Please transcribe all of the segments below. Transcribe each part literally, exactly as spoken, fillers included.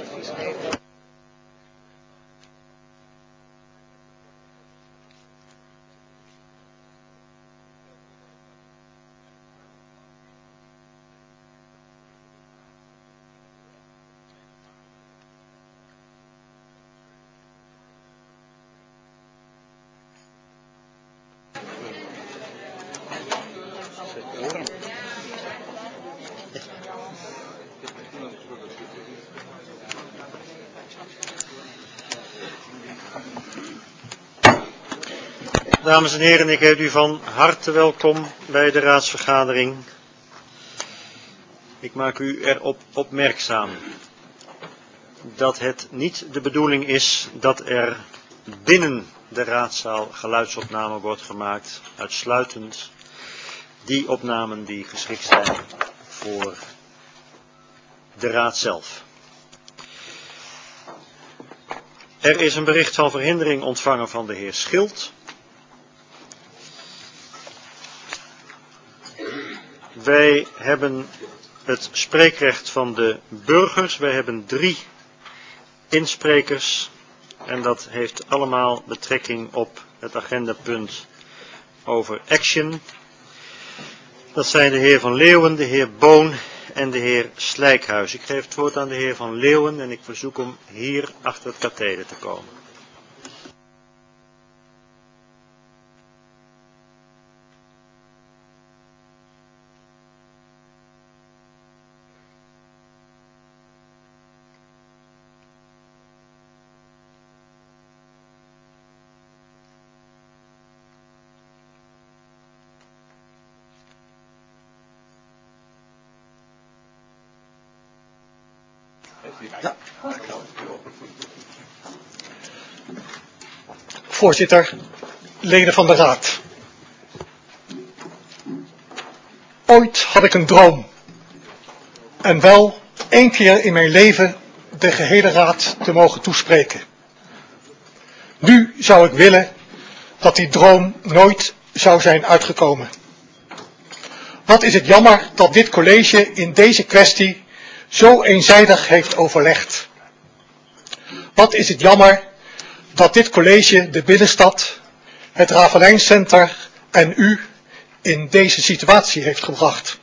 Dames en heren, ik heet u van harte welkom bij de raadsvergadering. Ik maak u erop opmerkzaam dat het niet de bedoeling is dat er binnen de raadzaal geluidsopname wordt gemaakt, uitsluitend die opnamen die geschikt zijn voor de raad zelf. Er is een bericht van verhindering ontvangen van de heer Schild. Wij hebben het spreekrecht van de burgers. Wij hebben drie insprekers. En dat heeft allemaal betrekking op het agendapunt over Action. Dat zijn de heer Van Leeuwen, de heer Boon en de heer Slijkhuis. Ik geef het woord aan de heer Van Leeuwen en ik verzoek hem hier achter het katheder te komen. Ja. Voorzitter, leden van de raad. Ooit had ik een droom. En wel één keer in mijn leven de gehele raad te mogen toespreken. Nu zou ik willen dat die droom nooit zou zijn uitgekomen. Wat is het jammer dat dit college in deze kwestie zo eenzijdig heeft overlegd. Wat is het jammer dat dit college de binnenstad, het Ravelijncenter en u in deze situatie heeft gebracht.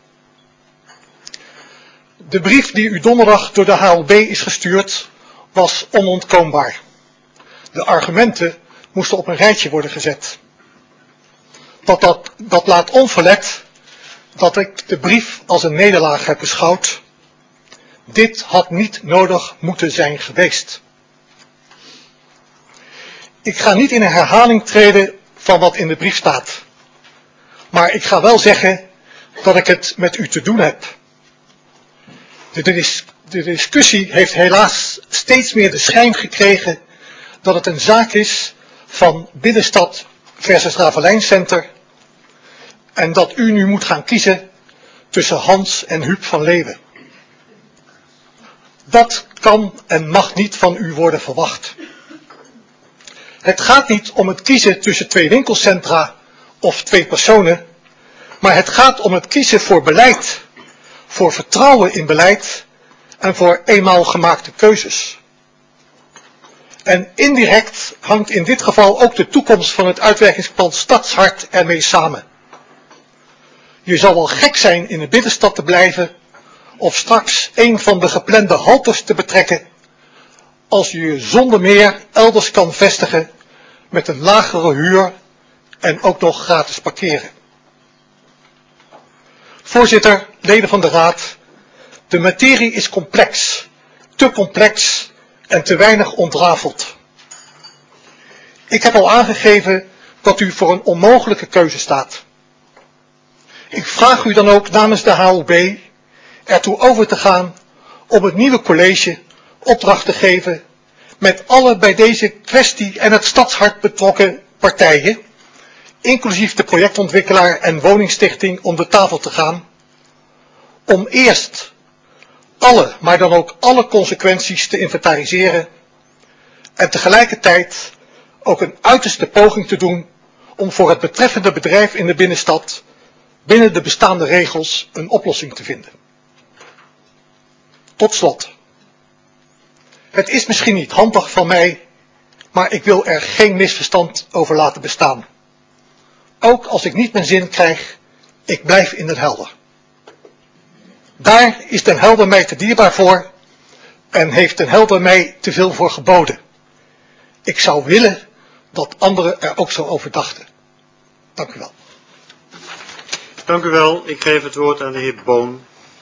De brief die u donderdag door de H L B is gestuurd was onontkoombaar. De argumenten moesten op een rijtje worden gezet. Dat, dat, dat laat onverlet dat ik de brief als een nederlaag heb beschouwd. Dit had niet nodig moeten zijn geweest. Ik ga niet in een herhaling treden van wat in de brief staat. Maar ik ga wel zeggen dat ik het met u te doen heb. De, de, de discussie heeft helaas steeds meer de schijn gekregen dat het een zaak is van binnenstad versus Ravelijncenter. En dat u nu moet gaan kiezen tussen Hans en Huub van Leeuwen. Dat kan en mag niet van u worden verwacht. Het gaat niet om het kiezen tussen twee winkelcentra of twee personen, maar het gaat om het kiezen voor beleid, voor vertrouwen in beleid en voor eenmaal gemaakte keuzes. En indirect hangt in dit geval ook de toekomst van het uitwerkingsplan Stadshart ermee samen. Je zal wel gek zijn in de binnenstad te blijven of straks een van de geplande haltes te betrekken, als je je zonder meer elders kan vestigen met een lagere huur en ook nog gratis parkeren. Voorzitter, leden van de raad, de materie is complex, te complex en te weinig ontrafeld. Ik heb al aangegeven dat u voor een onmogelijke keuze staat. Ik vraag u dan ook namens de H L B ertoe over te gaan om het nieuwe college opdracht te geven met alle bij deze kwestie en het Stadshart betrokken partijen, inclusief de projectontwikkelaar en woningstichting, om de tafel te gaan, om eerst alle, maar dan ook alle consequenties te inventariseren en tegelijkertijd ook een uiterste poging te doen om voor het betreffende bedrijf in de binnenstad binnen de bestaande regels een oplossing te vinden. Tot slot. Het is misschien niet handig van mij, maar ik wil er geen misverstand over laten bestaan. Ook als ik niet mijn zin krijg, ik blijf in Den Helder. Daar is Den Helder mij te dierbaar voor en heeft Den Helder mij te veel voor geboden. Ik zou willen dat anderen er ook zo over dachten. Dank u wel. Dank u wel. Ik geef het woord aan de heer Boon.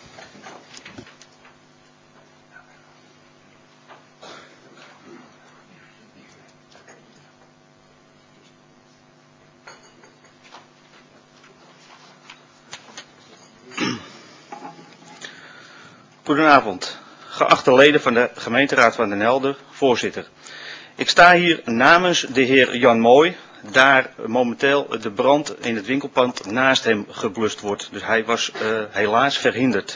Goedenavond, geachte leden van de gemeenteraad van Den Helder, voorzitter. Ik sta hier namens de heer Jan Mooi, daar momenteel de brand in het winkelpand naast hem geblust wordt. Dus hij was uh, helaas verhinderd.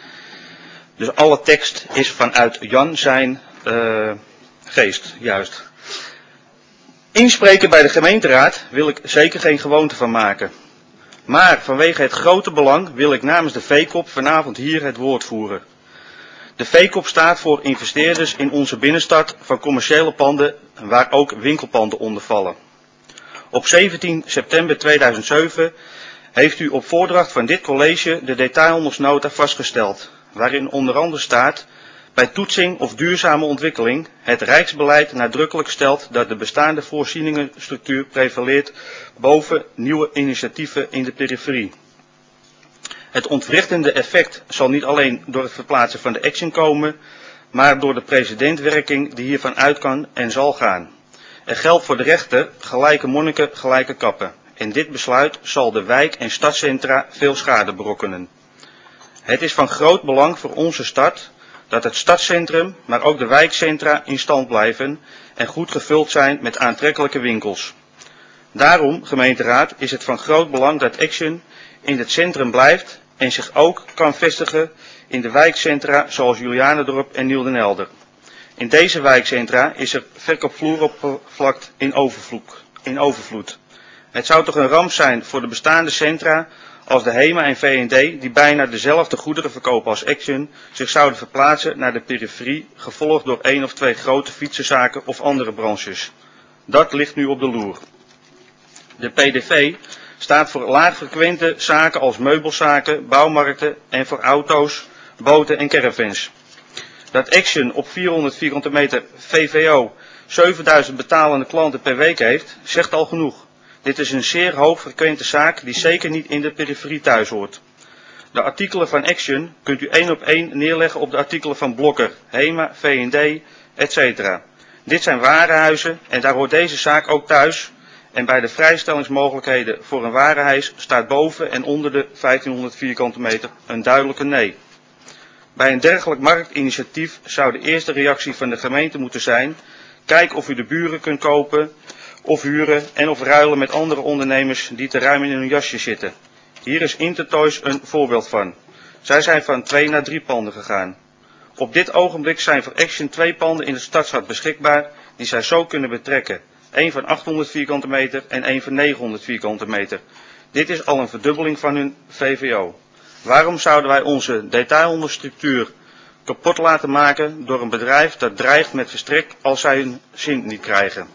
Dus alle tekst is vanuit Jan zijn uh, geest, juist. Inspreken bij de gemeenteraad wil ik zeker geen gewoonte van maken. Maar vanwege het grote belang wil ik namens de V K O P vanavond hier het woord voeren. De V K O P staat voor investeerders in onze binnenstad van commerciële panden waar ook winkelpanden onder vallen. Op zeventien september tweeduizend zeven heeft u op voordracht van dit college de detailhandelsnota vastgesteld, waarin onder andere staat: bij toetsing of duurzame ontwikkeling het Rijksbeleid nadrukkelijk stelt dat de bestaande voorzieningenstructuur prevaleert boven nieuwe initiatieven in de periferie. Het ontwrichtende effect zal niet alleen door het verplaatsen van de Action komen, maar door de precedentwerking die hiervan uit kan en zal gaan. Er geldt voor de rechter gelijke monniken, gelijke kappen. En dit besluit zal de wijk- en stadscentra veel schade berokkenen. Het is van groot belang voor onze stad dat het stadscentrum, maar ook de wijkcentra in stand blijven en goed gevuld zijn met aantrekkelijke winkels. Daarom, gemeenteraad, is het van groot belang dat Action in het centrum blijft en zich ook kan vestigen in de wijkcentra zoals Julianendorp en Nieuw-Den Helder. In deze wijkcentra is er verkoopvloeroppervlak in overvloed, in overvloed. Het zou toch een ramp zijn voor de bestaande centra als de HEMA en V en D, die bijna dezelfde goederen verkopen als Action, zich zouden verplaatsen naar de periferie, gevolgd door één of twee grote fietsenzaken of andere branches. Dat ligt nu op de loer. De P D V staat voor laagfrequente zaken als meubelzaken, bouwmarkten en voor auto's, boten en caravans. Dat Action op vierhonderd vierkante meter V V O zevenduizend betalende klanten per week heeft, zegt al genoeg. Dit is een zeer hoogfrequente zaak die zeker niet in de periferie thuis hoort. De artikelen van Action kunt u één op één neerleggen op de artikelen van Blokker, HEMA, V en D, et cetera. Dit zijn warenhuizen en daar hoort deze zaak ook thuis. En bij de vrijstellingsmogelijkheden voor een warenhuis staat boven en onder de vijftienhonderd vierkante meter een duidelijke nee. Bij een dergelijk marktinitiatief zou de eerste reactie van de gemeente moeten zijn: kijk of u de buren kunt kopen of huren en of ruilen met andere ondernemers die te ruim in hun jasje zitten. Hier is Intertoys een voorbeeld van. Zij zijn van twee naar drie panden gegaan. Op dit ogenblik zijn voor Action twee panden in de stadshart beschikbaar die zij zo kunnen betrekken. Eén van achthonderd vierkante meter en één van negenhonderd vierkante meter. Dit is al een verdubbeling van hun V V O. Waarom zouden wij onze detailhandelsstructuur kapot laten maken door een bedrijf dat dreigt met verstrek als zij hun zin niet krijgen?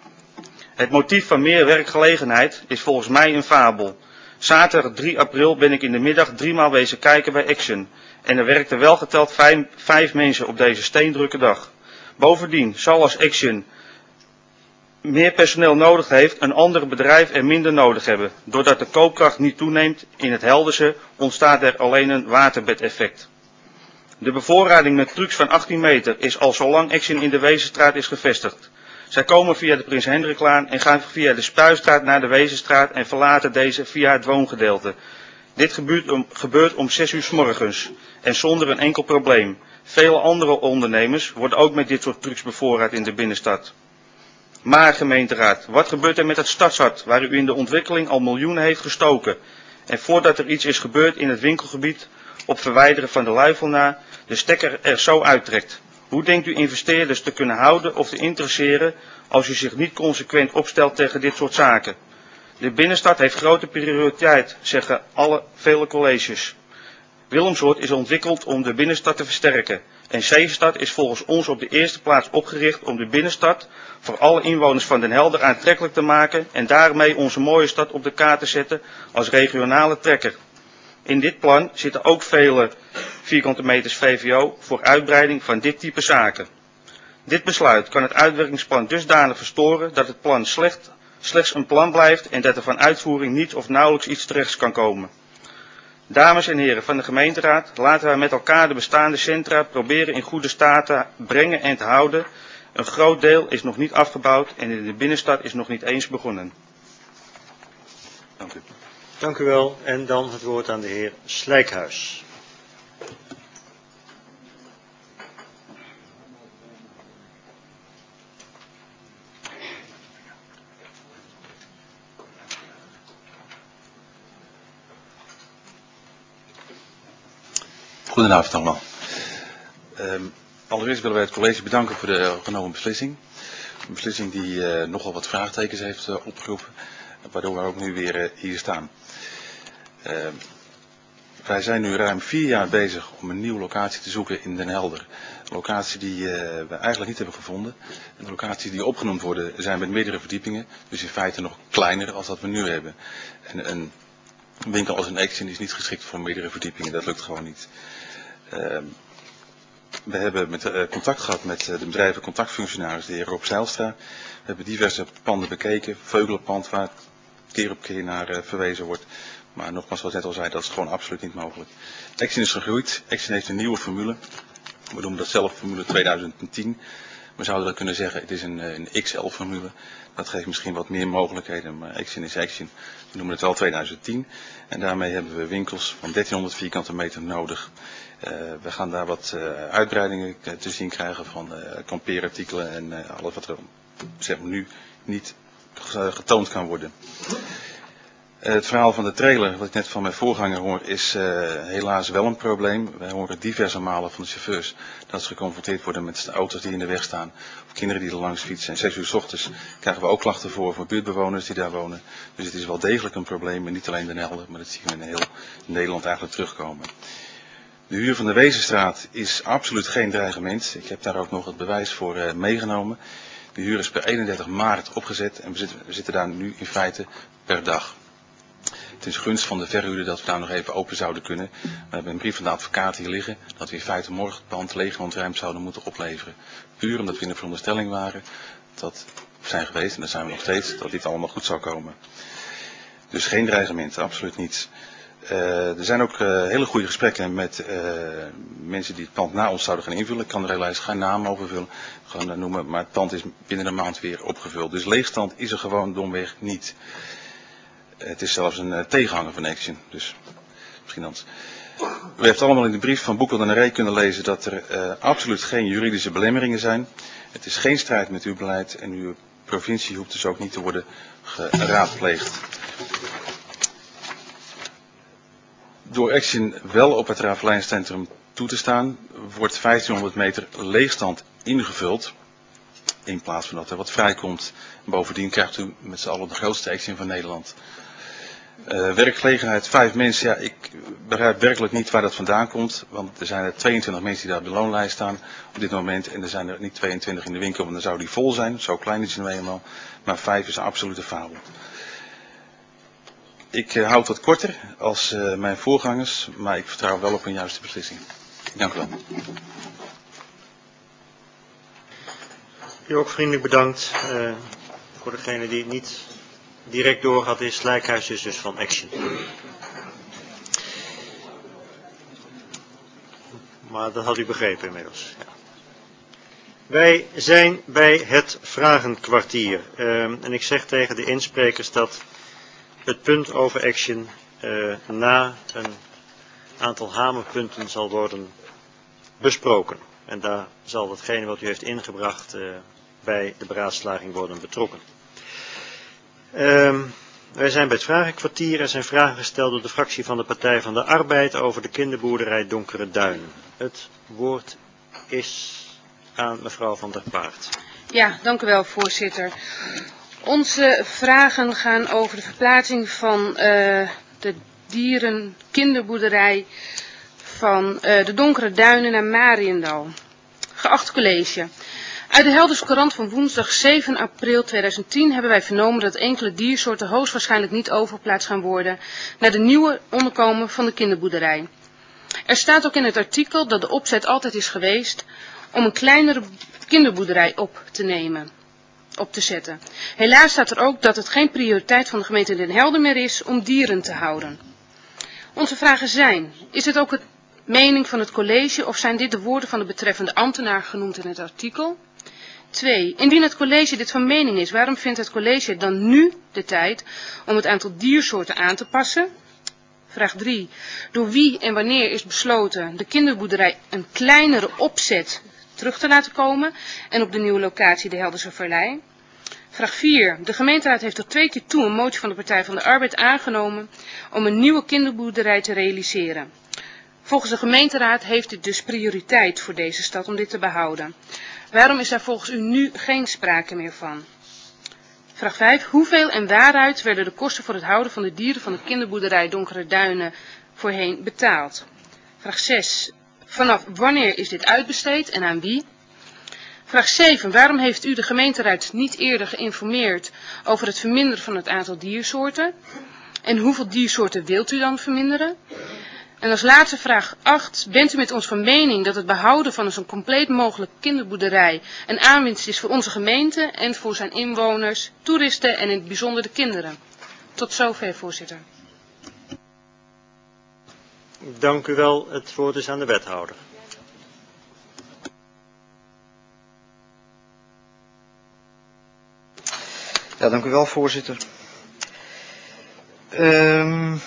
Het motief van meer werkgelegenheid is volgens mij een fabel. Zaterdag drie april ben ik in de middag driemaal wezen kijken bij Action. En er werkten wel geteld vijf, vijf mensen op deze steendrukke dag. Bovendien zal als Action meer personeel nodig heeft, een ander bedrijf er minder nodig hebben. Doordat de koopkracht niet toeneemt in het Helderse, ontstaat er alleen een waterbedeffect. De bevoorrading met trucks van achttien meter is al zolang Action in de Wezenstraat is gevestigd. Zij komen via de Prins Hendriklaan en gaan via de Spuistraat naar de Wezenstraat en verlaten deze via het woongedeelte. Dit gebeurt om, gebeurt om zes uur 's morgens en zonder een enkel probleem. Vele andere ondernemers worden ook met dit soort trucks bevoorraad in de binnenstad. Maar gemeenteraad, wat gebeurt er met het stadshart waar u in de ontwikkeling al miljoenen heeft gestoken? En voordat er iets is gebeurd in het winkelgebied op verwijderen van de luifel na, de stekker er zo uittrekt. Hoe denkt u investeerders te kunnen houden of te interesseren als u zich niet consequent opstelt tegen dit soort zaken? De binnenstad heeft grote prioriteit, zeggen alle vele colleges. Willemsoord is ontwikkeld om de binnenstad te versterken. En Zevenstad is volgens ons op de eerste plaats opgericht om de binnenstad voor alle inwoners van Den Helder aantrekkelijk te maken en daarmee onze mooie stad op de kaart te zetten als regionale trekker. In dit plan zitten ook vele vierkante meters V V O voor uitbreiding van dit type zaken. Dit besluit kan het uitwerkingsplan dusdanig verstoren dat het plan slecht, slechts een plan blijft en dat er van uitvoering niet of nauwelijks iets terechts kan komen. Dames en heren van de gemeenteraad, laten wij met elkaar de bestaande centra proberen in goede staat te brengen en te houden. Een groot deel is nog niet afgebouwd en in de binnenstad is nog niet eens begonnen. Dank u. Dank u wel. En dan het woord aan de heer Slijkhuis. Goedenavond allemaal. Um, allereerst willen wij het college bedanken voor de genomen beslissing. Een beslissing die uh, nogal wat vraagtekens heeft uh, opgeroepen, waardoor we ook nu weer uh, hier staan. Uh, wij zijn nu ruim vier jaar bezig om een nieuwe locatie te zoeken in Den Helder. Een locatie die uh, we eigenlijk niet hebben gevonden. En de locaties die opgenoemd worden zijn met meerdere verdiepingen, dus in feite nog kleiner als dat we nu hebben. En een winkel als een Action is niet geschikt voor meerdere verdiepingen, dat lukt gewoon niet. Uh, we hebben met, uh, contact gehad met uh, de bedrijven contactfunctionaris, de heer Rob Zijlstra. We hebben diverse panden bekeken, Veugelenpand waar keer op keer naar uh, verwezen wordt. Maar nogmaals, wat ik net al zei, dat is gewoon absoluut niet mogelijk. Action is gegroeid, Action heeft een nieuwe formule. We noemen dat zelf formule tweeduizend tien. We zouden dat kunnen zeggen, het is een, een X L formule. Dat geeft misschien wat meer mogelijkheden, maar Action is Action. We noemen het wel tweeduizend tien. En daarmee hebben we winkels van dertienhonderd vierkante meter nodig. Uh, we gaan daar wat uh, uitbreidingen te zien krijgen van uh, kampeerartikelen en uh, alles wat er zeg maar, nu niet getoond kan worden. Uh, het verhaal van de trailer, wat ik net van mijn voorganger hoor, is uh, helaas wel een probleem. Wij horen diverse malen van de chauffeurs dat ze geconfronteerd worden met de auto's die in de weg staan. Of kinderen die er langs fietsen. En zes uur 's ochtends krijgen we ook klachten voor voor buurtbewoners die daar wonen. Dus het is wel degelijk een probleem. En niet alleen Den Helder, maar dat zien we in heel Nederland eigenlijk terugkomen. De huur van de Wezenstraat is absoluut geen dreigement. Ik heb daar ook nog het bewijs voor uh, meegenomen. De huur is per eenendertig maart opgezet en we zitten, we zitten daar nu in feite per dag. Het is gunst van de verhuurder dat we daar nog even open zouden kunnen. We hebben een brief van de advocaat hier liggen dat we in feite morgen het pand leeg en ontruimd zouden moeten opleveren. Puur omdat we in de veronderstelling waren dat we zijn geweest, en daar zijn we nog steeds, dat dit allemaal goed zou komen. Dus geen dreigement, absoluut niets. Uh, er zijn ook uh, hele goede gesprekken met uh, mensen die het pand na ons zouden gaan invullen. Ik kan er helaas geen naam over vullen, gaan dat noemen, maar het pand is binnen een maand weer opgevuld. Dus leegstand is er gewoon domweg niet. Uh, het is zelfs een uh, tegenhanger van Action, dus misschien anders. U heeft allemaal in de brief van Boekel en Ree kunnen lezen dat er uh, absoluut geen juridische belemmeringen zijn. Het is geen strijd met uw beleid en uw provincie hoeft dus ook niet te worden geraadpleegd. Door Action wel op het Ravelijnscentrum toe te staan, wordt vijftienhonderd meter leegstand ingevuld. In plaats van dat er wat vrijkomt. Bovendien krijgt u met z'n allen de grootste Action van Nederland. Uh, werkgelegenheid, vijf mensen. Ja, ik begrijp werkelijk niet waar dat vandaan komt. Want er zijn er tweeëntwintig mensen die daar op de loonlijst staan op dit moment. En er zijn er niet tweeëntwintig in de winkel, want dan zou die vol zijn. Zo klein is het nu eenmaal. Maar vijf is een absolute fabel. Ik uh, houd wat korter als uh, mijn voorgangers, maar ik vertrouw wel op een juiste beslissing. Dank u wel. U ook vriendelijk bedankt. Uh, voor degene die het niet direct doorgehad is, Slijkhuis is dus van Action. Maar dat had u begrepen inmiddels. Ja. Wij zijn bij het vragenkwartier. Uh, en ik zeg tegen de insprekers dat het punt over Action uh, na een aantal hamerpunten zal worden besproken. En daar zal datgene wat u heeft ingebracht uh, bij de beraadslaging worden betrokken. Uh, wij zijn bij het vragenkwartier. Er zijn vragen gesteld door de fractie van de Partij van de Arbeid over de kinderboerderij Donkere Duinen. Het woord is aan mevrouw Van der Paart. Ja, dank u wel, voorzitter. Onze vragen gaan over de verplaatsing van uh, de dierenkinderboerderij van uh, de Donkere Duinen naar Mariëndal. Geacht college. Uit de Helderse Courant van woensdag zeven april tweeduizend tien hebben wij vernomen dat enkele diersoorten hoogstwaarschijnlijk niet overgeplaatst gaan worden naar de nieuwe onderkomen van de kinderboerderij. Er staat ook in het artikel dat de opzet altijd is geweest om een kleinere kinderboerderij op te nemen, op te zetten. Helaas staat er ook dat het geen prioriteit van de gemeente Den Helder meer is om dieren te houden. Onze vragen zijn, is dit ook het mening van het college of zijn dit de woorden van de betreffende ambtenaar genoemd in het artikel? Twee. Indien het college dit van mening is, waarom vindt het college dan nu de tijd om het aantal diersoorten aan te passen? Vraag drie. Door wie en wanneer is besloten de kinderboerderij een kleinere opzet terug te laten komen en op de nieuwe locatie de Helderse Vallei? Vraag vier. De gemeenteraad heeft tot twee keer toe een motie van de Partij van de Arbeid aangenomen om een nieuwe kinderboerderij te realiseren. Volgens de gemeenteraad heeft dit dus prioriteit voor deze stad om dit te behouden. Waarom is daar volgens u nu geen sprake meer van? Vraag vijf. Hoeveel en waaruit werden de kosten voor het houden van de dieren van de kinderboerderij Donkere Duinen voorheen betaald? Vraag zes. Vanaf wanneer is dit uitbesteed en aan wie? Vraag zeven. Waarom heeft u de gemeenteraad niet eerder geïnformeerd over het verminderen van het aantal diersoorten? En hoeveel diersoorten wilt u dan verminderen? En als laatste vraag acht. Bent u met ons van mening dat het behouden van een zo compleet mogelijk kinderboerderij een aanwinst is voor onze gemeente en voor zijn inwoners, toeristen en in het bijzonder de kinderen? Tot zover, voorzitter. Dank u wel. Het woord is aan de wethouder. Ja, dank u wel, voorzitter. Um,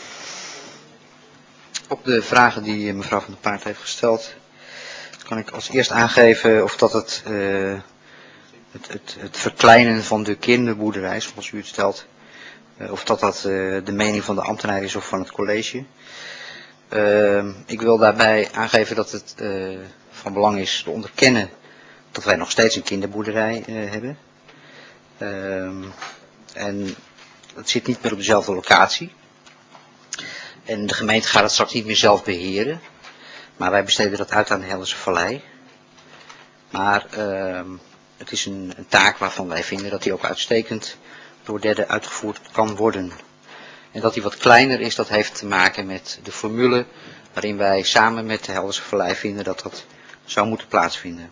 op de vragen die mevrouw Van der Paart heeft gesteld, kan ik als eerst aangeven of dat het, uh, het, het, het verkleinen van de kinderboerderij, zoals u het stelt, uh, of dat dat uh, de mening van de ambtenaar is of van het college. Uh, ik wil daarbij aangeven dat het uh, van belang is te onderkennen dat wij nog steeds een kinderboerderij uh, hebben. Uh, en het zit niet meer op dezelfde locatie. En de gemeente gaat het straks niet meer zelf beheren. Maar wij besteden dat uit aan de Helderse Vallei. Maar uh, het is een, een taak waarvan wij vinden dat die ook uitstekend door derden uitgevoerd kan worden. En dat die wat kleiner is, dat heeft te maken met de formule waarin wij samen met de Helderse Vallei vinden dat dat zou moeten plaatsvinden.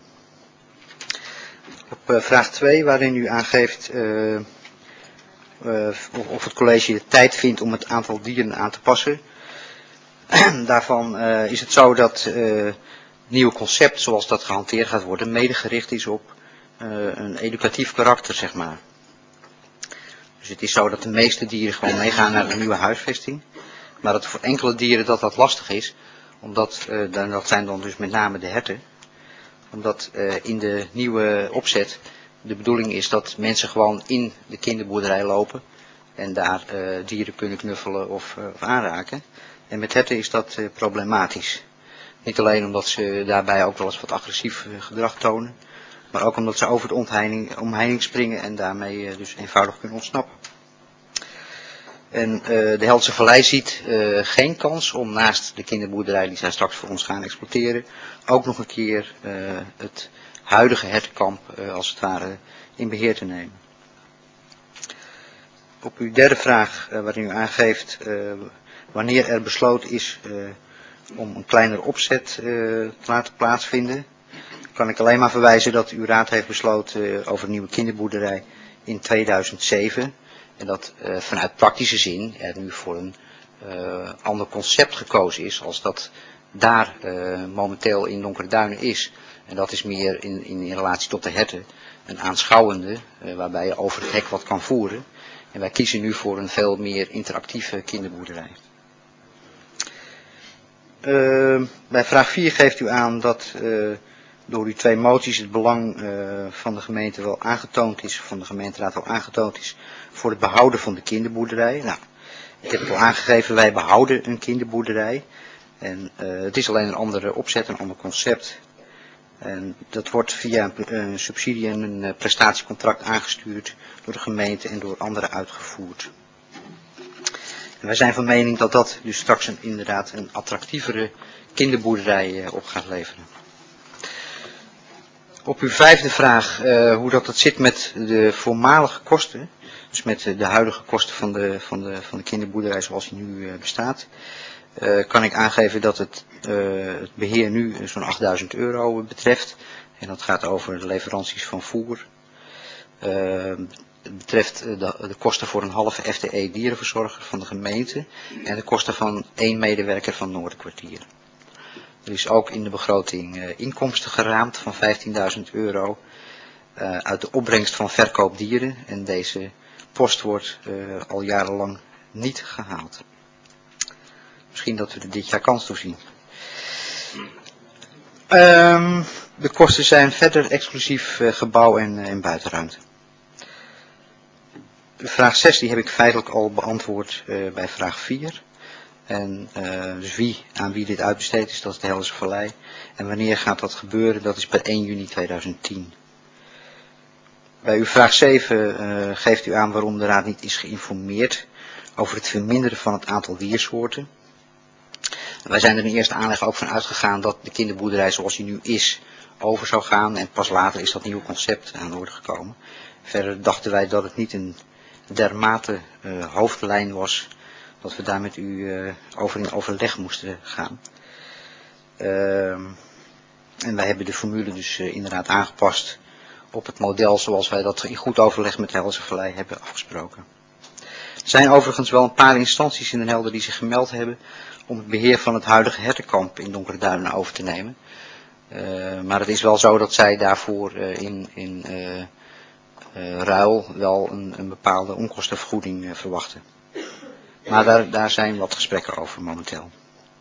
Op uh, vraag twee, waarin u aangeeft uh, uh, of het college de tijd vindt om het aantal dieren aan te passen. Daarvan uh, is het zo dat uh, het nieuwe concept zoals dat gehanteerd gaat worden mede gericht is op uh, een educatief karakter, zeg maar. Dus het is zo dat de meeste dieren gewoon meegaan naar een nieuwe huisvesting. Maar dat voor enkele dieren dat dat lastig is, omdat, uh, dan, dat zijn dan dus met name de herten. Omdat uh, in de nieuwe opzet de bedoeling is dat mensen gewoon in de kinderboerderij lopen en daar uh, dieren kunnen knuffelen of, uh, of aanraken. En met herten is dat uh, problematisch. Niet alleen omdat ze daarbij ook wel eens wat agressief uh, gedrag tonen, maar ook omdat ze over de omheining, omheining springen en daarmee uh, dus eenvoudig kunnen ontsnappen. En uh, de Helderse Vallei ziet uh, geen kans om naast de kinderboerderij die zij straks voor ons gaan exploiteren, ook nog een keer uh, het huidige hertenkamp uh, als het ware in beheer te nemen. Op uw derde vraag, uh, waarin u aangeeft uh, wanneer er besloten is uh, om een kleinere opzet uh, te laten plaatsvinden, kan ik alleen maar verwijzen dat uw raad heeft besloten uh, over een nieuwe kinderboerderij in tweeduizend zeven. En dat uh, vanuit praktische zin er nu voor een uh, ander concept gekozen is als dat daar uh, momenteel in Donkere Duinen is. En dat is meer in, in, in relatie tot de herten een aanschouwende, uh, waarbij je over het hek wat kan voeren. En wij kiezen nu voor een veel meer interactieve kinderboerderij. Uh, bij vraag vier geeft u aan dat uh, door uw twee moties het belang uh, van de gemeente wel aangetoond is, van de gemeenteraad wel aangetoond is, voor het behouden van de kinderboerderij. Nou, ik heb het al aangegeven, wij behouden een kinderboerderij. En uh, het is alleen een andere opzet, een ander concept. En dat wordt via een, een subsidie en een uh, prestatiecontract aangestuurd door de gemeente en door anderen uitgevoerd. En wij zijn van mening dat dat dus straks een, inderdaad een attractievere kinderboerderij uh, op gaat leveren. Op uw vijfde vraag, uh, hoe dat het zit met de voormalige kosten, dus met de huidige kosten van de, van de, van de kinderboerderij zoals die nu uh, bestaat, uh, kan ik aangeven dat het, uh, het beheer nu zo'n achtduizend euro betreft. En dat gaat over de leveranties van voer. Uh, het betreft de, de kosten voor een halve F T E dierenverzorger van de gemeente en de kosten van één medewerker van Noorderkwartier. Er is ook in de begroting uh, inkomsten geraamd van vijftienduizend euro uh, uit de opbrengst van verkoop dieren. En deze post wordt uh, al jarenlang niet gehaald. Misschien dat we er dit jaar kans toe zien. Um, de kosten zijn verder exclusief uh, gebouw en, uh, en buitenruimte. Vraag zes die heb ik feitelijk al beantwoord uh, bij vraag vier. En uh, dus wie, aan wie dit uitbesteed is, dat is de Helderse Vallei. En wanneer gaat dat gebeuren, dat is per één juni tweeduizend tien. Bij uw vraag zeven uh, geeft u aan waarom de Raad niet is geïnformeerd over het verminderen van het aantal diersoorten. Wij zijn er in eerste aanleg ook van uitgegaan dat de kinderboerderij zoals die nu is over zou gaan. En pas later is dat nieuwe concept aan de orde gekomen. Verder dachten wij dat het niet een dermate uh, hoofdlijn was dat we daar met u uh, over in overleg moesten gaan. Uh, en wij hebben de formule dus uh, inderdaad aangepast op het model zoals wij dat in goed overleg met de Helderse Vallei hebben afgesproken. Er zijn overigens wel een paar instanties in Den Helder die zich gemeld hebben om het beheer van het huidige hertenkamp in Donkere Duinen over te nemen. Uh, maar het is wel zo dat zij daarvoor uh, in, in uh, uh, ruil wel een, een bepaalde onkostenvergoeding uh, verwachten. Maar daar, daar zijn wat gesprekken over momenteel.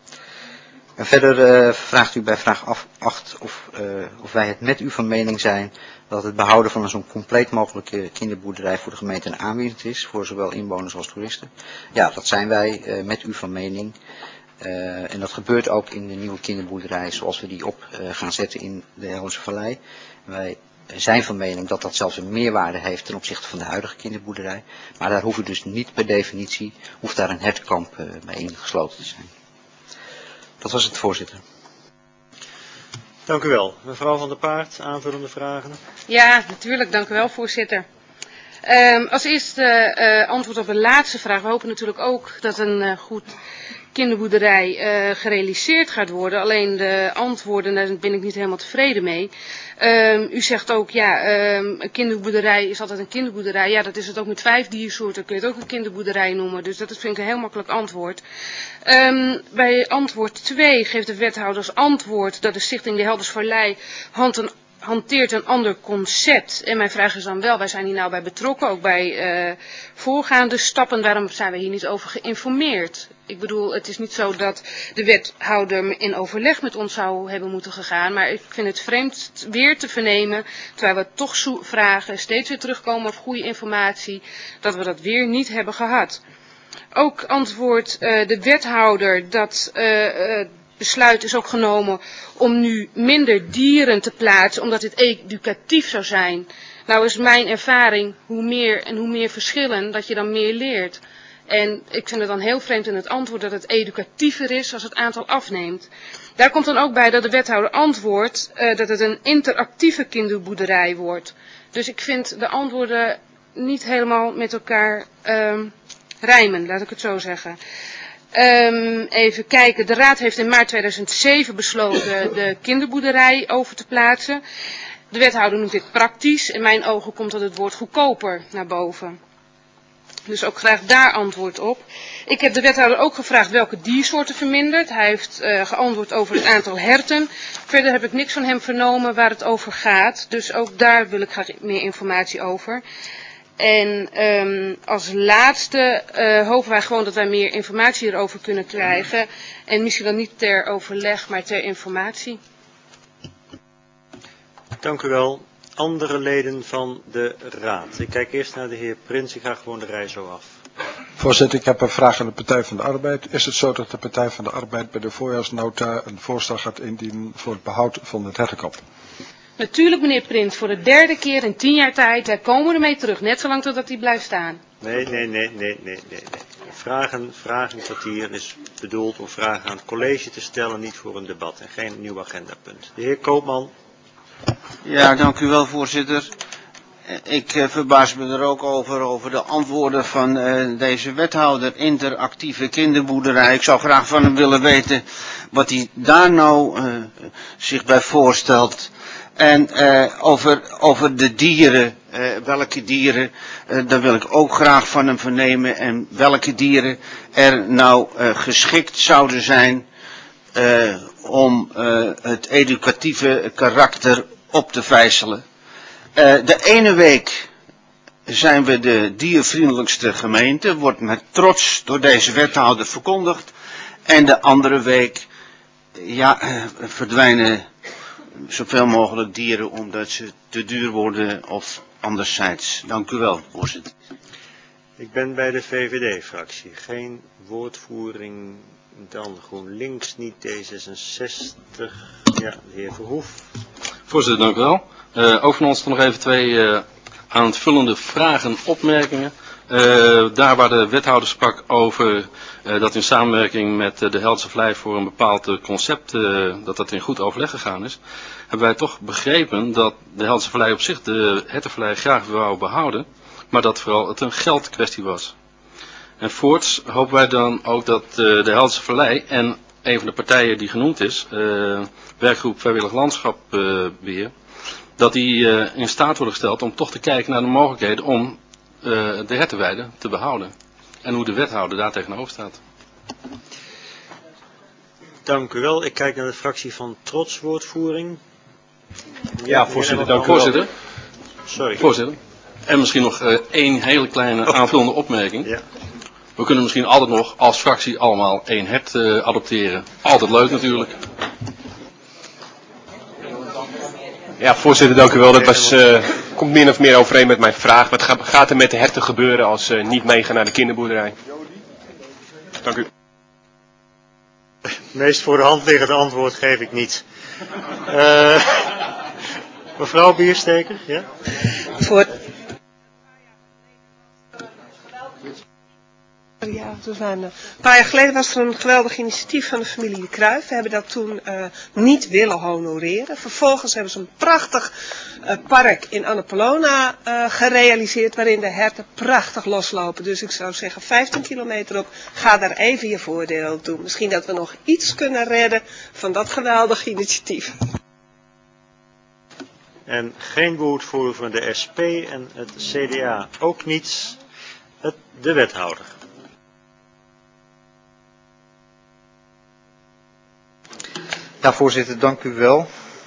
En verder uh, vraagt u bij vraag acht of, uh, of wij het met u van mening zijn dat het behouden van een zo'n compleet mogelijke kinderboerderij voor de gemeente een aanwinst is, voor zowel inwoners als toeristen. Ja, dat zijn wij uh, met u van mening. Uh, en dat gebeurt ook in de nieuwe kinderboerderij zoals we die op uh, gaan zetten in de Helderse Vallei. Wij zijn van mening dat dat zelfs een meerwaarde heeft ten opzichte van de huidige kinderboerderij. Maar daar hoeven dus niet per definitie, hoeft daar een hertenkamp uh, bij ingesloten te zijn. Dat was het, voorzitter. Dank u wel. Mevrouw Van der Paard, aanvullende vragen? Ja, natuurlijk. Dank u wel, voorzitter. Um, als eerste uh, antwoord op de laatste vraag. We hopen natuurlijk ook dat een uh, goed kinderboerderij uh, gerealiseerd gaat worden. Alleen de antwoorden, daar ben ik niet helemaal tevreden mee. Um, u zegt ook, ja, um, een kinderboerderij is altijd een kinderboerderij. Ja, dat is het ook met vijf diersoorten. Kun je het ook een kinderboerderij noemen. Dus dat vind ik een heel makkelijk antwoord. Um, bij antwoord twee geeft de wethouder als antwoord dat de stichting de Helderse Vallei hand een hanteert een ander concept. En mijn vraag is dan wel, wij zijn hier nou bij betrokken, ook bij uh, voorgaande stappen. Waarom zijn we hier niet over geïnformeerd? Ik bedoel, het is niet zo dat de wethouder in overleg met ons zou hebben moeten gegaan. Maar ik vind het vreemd weer te vernemen, terwijl we toch vragen, steeds weer terugkomen op goede informatie, dat we dat weer niet hebben gehad. Ook antwoordt uh, de wethouder dat uh, uh, besluit is ook genomen om nu minder dieren te plaatsen, omdat dit educatief zou zijn. Nou is mijn ervaring, hoe meer en hoe meer verschillen, dat je dan meer leert. En ik vind het dan heel vreemd in het antwoord dat het educatiever is als het aantal afneemt. Daar komt dan ook bij dat de wethouder antwoordt uh, dat het een interactieve kinderboerderij wordt. Dus ik vind de antwoorden niet helemaal met elkaar uh, rijmen, laat ik het zo zeggen. Um, even kijken, de Raad heeft in maart tweeduizend zeven besloten de kinderboerderij over te plaatsen. De wethouder noemt dit praktisch. In mijn ogen komt dat het woord goedkoper naar boven. Dus ook graag daar antwoord op. Ik heb de wethouder ook gevraagd welke diersoorten vermindert. Hij heeft uh, geantwoord over het aantal herten. Verder heb ik niks van hem vernomen waar het over gaat. Dus ook daar wil ik graag meer informatie over. En um, als laatste uh, hopen wij gewoon dat wij meer informatie hierover kunnen krijgen. En misschien dan niet ter overleg, maar ter informatie. Dank u wel. Andere leden van de Raad. Ik kijk eerst naar de heer Prins. Ik ga gewoon de rij zo af. Voorzitter, ik heb een vraag aan de Partij van de Arbeid. Is het zo dat de Partij van de Arbeid bij de voorjaarsnota een voorstel gaat indienen voor het behoud van het hertenkamp? Natuurlijk, meneer Prins, voor de derde keer in tien jaar tijd. Wij komen ermee terug, net zolang totdat hij blijft staan. Nee, nee, nee, nee, nee, nee. Vragen, vragenkwartier is bedoeld om vragen aan het college te stellen, niet voor een debat en geen nieuw agendapunt. De heer Koopman. Ja, dank u wel, voorzitter. Ik uh, verbaas me er ook over, over de antwoorden van uh, deze wethouder interactieve kinderboerderij. Ik zou graag van hem willen weten wat hij daar nou uh, zich bij voorstelt. En uh, over, over de dieren, uh, welke dieren, uh, daar wil ik ook graag van hem vernemen. En welke dieren er nou uh, geschikt zouden zijn uh, om uh, het educatieve karakter op te vijzelen. Uh, de ene week zijn we de diervriendelijkste gemeente, wordt met trots door deze wethouder verkondigd. En de andere week, ja, uh, verdwijnen zoveel mogelijk dieren omdat ze te duur worden of anderzijds. Dank u wel, voorzitter. Ik ben bij de V V D-fractie. Geen woordvoering, dan GroenLinks, niet D zesenzestig. Ja, de heer Verhoef. Voorzitter, dank u wel. Uh, ook van ons nog even twee uh, aanvullende vragen, opmerkingen. Uh, daar waar de wethouder sprak over uh, dat in samenwerking met uh, de Heldse Vlei voor een bepaald uh, concept, uh, dat dat in goed overleg gegaan is, hebben wij toch begrepen dat de Heldse Vlei op zich de Hertenvlei graag wou behouden, maar dat vooral het een geldkwestie was. En voorts hopen wij dan ook dat uh, de Heldse Vlei en een van de partijen die genoemd is, uh, werkgroep Vrijwillig Landschapbeheer, uh, dat die uh, in staat worden gesteld om toch te kijken naar de mogelijkheden om uh, de hertenweide te behouden. En hoe de wethouder daar tegenover staat. Dank u wel. Ik kijk naar de fractie van Trots, woordvoering. Ja, ja voorzitter, dank u wel. Voorzitter. Sorry. Voorzitter. En misschien nog uh, één hele kleine oh. aanvullende opmerking. Ja. We kunnen misschien altijd nog als fractie allemaal één hert uh, adopteren. Altijd leuk natuurlijk. Ja, voorzitter, dank u wel. Dat was, uh, komt min of meer overeen met mijn vraag. Wat gaat er met de herten gebeuren als ze uh, niet meegaan naar de kinderboerderij? Dank u. Het meest voor de hand liggende antwoord geef ik niet. Uh, mevrouw Biersteker, ja? Voor... Ja, een paar jaar geleden was er een geweldig initiatief van de familie De Cruijff. We hebben dat toen uh, niet willen honoreren. Vervolgens hebben ze een prachtig uh, park in Annapolona uh, gerealiseerd, waarin de herten prachtig loslopen. Dus ik zou zeggen vijftien kilometer op, ga daar even je voordeel op doen. Misschien dat we nog iets kunnen redden van dat geweldige initiatief. En geen woordvoerder van de S P en het C D A ook niet. Het, de wethouder. Ja, voorzitter, dank u wel.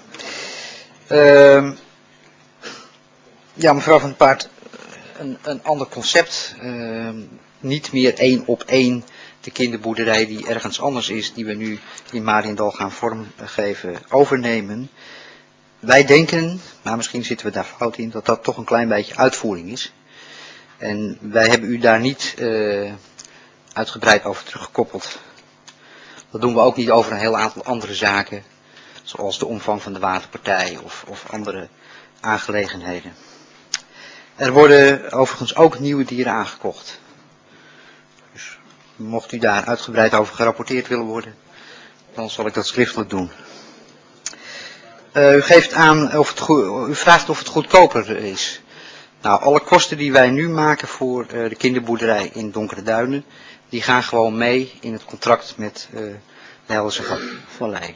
Uh, ja, mevrouw Van der Paart, een, een ander concept. Uh, niet meer één op één de kinderboerderij die ergens anders is, die we nu in Mariendal gaan vormgeven, overnemen. Wij denken, maar misschien zitten we daar fout in, dat dat toch een klein beetje uitvoering is. En wij hebben u daar niet uh, uitgebreid over teruggekoppeld. Dat doen we ook niet over een heel aantal andere zaken, zoals de omvang van de waterpartij of, of andere aangelegenheden. Er worden overigens ook nieuwe dieren aangekocht. Dus mocht u daar uitgebreid over gerapporteerd willen worden, dan zal ik dat schriftelijk doen. Uh, u geeft aan, of het go- u vraagt of het goedkoper is. Nou, alle kosten die wij nu maken voor uh, de kinderboerderij in Donkere Duinen, die gaan gewoon mee in het contract met uh, de Helse Vallei.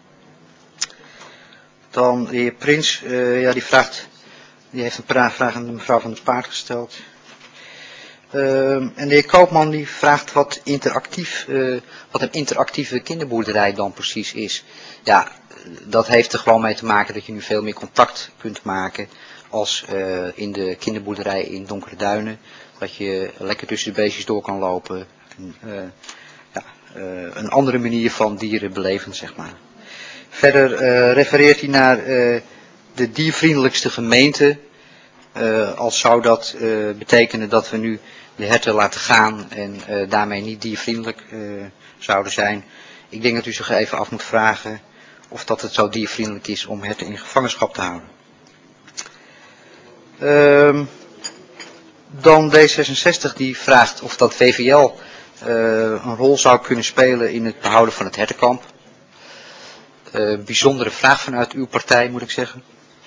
Dan de heer Prins, uh, ja, die vraagt, die heeft een vraag aan de mevrouw Van der Paart gesteld. Uh, en de heer Koopman die vraagt wat interactief, uh, wat een interactieve kinderboerderij dan precies is. Ja, dat heeft er gewoon mee te maken dat je nu veel meer contact kunt maken als uh, in de kinderboerderij in Donkere Duinen. Dat je lekker tussen de beestjes door kan lopen. En, uh, ja, uh, een andere manier van dieren beleven, zeg maar. Verder uh, refereert hij naar uh, de diervriendelijkste gemeente. Uh, als zou dat uh, betekenen dat we nu de herten laten gaan en uh, daarmee niet diervriendelijk uh, zouden zijn. Ik denk dat u zich even af moet vragen of dat het zo diervriendelijk is om herten in gevangenschap te houden. Uh, Dan D zesenzestig die vraagt of dat V V L uh, een rol zou kunnen spelen in het behouden van het hertenkamp. Uh, bijzondere vraag vanuit uw partij, moet ik zeggen.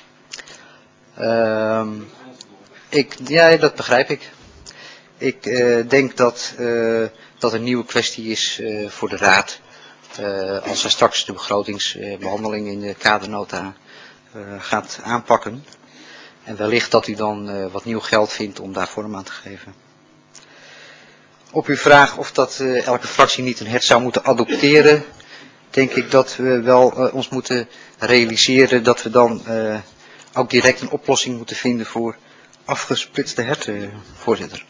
Uh, ik, ja, dat begrijp ik. Ik uh, denk dat uh, dat een nieuwe kwestie is uh, voor de Raad. Uh, als hij straks de begrotingsbehandeling uh, in de kadernota uh, gaat aanpakken. En wellicht dat u dan uh, wat nieuw geld vindt om daar vorm aan te geven. Op uw vraag of dat uh, elke fractie niet een hert zou moeten adopteren, denk ik dat we wel uh, ons moeten realiseren dat we dan uh, ook direct een oplossing moeten vinden voor afgesplitste herten, voorzitter.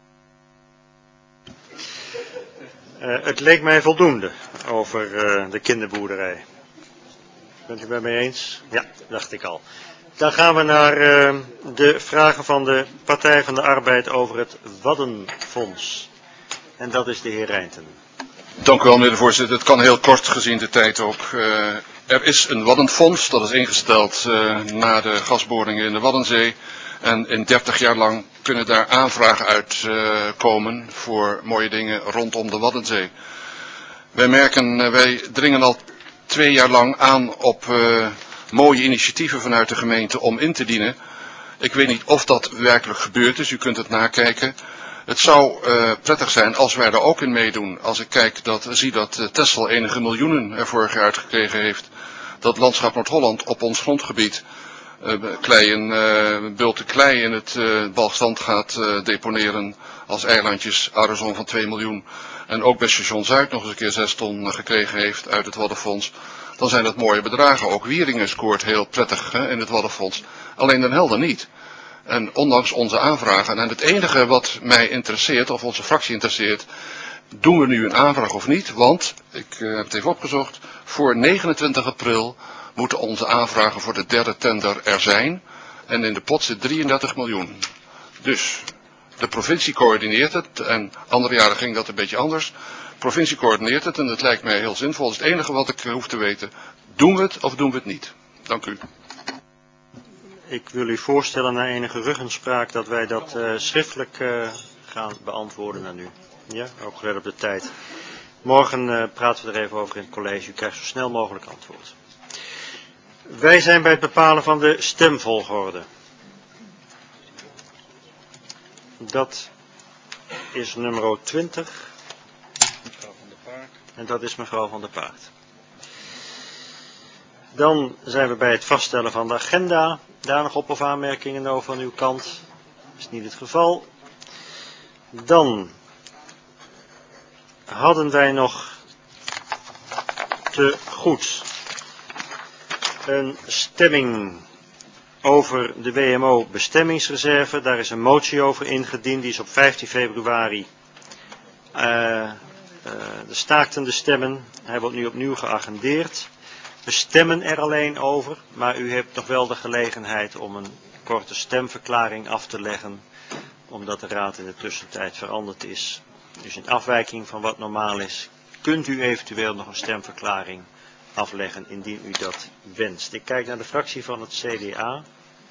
Uh, het leek mij voldoende over uh, de kinderboerderij. Bent u het mee eens? Ja, dacht ik al. Dan gaan we naar uh, de vragen van de Partij van de Arbeid over het Waddenfonds. En dat is de heer Rijnten. Dank u wel, meneer de voorzitter. Het kan heel kort gezien de tijd ook. Uh, er is een Waddenfonds, dat is ingesteld uh, na de gasboringen in de Waddenzee. En in dertig jaar lang kunnen daar aanvragen uitkomen uh, voor mooie dingen rondom de Waddenzee. Wij merken, uh, wij dringen al twee jaar lang aan op uh, mooie initiatieven vanuit de gemeente om in te dienen. Ik weet niet of dat werkelijk gebeurd is, u kunt het nakijken. Het zou uh, prettig zijn als wij er ook in meedoen. Als ik kijk dat, zie dat uh, Texel enige miljoenen er vorig jaar uitgekregen heeft. Dat Landschap Noord-Holland op ons grondgebied uh, klei en, uh, bulten klei in het uh, Balkstand gaat uh, deponeren als eilandjes, Arizon van twee miljoen. En ook bij Station Zuid nog eens een keer zes ton uh, gekregen heeft uit het Waddenfonds. Dan zijn dat mooie bedragen. Ook Wieringen scoort heel prettig hè, in het Waddenfonds. Alleen Den Helder niet. En ondanks onze aanvragen, en het enige wat mij interesseert, of onze fractie interesseert, doen we nu een aanvraag of niet? Want, ik uh, heb het even opgezocht, voor negenentwintig april moeten onze aanvragen voor de derde tender er zijn. En in de pot zit drieëndertig miljoen. Dus, de provincie coördineert het, en andere jaren ging dat een beetje anders. De provincie coördineert het en het lijkt mij heel zinvol. Dat is het enige wat ik uh, hoef te weten. Doen we het of doen we het niet? Dank u. Ik wil u voorstellen na enige ruggenspraak dat wij dat uh, schriftelijk uh, gaan beantwoorden aan u. Ja, ook gelet op de tijd. Morgen uh, praten we er even over in het college. U krijgt zo snel mogelijk antwoord. Wij zijn bij het bepalen van de stemvolgorde. Dat is nummer twintig. En dat is mevrouw Van der Paart. Dan zijn we bij het vaststellen van de agenda. Daar nog op- of aanmerkingen over van uw kant? Dat is niet het geval. Dan hadden wij nog te goed een stemming over de W M O bestemmingsreserve. Daar is een motie over ingediend. Die is op vijftien februari uh, uh, de staaktende stemmen. Hij wordt nu opnieuw geagendeerd. We stemmen er alleen over, maar u hebt nog wel de gelegenheid om een korte stemverklaring af te leggen, omdat de raad in de tussentijd veranderd is. Dus in afwijking van wat normaal is, kunt u eventueel nog een stemverklaring afleggen, indien u dat wenst. Ik kijk naar de fractie van het C D A.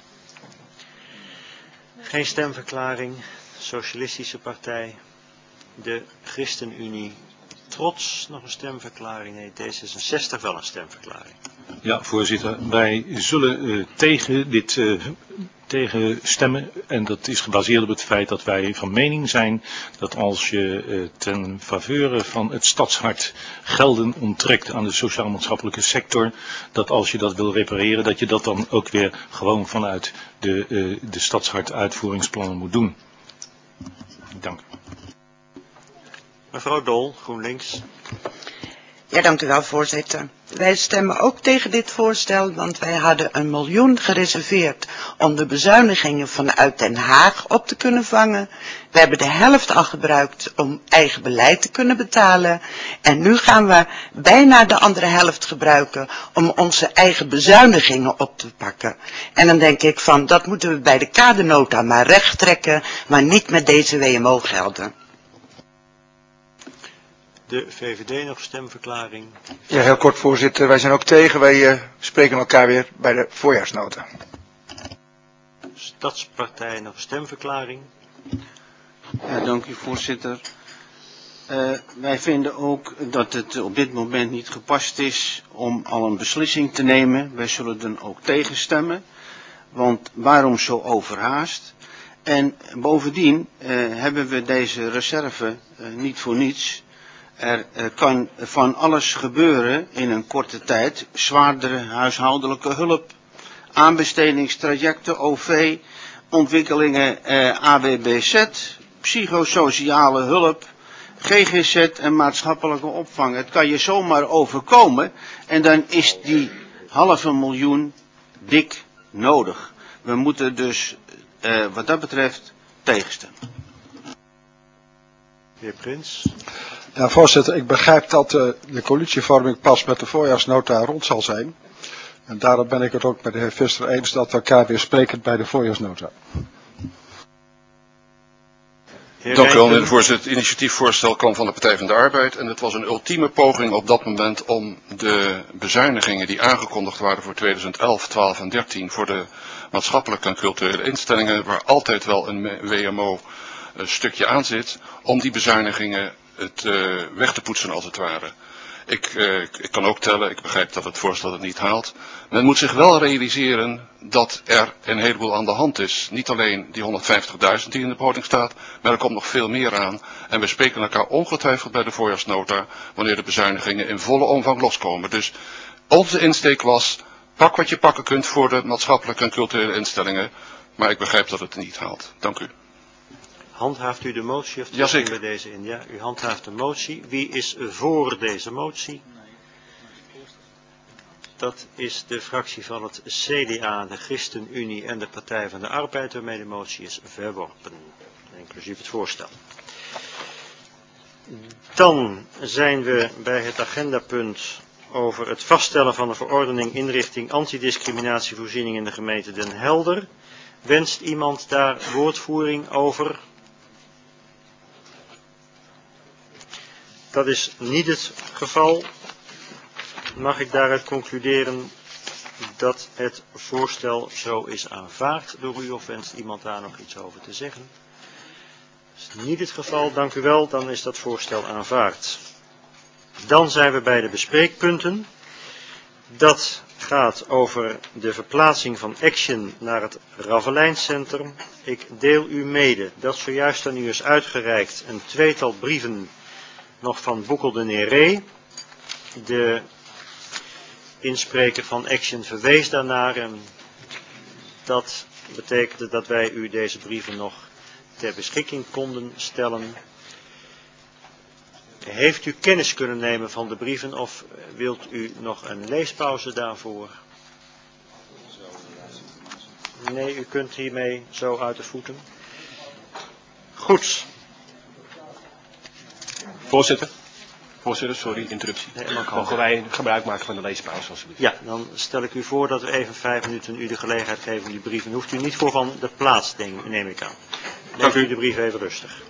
Geen stemverklaring. Socialistische Partij. De ChristenUnie. Trots nog een stemverklaring. Nee, D zesenzestig wel een stemverklaring. Ja, voorzitter. Wij zullen uh, tegen dit uh, tegen stemmen. En dat is gebaseerd op het feit dat wij van mening zijn dat als je uh, ten faveur van het stadshart gelden onttrekt aan de sociaal-maatschappelijke sector, dat als je dat wil repareren, dat je dat dan ook weer gewoon vanuit de, uh, de stadshart uitvoeringsplannen moet doen. Dank. Mevrouw Dol, GroenLinks. Ja, dank u wel, voorzitter. Wij stemmen ook tegen dit voorstel, want wij hadden een miljoen gereserveerd om de bezuinigingen vanuit Den Haag op te kunnen vangen. We hebben de helft al gebruikt om eigen beleid te kunnen betalen. En nu gaan we bijna de andere helft gebruiken om onze eigen bezuinigingen op te pakken. En dan denk ik van, dat moeten we bij de kadernota maar recht trekken, maar niet met deze W M O-gelden. De V V D nog stemverklaring. Ja, heel kort, voorzitter. Wij zijn ook tegen. Wij uh, spreken elkaar weer bij de voorjaarsnota. Stadspartij nog stemverklaring. Ja, dank u voorzitter. Uh, wij vinden ook dat het op dit moment niet gepast is om al een beslissing te nemen. Wij zullen dan ook tegenstemmen. Want waarom zo overhaast? En bovendien uh, hebben we deze reserve uh, niet voor niets. Er uh, kan van alles gebeuren in een korte tijd. Zwaardere huishoudelijke hulp, aanbestedingstrajecten, O V, ontwikkelingen uh, A W B Z, psychosociale hulp, G G Z en maatschappelijke opvang. Het kan je zomaar overkomen en dan is die halve miljoen dik nodig. We moeten dus uh, wat dat betreft tegenstemmen. Heer Prins. Ja, voorzitter, ik begrijp dat uh, de coalitievorming pas met de voorjaarsnota rond zal zijn. En daarom ben ik het ook met de heer Visser eens dat we elkaar weer spreken bij de voorjaarsnota. Dank u wel, meneer de voorzitter. Het initiatiefvoorstel kwam van de Partij van de Arbeid en het was een ultieme poging op dat moment om de bezuinigingen die aangekondigd waren voor tweeduizend elf, twaalf en dertien voor de maatschappelijke en culturele instellingen, waar altijd wel een W M O uh, stukje aan zit, om die bezuinigingen het, uh, weg te poetsen als het ware. Ik, uh, ik kan ook tellen, ik begrijp dat het voorstel het niet haalt. Men moet zich wel realiseren dat er een heleboel aan de hand is. Niet alleen die honderdvijftigduizend die in de begroting staat, maar er komt nog veel meer aan. En we spreken elkaar ongetwijfeld bij de voorjaarsnota wanneer de bezuinigingen in volle omvang loskomen. Dus onze insteek was, pak wat je pakken kunt voor de maatschappelijke en culturele instellingen. Maar ik begrijp dat het niet haalt. Dank u. Handhaaft u de motie of Jazeker. we deze in? Ja, u handhaaft de motie. Wie is voor deze motie? Dat is de fractie van het C D A, de ChristenUnie en de Partij van de Arbeid, waarmee de motie is verworpen, inclusief het voorstel. Dan zijn we bij het agendapunt over het vaststellen van de verordening inrichting antidiscriminatievoorziening in de gemeente Den Helder. Wenst iemand daar woordvoering over? Dat is niet het geval. Mag ik daaruit concluderen dat het voorstel zo is aanvaard door u, of wenst iemand daar nog iets over te zeggen? Dat is niet het geval, dank u wel, dan is dat voorstel aanvaard. Dan zijn we bij de bespreekpunten. Dat gaat over de verplaatsing van Action naar het Ravelijncentrum. Ik deel u mede dat zojuist aan u is uitgereikt een tweetal brieven nog van Boekel de Néré. De inspreker van Action verwees daarnaar en dat betekende dat wij u deze brieven nog ter beschikking konden stellen. Heeft u kennis kunnen nemen van de brieven of wilt u nog een leespauze daarvoor? Nee, u kunt hiermee zo uit de voeten. Goed. Voorzitter. Voorzitter, sorry, interruptie. Nee, maar Mogen wij gebruik maken van de leespauze alsjeblieft? Ja, dan stel ik u voor dat we even vijf minuten u de gelegenheid geven om die brieven. Hoeft u niet voor van de plaats, denk, neem ik aan. Lees u de brief even rustig.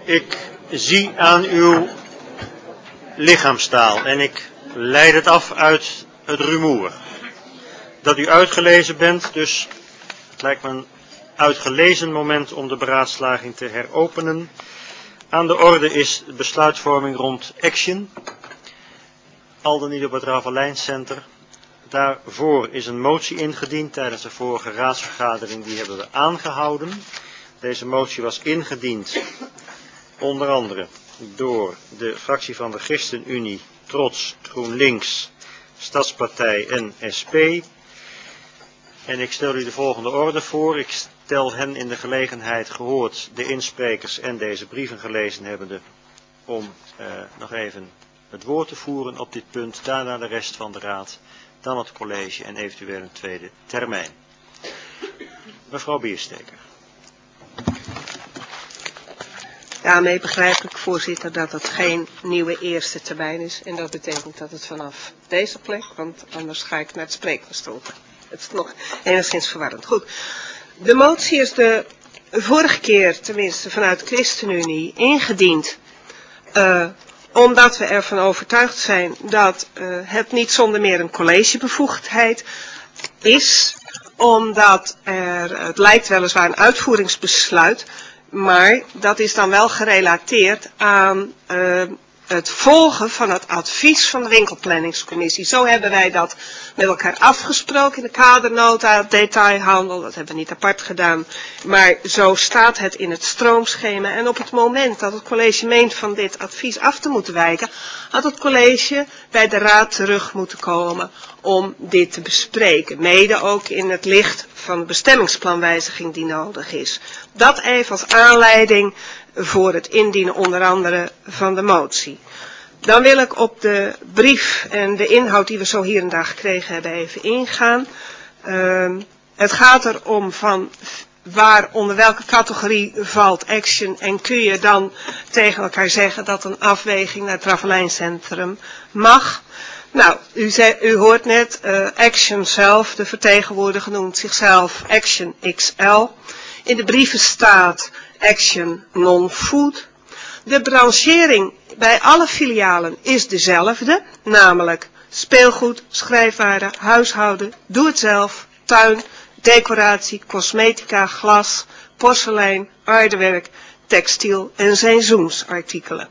Ik zie aan uw lichaamstaal en ik leid het af uit het rumoer dat u uitgelezen bent, dus het lijkt me een uitgelezen moment om de beraadslaging te heropenen. Aan de orde is besluitvorming rond Action, al dan niet op het Ravelijncenter. Daarvoor is een motie ingediend tijdens de vorige raadsvergadering, die hebben we aangehouden. Deze motie was ingediend onder andere door de fractie van de ChristenUnie, Trots, GroenLinks, Stadspartij en S P. En ik stel u de volgende orde voor. Ik stel hen in de gelegenheid, gehoord de insprekers en deze brieven gelezen hebbende, om eh, nog even het woord te voeren op dit punt. Daarna de rest van de raad, dan het college en eventueel een tweede termijn. Mevrouw Biersteker. Daarmee begrijp ik, voorzitter, dat het geen nieuwe eerste termijn is. En dat betekent dat het vanaf deze plek, want anders ga ik naar het spreekgestoel. Het is nog enigszins verwarrend. Goed. De motie is de vorige keer, tenminste vanuit de ChristenUnie, ingediend. Uh, omdat we ervan overtuigd zijn dat uh, het niet zonder meer een collegebevoegdheid is. Omdat er, het lijkt weliswaar een uitvoeringsbesluit, maar dat is dan wel gerelateerd aan uh, het volgen van het advies van de winkelplanningscommissie. Zo hebben wij dat met elkaar afgesproken in de kadernota detailhandel. Dat hebben we niet apart gedaan, maar zo staat het in het stroomschema. En op het moment dat het college meent van dit advies af te moeten wijken, had het college bij de raad terug moeten komen om dit te bespreken. Mede ook in het licht van de bestemmingsplanwijziging die nodig is. Dat even als aanleiding voor het indienen onder andere van de motie. Dan wil ik op de brief en de inhoud die we zo hier en daar gekregen hebben even ingaan. Uh, het gaat erom van waar onder welke categorie valt Action en kun je dan tegen elkaar zeggen dat een afweging naar het Ravelijncentrum mag. Nou, u, zei, u hoort net, uh, Action zelf, de vertegenwoordiger noemt zichzelf Action X L. In de brieven staat Action Non-Food. De branchering bij alle filialen is dezelfde, namelijk speelgoed, schrijfwaren, huishouden, doe-het-zelf, tuin, decoratie, cosmetica, glas, porselein, aardewerk, textiel en seizoensartikelen.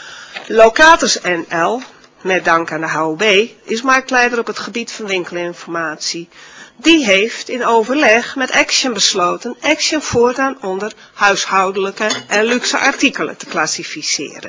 Locatus N L, met dank aan de H O B, is marktleider op het gebied van winkelinformatie. Die heeft in overleg met Action besloten Action voortaan onder huishoudelijke en luxe artikelen te klassificeren.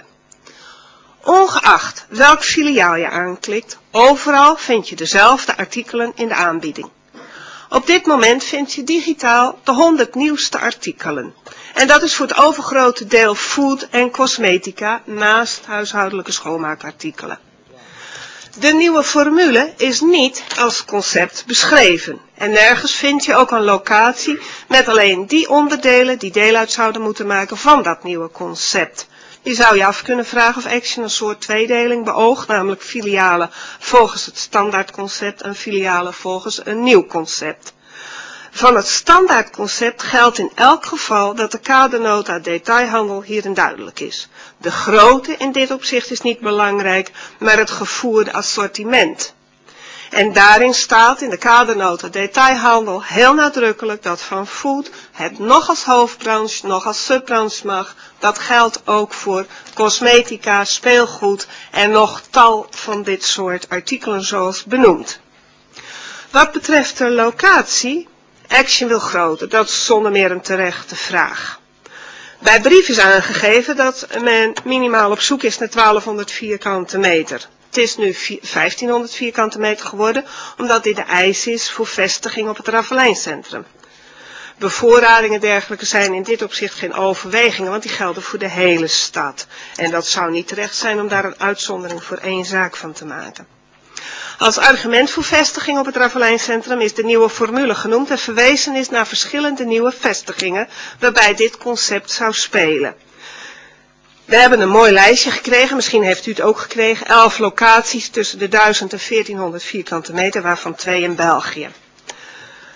Ongeacht welk filiaal je aanklikt, overal vind je dezelfde artikelen in de aanbieding. Op dit moment vind je digitaal de honderd nieuwste artikelen. En dat is voor het overgrote deel food en cosmetica naast huishoudelijke schoonmaakartikelen. De nieuwe formule is niet als concept beschreven. En nergens vind je ook een locatie met alleen die onderdelen die deel uit zouden moeten maken van dat nieuwe concept. Je zou je af kunnen vragen of Action een soort tweedeling beoogt, namelijk filialen volgens het standaardconcept en filialen volgens een nieuw concept. Van het standaardconcept geldt in elk geval dat de kadernota detailhandel hierin duidelijk is. De grootte in dit opzicht is niet belangrijk, maar het gevoerde assortiment. En daarin staat in de kadernota detailhandel heel nadrukkelijk dat van food het nog als hoofdbranche, nog als subbranche mag. Dat geldt ook voor cosmetica, speelgoed en nog tal van dit soort artikelen zoals benoemd. Wat betreft de locatie, Action wil groter, dat is zonder meer een terechte vraag. Bij brief is aangegeven dat men minimaal op zoek is naar twaalfhonderd vierkante meter. Het is nu vijftienhonderd vierkante meter geworden, omdat dit de eis is voor vestiging op het Ravelijncentrum. Bevoorradingen en dergelijke zijn in dit opzicht geen overwegingen, want die gelden voor de hele stad. En dat zou niet terecht zijn om daar een uitzondering voor één zaak van te maken. Als argument voor vestiging op het Ravelijncentrum is de nieuwe formule genoemd en verwezen is naar verschillende nieuwe vestigingen waarbij dit concept zou spelen. We hebben een mooi lijstje gekregen, misschien heeft u het ook gekregen, elf locaties tussen de duizend en veertienhonderd vierkante meter, waarvan twee in België.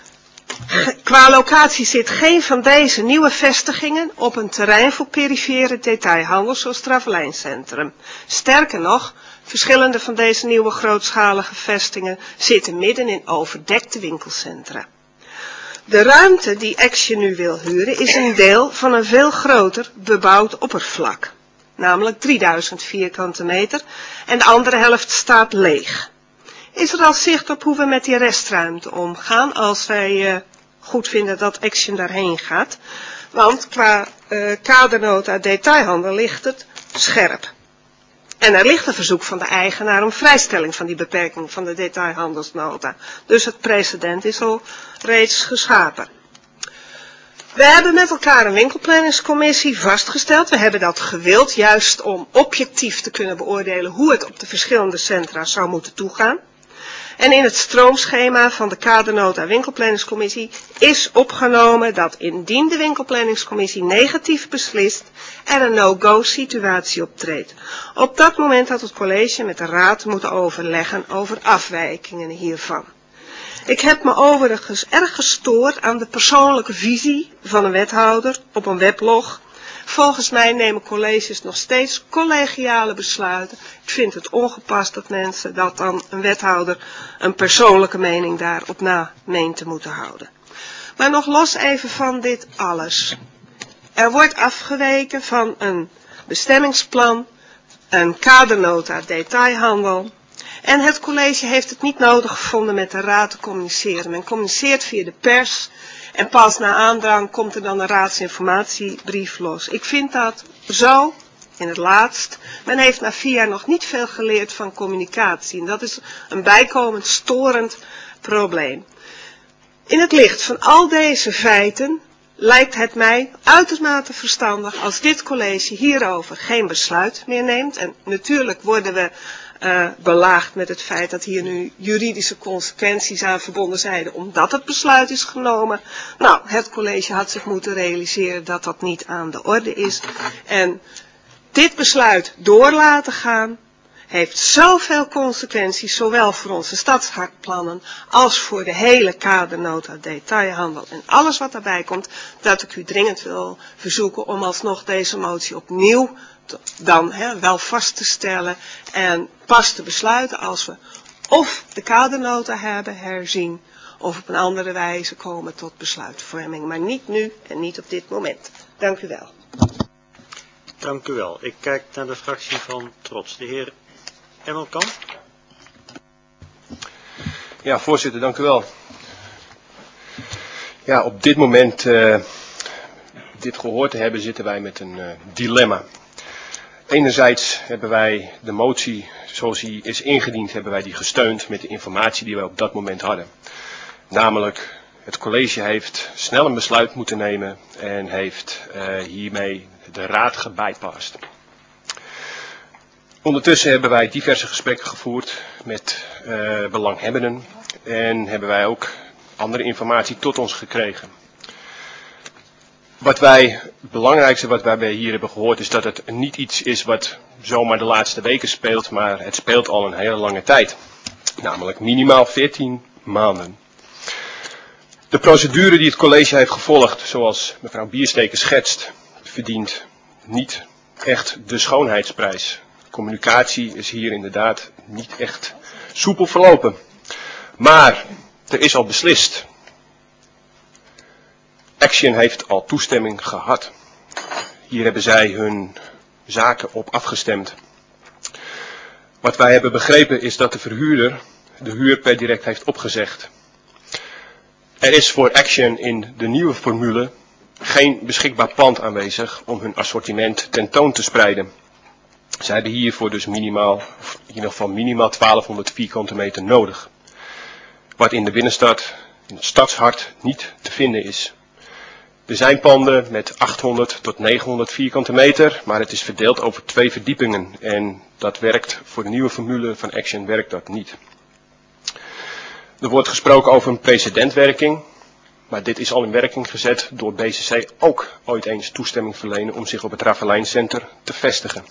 Qua locatie zit geen van deze nieuwe vestigingen op een terrein voor perifere detailhandel zoals het Ravelijn-centrum. Sterker nog, verschillende van deze nieuwe grootschalige vestigingen zitten midden in overdekte winkelcentra. De ruimte die Action nu wil huren is een deel van een veel groter bebouwd oppervlak, namelijk drieduizend vierkante meter en de andere helft staat leeg. Is er al zicht op hoe we met die restruimte omgaan als wij uh, goed vinden dat Action daarheen gaat? Want qua uh, kadernota detailhandel ligt het scherp. En er ligt een verzoek van de eigenaar om vrijstelling van die beperking van de detailhandelsnota. Dus het precedent is al reeds geschapen. We hebben met elkaar een winkelplanningscommissie vastgesteld. We hebben dat gewild juist om objectief te kunnen beoordelen hoe het op de verschillende centra zou moeten toegaan. En in het stroomschema van de kadernota winkelplanningscommissie is opgenomen dat indien de winkelplanningscommissie negatief beslist, er een no-go situatie optreedt. Op dat moment had het college met de raad moeten overleggen over afwijkingen hiervan. Ik heb me overigens erg gestoord aan de persoonlijke visie van een wethouder op een weblog. Volgens mij nemen colleges nog steeds collegiale besluiten. Ik vind het ongepast dat mensen, dat dan een wethouder, een persoonlijke mening daarop na meent te moeten houden. Maar nog los even van dit alles. Er wordt afgeweken van een bestemmingsplan, een kadernota detailhandel. En het college heeft het niet nodig gevonden met de raad te communiceren. Men communiceert via de pers. En pas na aandrang komt er dan een raadsinformatiebrief los. Ik vind dat zo, in het laatst. Men heeft na vier jaar nog niet veel geleerd van communicatie. En dat is een bijkomend storend probleem. In het licht van al deze feiten lijkt het mij uitermate verstandig als dit college hierover geen besluit meer neemt. En natuurlijk worden we Uh, belaagd met het feit dat hier nu juridische consequenties aan verbonden zijn omdat het besluit is genomen. Nou, het college had zich moeten realiseren dat dat niet aan de orde is. En dit besluit door laten gaan heeft zoveel consequenties, zowel voor onze stadshartplannen als voor de hele kadernota detailhandel en alles wat daarbij komt, dat ik u dringend wil verzoeken om alsnog deze motie opnieuw dan he, wel vast te stellen en pas te besluiten als we of de kadernota hebben herzien of op een andere wijze komen tot besluitvorming. Maar niet nu en niet op dit moment. Dank u wel. Dank u wel. Ik kijk naar de fractie van Trots. De heer Emmelkamp. Ja, voorzitter, dank u wel. Ja, op dit moment uh, dit gehoord te hebben zitten wij met een uh, dilemma. Enerzijds hebben wij de motie zoals die is ingediend, hebben wij die gesteund met de informatie die wij op dat moment hadden. Namelijk, het college heeft snel een besluit moeten nemen en heeft uh, hiermee de raad gebypast. Ondertussen hebben wij diverse gesprekken gevoerd met uh, belanghebbenden en hebben wij ook andere informatie tot ons gekregen. Wat wij, het belangrijkste wat wij hier hebben gehoord is dat het niet iets is wat zomaar de laatste weken speelt, maar het speelt al een hele lange tijd. Namelijk minimaal veertien maanden. De procedure die het college heeft gevolgd, zoals mevrouw Biersteker schetst, verdient niet echt de schoonheidsprijs. Communicatie is hier inderdaad niet echt soepel verlopen. Maar er is al beslist. Action heeft al toestemming gehad. Hier hebben zij hun zaken op afgestemd. Wat wij hebben begrepen is dat de verhuurder de huur per direct heeft opgezegd. Er is voor Action in de nieuwe formule geen beschikbaar pand aanwezig om hun assortiment tentoon te spreiden. Zij hebben hiervoor dus minimaal, of in ieder geval minimaal twaalfhonderd vierkante meter nodig. Wat in de binnenstad, in het stadshart, niet te vinden is. Er zijn panden met achthonderd tot negenhonderd vierkante meter, maar het is verdeeld over twee verdiepingen. En dat werkt voor de nieuwe formule van Action werkt dat niet. Er wordt gesproken over een precedentwerking, maar dit is al in werking gezet door B C C ook ooit eens toestemming verlenen om zich op het Ravelijn-center te vestigen.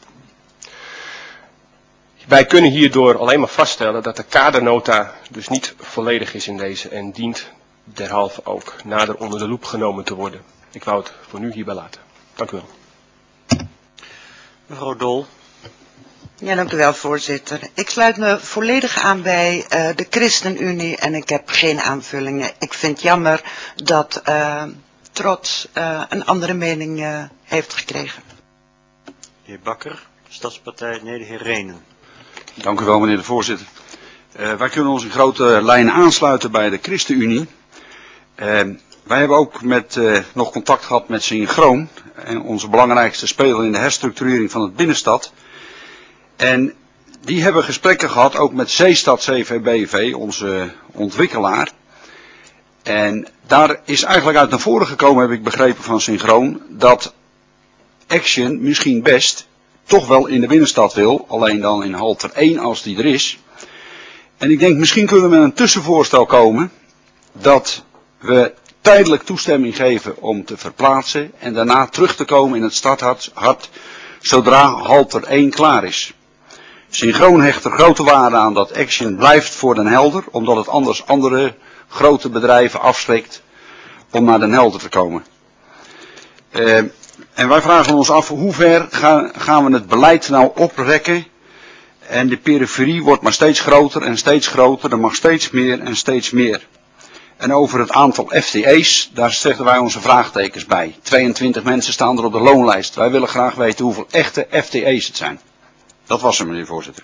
Wij kunnen hierdoor alleen maar vaststellen dat de kadernota dus niet volledig is in deze en dient derhalve ook nader onder de loep genomen te worden. Ik wou het voor nu hierbij laten. Dank u wel. Mevrouw Dol. Ja, dank u wel, voorzitter. Ik sluit me volledig aan bij uh, de ChristenUnie en ik heb geen aanvullingen. Ik vind het jammer dat uh, Trots uh, een andere mening uh, heeft gekregen. De heer Bakker, Stadspartij, nee, de heer Renen. Dank u wel, meneer de voorzitter. Uh, wij kunnen ons in grote lijnen aansluiten bij de ChristenUnie. Uh, wij hebben ook met, uh, nog contact gehad met Synchroon, en onze belangrijkste speler in de herstructurering van het binnenstad. En die hebben gesprekken gehad ook met Zeestad C V B V, onze ontwikkelaar. En daar is eigenlijk uit naar voren gekomen, heb ik begrepen van Synchroon, dat Action misschien best toch wel in de binnenstad wil, alleen dan in Halter één als die er is. En ik denk, misschien kunnen we met een tussenvoorstel komen, dat we tijdelijk toestemming geven om te verplaatsen en daarna terug te komen in het stadhart, zodra Halter één klaar is. Synchroon hecht er grote waarde aan dat Action blijft voor Den Helder, omdat het anders andere grote bedrijven afschrikt om naar Den Helder te komen. Uh, en wij vragen ons af, hoe ver gaan, gaan we het beleid nou oprekken? En de periferie wordt maar steeds groter en steeds groter, er mag steeds meer en steeds meer. En over het aantal F T E's, daar zetten wij onze vraagtekens bij. tweeëntwintig mensen staan er op de loonlijst. Wij willen graag weten hoeveel echte F T E's het zijn. Dat was hem, meneer de voorzitter.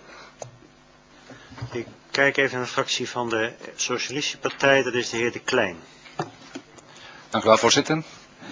Ik kijk even naar de fractie van de Socialistische Partij, dat is de heer De Klein. Dank u wel, voorzitter.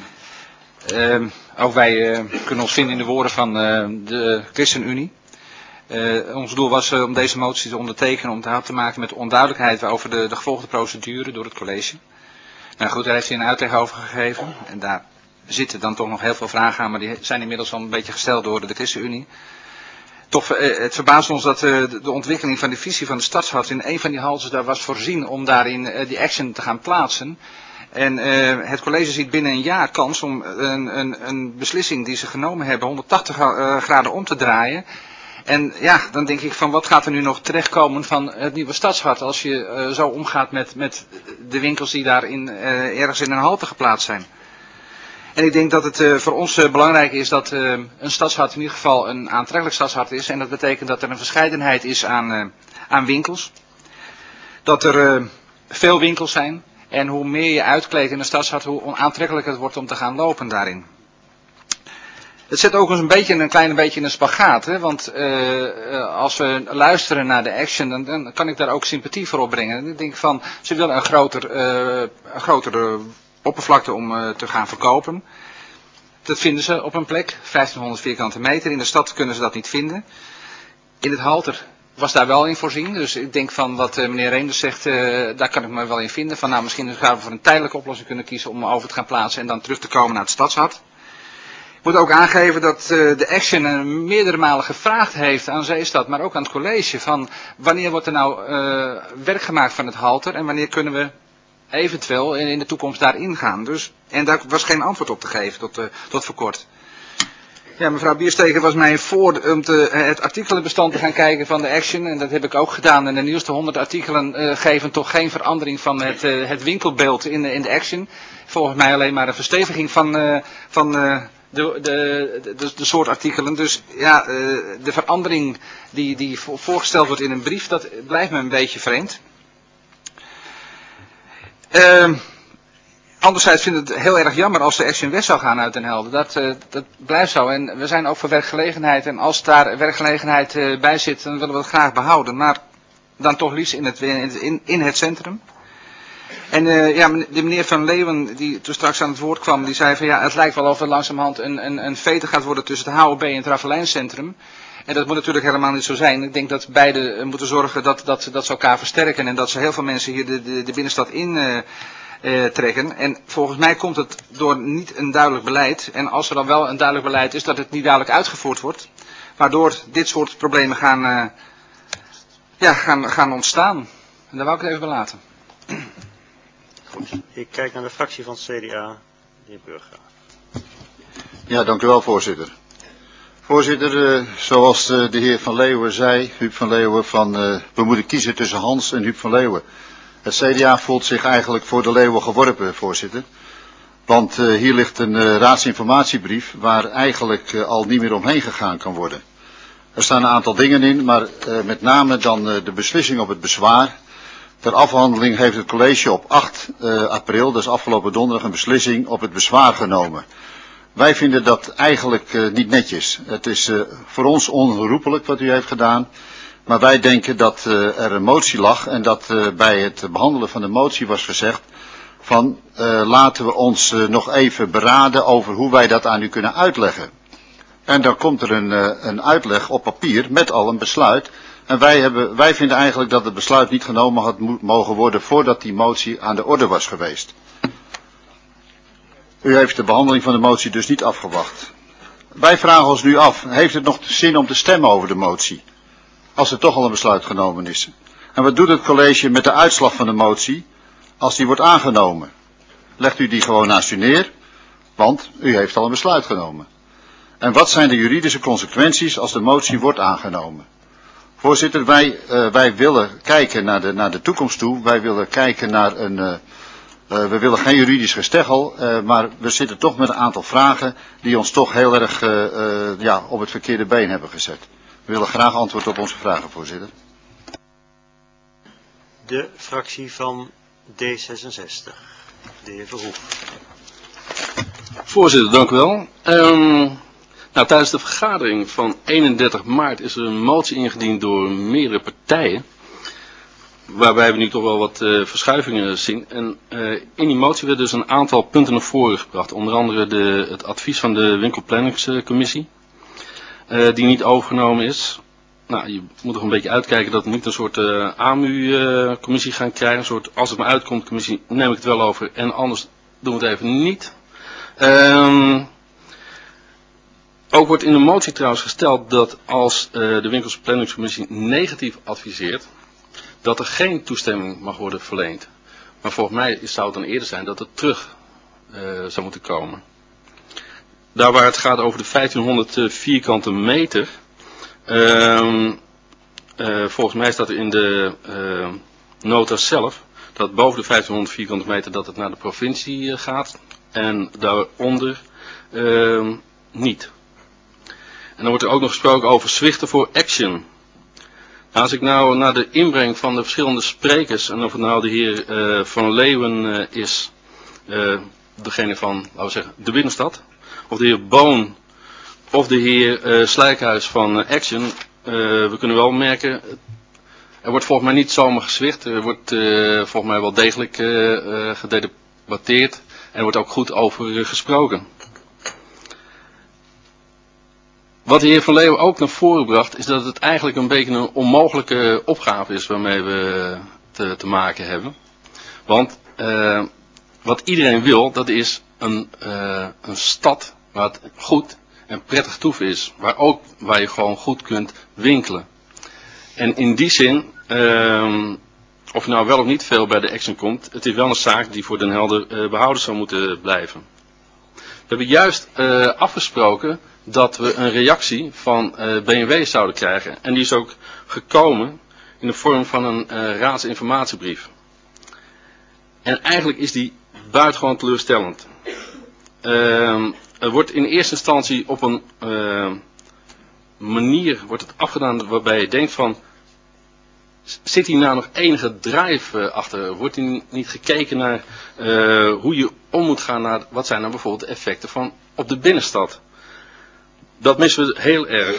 Uh, ook wij uh, kunnen ons vinden in de woorden van uh, de ChristenUnie. Uh, ons doel was uh, om deze motie te ondertekenen om te helpen te maken met de onduidelijkheid over de, de gevolgde procedure door het college. Nou goed, daar heeft hij een uitleg over gegeven en daar zitten dan toch nog heel veel vragen aan, maar die zijn inmiddels al een beetje gesteld door de ChristenUnie. Toch, uh, het verbaast ons dat uh, de, de ontwikkeling van de visie van de stadshart in een van die haltes daar was voorzien om daarin uh, die Action te gaan plaatsen. En uh, het college ziet binnen een jaar kans om een, een, een beslissing die ze genomen hebben honderdtachtig uh, graden om te draaien. En ja, dan denk ik van wat gaat er nu nog terechtkomen van het nieuwe stadshart als je uh, zo omgaat met, met de winkels die daar in, uh, ergens in een halte geplaatst zijn. En ik denk dat het uh, voor ons uh, belangrijk is dat uh, een stadshart in ieder geval een aantrekkelijk stadshart is. En dat betekent dat er een verscheidenheid is aan, uh, aan winkels. Dat er uh, veel winkels zijn. En hoe meer je uitkleedt in een stadshart, hoe onaantrekkelijker het wordt om te gaan lopen daarin. Het zit ook eens een beetje een klein beetje in een spagaat, hè? Want uh, als we luisteren naar de Action, dan, dan kan ik daar ook sympathie voor opbrengen. En ik denk van, ze willen een groter, uh, een grotere oppervlakte om uh, te gaan verkopen. Dat vinden ze op een plek, vijftienhonderd vierkante meter. In de stad kunnen ze dat niet vinden. In het Halter was daar wel in voorzien. Dus ik denk van wat uh, meneer Reenders zegt, uh, daar kan ik me wel in vinden. Van nou, misschien gaan we voor een tijdelijke oplossing kunnen kiezen om over te gaan plaatsen en dan terug te komen naar het stadshart. Ik moet ook aangeven dat uh, de Action uh, meerdere malen gevraagd heeft aan Zeestad, maar ook aan het college, van wanneer wordt er nou uh, werk gemaakt van het Halter en wanneer kunnen we eventueel in, in de toekomst daarin gaan. Dus, en daar was geen antwoord op te geven tot, uh, tot voor kort. Ja, mevrouw Biersteker was mij voor om te, het artikelenbestand te gaan kijken van de Action. En dat heb ik ook gedaan. En de nieuwste honderd artikelen uh, geven toch geen verandering van het, uh, het winkelbeeld in de, in de Action. Volgens mij alleen maar een versteviging van, uh, van uh, de, de, de, de soort artikelen. Dus ja, uh, de verandering die, die voorgesteld wordt in een brief, dat blijft me een beetje vreemd. Uh, Anderzijds vind ik het heel erg jammer als de Action weg zou gaan uit Den Helder. Dat, uh, dat blijft zo. En we zijn ook voor werkgelegenheid. En als daar werkgelegenheid uh, bij zit, dan willen we het graag behouden. Maar dan toch liefst in het, in, in het centrum. En uh, ja, de meneer Van Leeuwen, die toen straks aan het woord kwam, die zei van ja, het lijkt wel of er langzamerhand een, een, een vete gaat worden tussen het H O B en het Raffelijncentrum. En dat moet natuurlijk helemaal niet zo zijn. Ik denk dat beide moeten zorgen dat, dat, dat ze elkaar versterken. En dat ze heel veel mensen hier de, de, de binnenstad in... Uh, Uh, trekken. En volgens mij komt het door niet een duidelijk beleid. En als er dan wel een duidelijk beleid is, dat het niet duidelijk uitgevoerd wordt. Waardoor dit soort problemen gaan, uh, ja, gaan, gaan ontstaan. En daar wou ik het even bij laten. Goed, ik kijk naar de fractie van het C D A, de heer Burggraaf. Ja, dank u wel, voorzitter. Voorzitter, uh, zoals uh, de heer Van Leeuwen zei, Huub van Leeuwen, van uh, we moeten kiezen tussen Hans en Huub van Leeuwen. Het C D A voelt zich eigenlijk voor de leeuwen geworpen, voorzitter. Want uh, hier ligt een uh, raadsinformatiebrief waar eigenlijk uh, al niet meer omheen gegaan kan worden. Er staan een aantal dingen in, maar uh, met name dan uh, de beslissing op het bezwaar. Ter afhandeling heeft het college op acht uh, april, dus afgelopen donderdag, een beslissing op het bezwaar genomen. Wij vinden dat eigenlijk uh, niet netjes. Het is uh, voor ons onherroepelijk wat u heeft gedaan. Maar wij denken dat uh, er een motie lag en dat uh, bij het behandelen van de motie was gezegd van uh, laten we ons uh, nog even beraden over hoe wij dat aan u kunnen uitleggen. En dan komt er een, uh, een uitleg op papier met al een besluit. En wij, hebben, wij vinden eigenlijk dat het besluit niet genomen had mo- mogen worden voordat die motie aan de orde was geweest. U heeft de behandeling van de motie dus niet afgewacht. Wij vragen ons nu af, heeft het nog zin om te stemmen over de motie? Als er toch al een besluit genomen is. En wat doet het college met de uitslag van de motie als die wordt aangenomen? Legt u die gewoon naast u neer, want u heeft al een besluit genomen. En wat zijn de juridische consequenties als de motie wordt aangenomen? Voorzitter, wij, uh, wij willen kijken naar de, naar de toekomst toe. Wij willen kijken naar een... Uh, uh, we willen geen juridisch gesteggel, uh, maar we zitten toch met een aantal vragen die ons toch heel erg uh, uh, ja, op het verkeerde been hebben gezet. We willen graag antwoord op onze vragen, voorzitter. De fractie van D zesenzestig, de heer Verhoef. Voorzitter, dank u wel. Um, nou, tijdens de vergadering van eenendertig maart is er een motie ingediend door meerdere partijen. Waarbij we nu toch wel wat uh, verschuivingen zien. En uh, in die motie werd dus een aantal punten naar voren gebracht. Onder andere de, het advies van de winkelplanningscommissie. Uh, die niet overgenomen is. Nou, je moet toch een beetje uitkijken dat we niet een soort uh, A M U-commissie uh, gaan krijgen. Een soort, als het maar uitkomt, commissie, neem ik het wel over. En anders doen we het even niet. Um, ook wordt in de motie trouwens gesteld dat als uh, de winkelplanningscommissie negatief adviseert, dat er geen toestemming mag worden verleend. Maar volgens mij zou het dan eerder zijn dat het terug uh, zou moeten komen. Daar waar het gaat over de vijftienhonderd uh, vierkante meter. Uh, uh, volgens mij staat er in de uh, nota zelf dat boven de vijftienhonderd vierkante meter dat het naar de provincie uh, gaat. En daaronder uh, niet. En dan wordt er ook nog gesproken over zwichten voor action. Nou, als ik nou naar de inbreng van de verschillende sprekers, en of het nou de heer uh, Van Leeuwen uh, is, uh, degene van, laten we zeggen, de Binnenstad, of de heer Boon, of de heer uh, Slijkhuis van uh, Action, uh, we kunnen wel merken, er wordt volgens mij niet zomaar gezwicht, er wordt uh, volgens mij wel degelijk uh, uh, gedebatteerd en er wordt ook goed over uh, gesproken. Wat de heer Van Leeuwen ook naar voren bracht, is dat het eigenlijk een beetje een onmogelijke opgave is waarmee we te, te maken hebben. Want uh, wat iedereen wil, dat is een, uh, een stad waar het goed en prettig toeven is. Waar, ook, waar je gewoon goed kunt winkelen. En in die zin, uh, of je nou wel of niet veel bij de Action komt, het is wel een zaak die voor Den Helder uh, behouden zou moeten blijven. We hebben juist uh, afgesproken dat we een reactie van uh, B M W zouden krijgen. En die is ook gekomen in de vorm van een uh, raadsinformatiebrief. En eigenlijk is die buitengewoon teleurstellend. Uh, er wordt in eerste instantie op een uh, manier wordt het afgedaan waarbij je denkt van, zit hier nou nog enige drive uh, achter? Wordt hier niet gekeken naar uh, hoe je om moet gaan naar, wat zijn nou bijvoorbeeld de effecten van op de binnenstad? Dat missen we heel erg.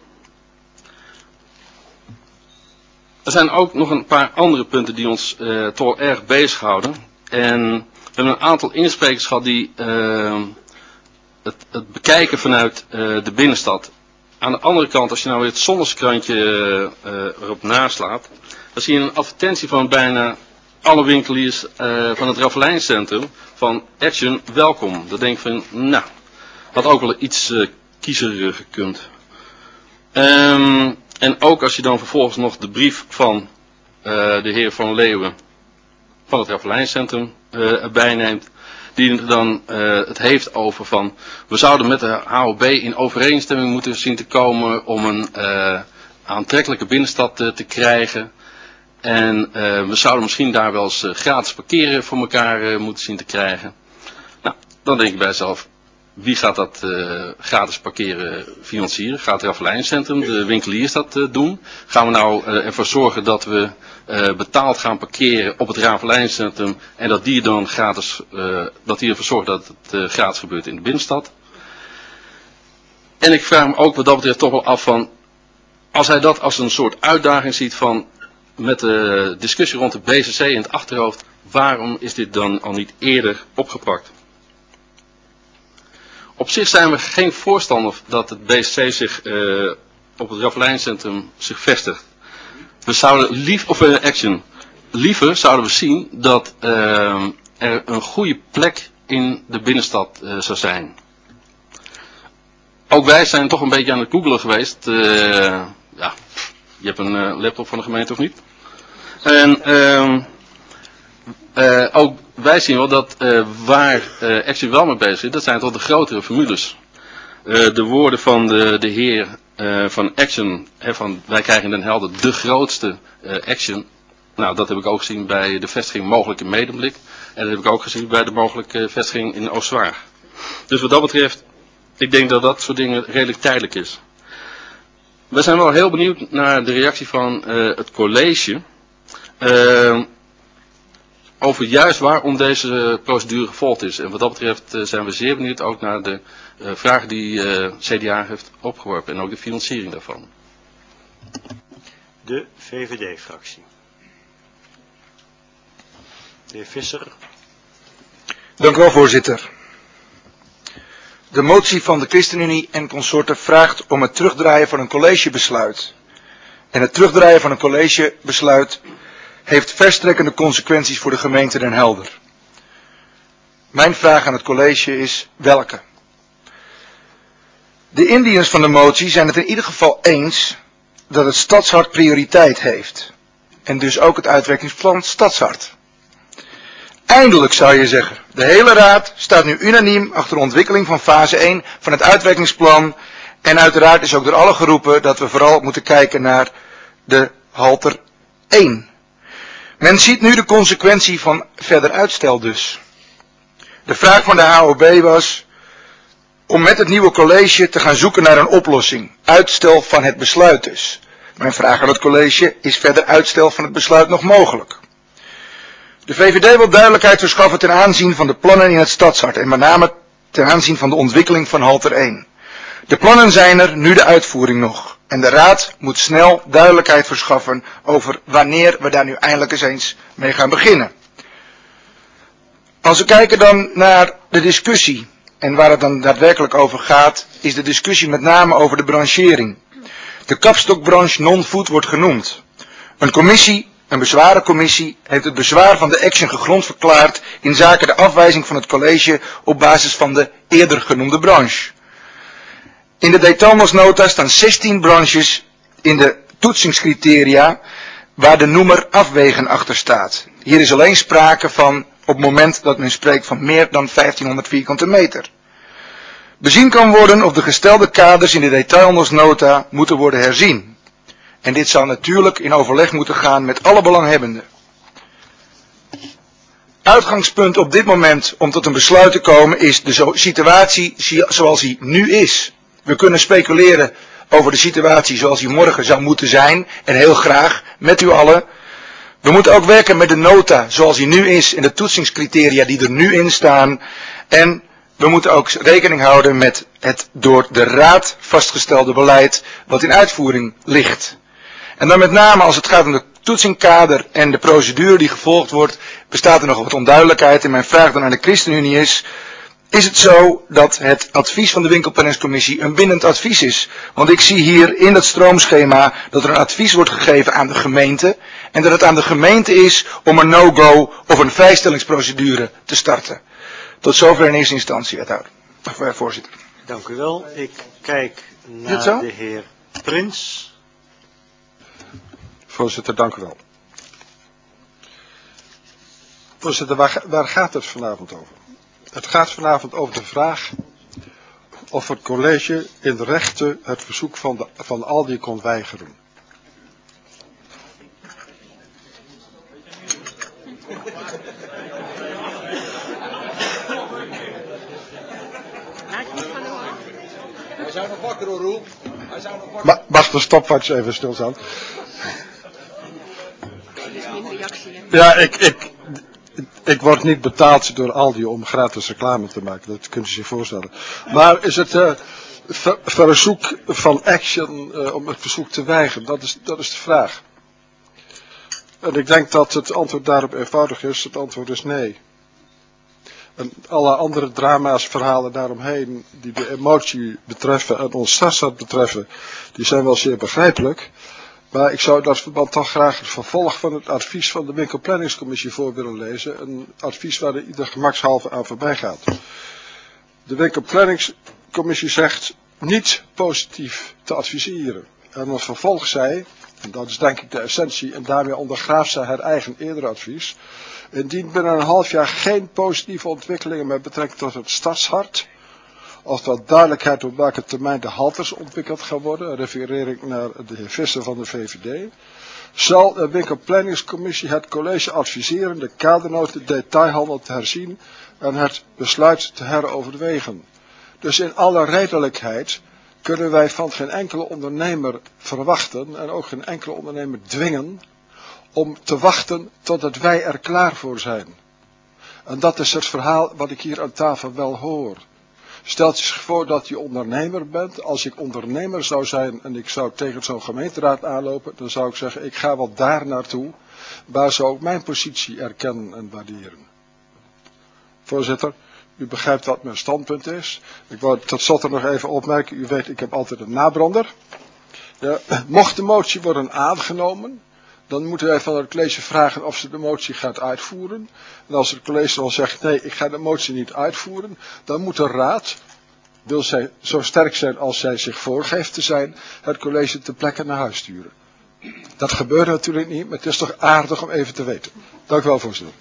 Er zijn ook nog een paar andere punten die ons uh, toch erg bezighouden. En we hebben een aantal insprekers gehad die uh, het, het bekijken vanuit uh, de binnenstad. Aan de andere kant, als je nou weer het zonneskrantje uh, uh, erop naslaat, dan zie je een advertentie van bijna alle winkeliers uh, van het Raffelijncentrum van Action, welkom. Dan denk ik van, nou, had ook wel iets uh, kiezer gekund. Um, en ook als je dan vervolgens nog de brief van uh, de heer Van Leeuwen van het Raffelijncentrum uh, erbij neemt, die dan uh, het heeft over van, we zouden met de H O B in overeenstemming moeten zien te komen om een uh, aantrekkelijke binnenstad uh, te krijgen. En uh, we zouden misschien daar wel eens uh, gratis parkeren voor elkaar uh, moeten zien te krijgen. Nou, dan denk ik bij mezelf, wie gaat dat uh, gratis parkeren financieren? Gaat het Raffelijncentrum, de winkeliers dat uh, doen? Gaan we nou uh, ervoor zorgen dat we uh, betaald gaan parkeren op het Raffelijncentrum en dat die dan gratis, uh, dat die ervoor zorgt dat het uh, gratis gebeurt in de binnenstad? En ik vraag me ook wat dat betreft toch wel af van, als hij dat als een soort uitdaging ziet van, met de discussie rond de B C C in het achterhoofd, waarom is dit dan al niet eerder opgepakt? Op zich zijn we geen voorstander dat het B C C zich uh, op het Raffelijncentrum zich vestigt. We zouden lief, of uh, action, liever zouden we zien dat uh, er een goede plek in de binnenstad uh, zou zijn. Ook wij zijn toch een beetje aan het googelen geweest. Uh, ja, je hebt een uh, laptop van de gemeente of niet? En uh, uh, ook wij zien wel dat uh, waar uh, Action wel mee bezig is, dat zijn toch de grotere formules. Uh, de woorden van de, de heer uh, van Action, hè, van wij krijgen in Den Helder de grootste uh, Action. Nou, dat heb ik ook gezien bij de vestiging mogelijk in Medemblik. En dat heb ik ook gezien bij de mogelijke vestiging in Oostwaar. Dus wat dat betreft, ik denk dat dat soort dingen redelijk tijdelijk is. We zijn wel heel benieuwd naar de reactie van uh, het college. Uh, over juist waarom deze procedure gevolgd is. En wat dat betreft uh, zijn we zeer benieuwd ook naar de uh, vragen die uh, C D A heeft opgeworpen. En ook de financiering daarvan. De V V D-fractie. De heer Visser. Dank u wel, voorzitter. De motie van de ChristenUnie en consorten vraagt om het terugdraaien van een collegebesluit. En het terugdraaien van een collegebesluit heeft verstrekkende consequenties voor de gemeente Den Helder. Mijn vraag aan het college is welke? De indieners van de motie zijn het in ieder geval eens dat het Stadshart prioriteit heeft. En dus ook het uitwerkingsplan Stadshart. Eindelijk zou je zeggen, de hele raad staat nu unaniem achter de ontwikkeling van fase één van het uitwerkingsplan. En uiteraard is ook door alle geroepen dat we vooral moeten kijken naar de halter één. Men ziet nu de consequentie van verder uitstel dus. De vraag van de H O B was om met het nieuwe college te gaan zoeken naar een oplossing. Uitstel van het besluit dus. Mijn vraag aan het college, is verder uitstel van het besluit nog mogelijk? De V V D wil duidelijkheid verschaffen ten aanzien van de plannen in het Stadshart en met name ten aanzien van de ontwikkeling van halter één. De plannen zijn er, nu de uitvoering nog. En de raad moet snel duidelijkheid verschaffen over wanneer we daar nu eindelijk eens eens mee gaan beginnen. Als we kijken dan naar de discussie en waar het dan daadwerkelijk over gaat, is de discussie met name over de branchering. De kapstokbranche non-food wordt genoemd. Een commissie, een bezwarencommissie, heeft het bezwaar van de Action gegrond verklaard in zaken de afwijzing van het college op basis van de eerder genoemde branche. In de detailnota staan zestien branches in de toetsingscriteria waar de noemer afwegen achter staat. Hier is alleen sprake van op het moment dat men spreekt van meer dan vijftienhonderd vierkante meter. Bezien kan worden of de gestelde kaders in de detailnota moeten worden herzien. En dit zal natuurlijk in overleg moeten gaan met alle belanghebbenden. Uitgangspunt op dit moment om tot een besluit te komen is de situatie zoals die nu is. We kunnen speculeren over de situatie zoals die morgen zou moeten zijn. En heel graag met u allen. We moeten ook werken met de nota zoals die nu is en de toetsingscriteria die er nu in staan. En we moeten ook rekening houden met het door de raad vastgestelde beleid wat in uitvoering ligt. En dan met name als het gaat om de toetsingkader en de procedure die gevolgd wordt, bestaat er nog wat onduidelijkheid. En mijn vraag dan aan de ChristenUnie is, is het zo dat het advies van de winkelplanningscommissie een bindend advies is? Want ik zie hier in het stroomschema dat er een advies wordt gegeven aan de gemeente en dat het aan de gemeente is om een no-go of een vrijstellingsprocedure te starten. Tot zover in eerste instantie, wethouder. Of, eh, voorzitter. Dank u wel. Ik kijk naar de heer Prins. Voorzitter, dank u wel. Voorzitter, waar, waar gaat het vanavond over? Het gaat vanavond over de vraag of het college in de rechten het verzoek van, de, van Aldi kon weigeren. Hij zou nog wakker hoor, Roel. Hij zou nog wakker. Ma mag de stopwatch even stilstaan? Ja, ik, ik, ik word niet betaald door Aldi om gratis reclame te maken. Dat kunt u zich voorstellen. Maar is het uh, ver, verzoek van Action uh, om het verzoek te weigeren? Dat is, dat is de vraag. En ik denk dat het antwoord daarop eenvoudig is. Het antwoord is nee. En alle andere drama's, verhalen daaromheen, die de emotie betreffen en ons stadsstad betreffen, die zijn wel zeer begrijpelijk. Maar ik zou in dat verband toch graag het vervolg van het advies van de winkelplanningscommissie voor willen lezen. Een advies waar er ieder gemakshalve aan voorbij gaat. De winkelplanningscommissie zegt niet positief te adviseren. En als vervolg zei, en dat is denk ik de essentie, en daarmee ondergraaft zij haar eigen eerdere advies. Indien binnen een half jaar geen positieve ontwikkelingen met betrekking tot het stadshart, oftewel duidelijkheid op welke termijn de halters ontwikkeld gaan worden, refereer ik naar de heer Visser van de V V D, zal de winkelplanningscommissie het college adviseren de kadernoten detailhandel te herzien en het besluit te heroverwegen. Dus in alle redelijkheid kunnen wij van geen enkele ondernemer verwachten en ook geen enkele ondernemer dwingen om te wachten totdat wij er klaar voor zijn. En dat is het verhaal wat ik hier aan tafel wel hoor. Stelt u zich voor dat u ondernemer bent. Als ik ondernemer zou zijn en ik zou tegen zo'n gemeenteraad aanlopen, dan zou ik zeggen, ik ga wel daar naartoe, waar ze ook mijn positie erkennen en waarderen. Voorzitter, u begrijpt wat mijn standpunt is. Ik wou tot slot er nog even opmerken, u weet, ik heb altijd een nabrander. Ja, mocht de motie worden aangenomen, dan moeten wij van het college vragen of ze de motie gaat uitvoeren. En als het college dan zegt, nee, ik ga de motie niet uitvoeren, dan moet de raad, wil zij zo sterk zijn als zij zich voorgeeft te zijn, het college ter plekke naar huis sturen. Dat gebeurt natuurlijk niet, maar het is toch aardig om even te weten. Dank u wel, voorzitter.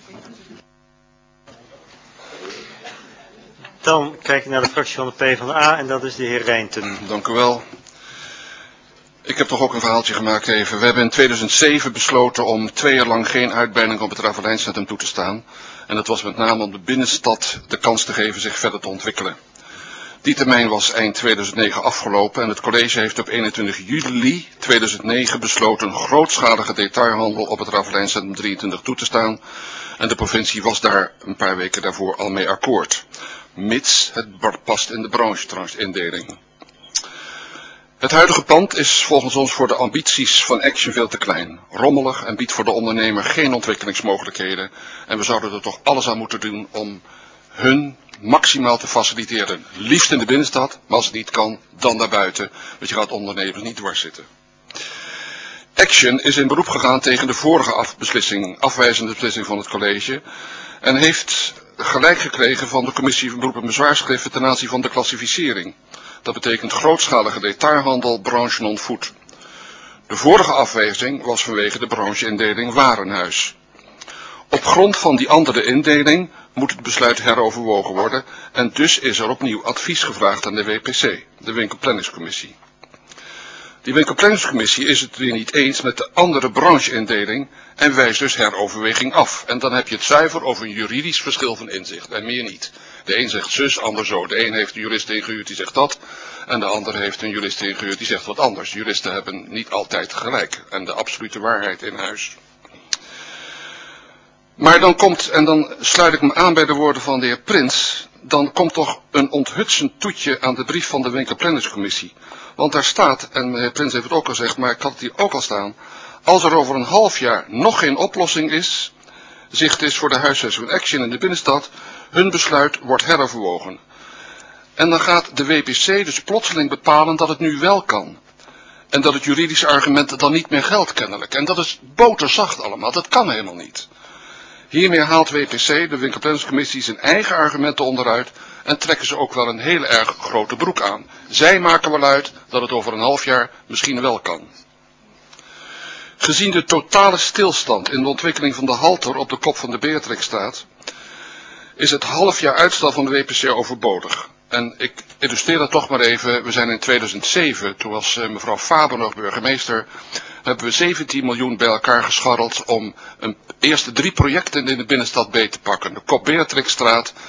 Dan kijk ik naar de fractie van de PvdA en dat is de heer Reijnten. Dank u wel. Ik heb toch ook een verhaaltje gemaakt even. We hebben in tweeduizend zeven besloten om twee jaar lang geen uitbreiding op het Ravelijnscentrum toe te staan. En dat was met name om de binnenstad de kans te geven zich verder te ontwikkelen. Die termijn was eind tweeduizend negen afgelopen en het college heeft op eenentwintig juli tweeduizend negen besloten grootschalige detailhandel op het Ravelijnscentrum drieëntwintig toe te staan. En de provincie was daar een paar weken daarvoor al mee akkoord. Mits het past in de branchetrangsindeling. Het huidige pand is volgens ons voor de ambities van Action veel te klein, rommelig en biedt voor de ondernemer geen ontwikkelingsmogelijkheden. En we zouden er toch alles aan moeten doen om hun maximaal te faciliteren. Liefst in de binnenstad, maar als het niet kan, dan daarbuiten. Want je gaat ondernemers niet dwars zitten. Action is in beroep gegaan tegen de vorige afbeslissing, afwijzende beslissing van het college. En heeft gelijk gekregen van de commissie van beroep en bezwaarschriften ten aanzien van de klassificering. Dat betekent grootschalige detailhandel, branche non-food. De vorige afwijzing was vanwege de brancheindeling warenhuis. Op grond van die andere indeling moet het besluit heroverwogen worden en dus is er opnieuw advies gevraagd aan de W P C, de winkelplanningscommissie. Die winkelplanningscommissie is het weer niet eens met de andere brancheindeling en wijst dus heroverweging af. En dan heb je het zuiver over een juridisch verschil van inzicht en meer niet. De een zegt zus, ander zo. De een heeft een jurist ingehuurd die zegt dat en de ander heeft een jurist ingehuurd die zegt wat anders. Juristen hebben niet altijd gelijk en de absolute waarheid in huis. Maar dan komt, en dan sluit ik me aan bij de woorden van de heer Prins, dan komt toch een onthutsend toetje aan de brief van de winkelplanningscommissie. Want daar staat, en de heer Prins heeft het ook al gezegd, maar ik had het hier ook al staan, als er over een half jaar nog geen oplossing is, zicht is voor de huisvesting van Action in de binnenstad, hun besluit wordt heroverwogen. En dan gaat de W P C dus plotseling bepalen dat het nu wel kan. En dat het juridische argument dan niet meer geldt kennelijk. En dat is boterzacht allemaal, dat kan helemaal niet. Hiermee haalt W P C, de winkelplanningscommissie, zijn eigen argumenten onderuit en trekken ze ook wel een heel erg grote broek aan. Zij maken wel uit dat het over een half jaar misschien wel kan. Gezien de totale stilstand in de ontwikkeling van de halter op de kop van de Beatrixstraat, is het half jaar uitstel van de W P C overbodig. En ik illustreer dat toch maar even. We zijn in tweeduizend zeven, toen was uh, mevrouw Faber nog burgemeester, hebben we zeventien miljoen bij elkaar gescharreld om een eerste drie projecten in de binnenstad beet te pakken. De Kop Beatrixstraat,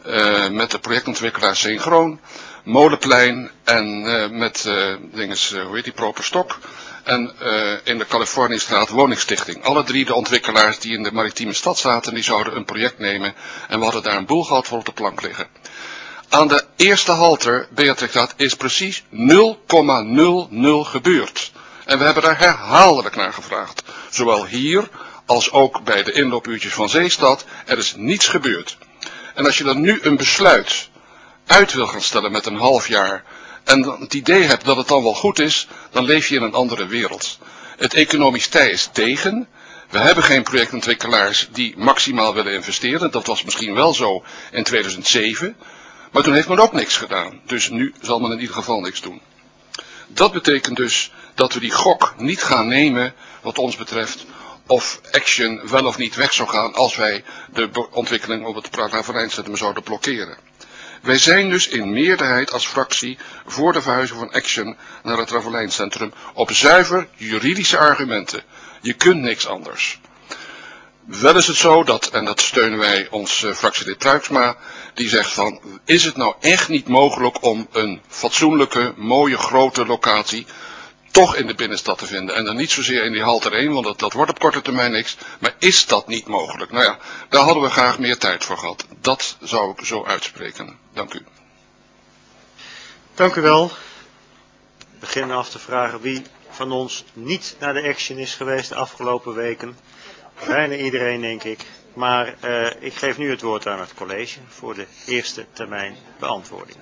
uh, met de projectontwikkelaar Synchroon, Molenplein en uh, met uh, dinges, uh, hoe heet die, Properstok. En uh, in de Californiëstraat Woningstichting. Alle drie de ontwikkelaars die in de maritieme stad zaten, die zouden een project nemen. En we hadden daar een boel gehad voor op de plank liggen. Aan de eerste halter, Beatrixstraat, is precies nul komma nul nul gebeurd. En we hebben daar herhaaldelijk naar gevraagd. Zowel hier als ook bij de inloopuurtjes van Zeestad. Er is niets gebeurd. En als je dan nu een besluit uit wil gaan stellen met een half jaar en het idee hebt dat het dan wel goed is, dan leef je in een andere wereld. Het economisch tij is tegen. We hebben geen projectontwikkelaars die maximaal willen investeren. Dat was misschien wel zo in tweeduizend zeven. Maar toen heeft men ook niks gedaan. Dus nu zal men in ieder geval niks doen. Dat betekent dus dat we die gok niet gaan nemen wat ons betreft of Action wel of niet weg zou gaan als wij de ontwikkeling op het Ravellijncentrum zouden blokkeren. Wij zijn dus in meerderheid als fractie voor de verhuizing van Action naar het Ravellijncentrum op zuiver juridische argumenten. Je kunt niks anders. Wel is het zo dat, en dat steunen wij ons uh, fractielid Truiksma, die zegt van, is het nou echt niet mogelijk om een fatsoenlijke, mooie, grote locatie toch in de binnenstad te vinden. En dan niet zozeer in die halter één, want dat, dat wordt op korte termijn niks. Maar is dat niet mogelijk? Nou ja, daar hadden we graag meer tijd voor gehad. Dat zou ik zo uitspreken. Dank u. Dank u wel. We beginnen af te vragen wie van ons niet naar de Action is geweest de afgelopen weken. Bijna iedereen, denk ik. Maar uh, ik geef nu het woord aan het college voor de eerste termijn beantwoording.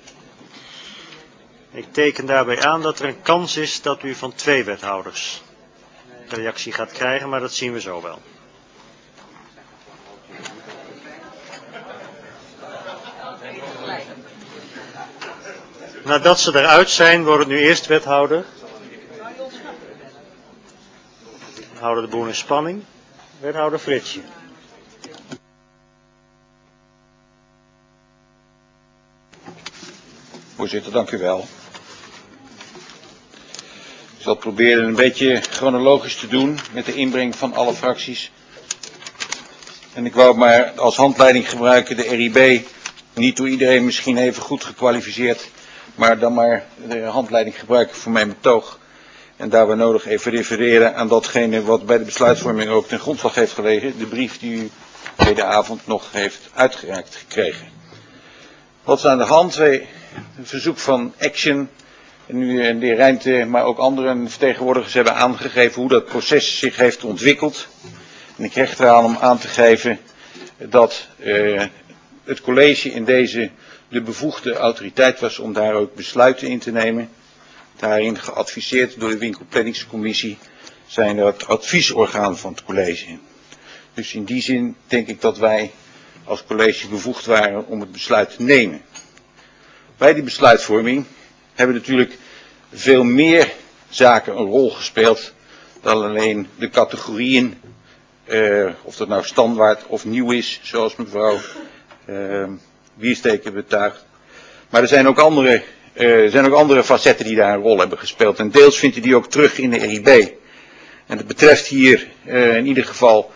Ik teken daarbij aan dat er een kans is dat u van twee wethouders een reactie gaat krijgen, maar dat zien we zo wel. Nadat ze eruit zijn, wordt het nu eerst wethouder. We houden de boel in spanning. Wethouder Fritsje. Voorzitter, dank u wel. Ik zal proberen een beetje chronologisch te doen met de inbreng van alle fracties. En ik wou maar als handleiding gebruiken de R I B, niet door iedereen misschien even goed gekwalificeerd, maar dan maar de handleiding gebruiken voor mijn betoog. En daar we nodig even refereren aan datgene wat bij de besluitvorming ook ten grondslag heeft gelegen, de brief die u deze avond nog heeft uitgereikt gekregen. Wat is aan de hand? Wij, een verzoek van Action, en nu de heer Rijnte, maar ook andere vertegenwoordigers hebben aangegeven hoe dat proces zich heeft ontwikkeld. En ik hecht eraan om aan te geven dat uh, het college in deze de bevoegde autoriteit was om daar ook besluiten in te nemen. Daarin geadviseerd door de winkelplanningscommissie zijn er het adviesorgaan van het college. Dus in die zin denk ik dat wij als college bevoegd waren om het besluit te nemen. Bij die besluitvorming hebben natuurlijk veel meer zaken een rol gespeeld dan alleen de categorieën, uh, of dat nou standaard of nieuw is, zoals mevrouw uh, Biersteken betuigt. Maar er zijn ook andere Uh, er zijn ook andere facetten die daar een rol hebben gespeeld. En deels vindt u die ook terug in de R I B. En dat betreft hier uh, in ieder geval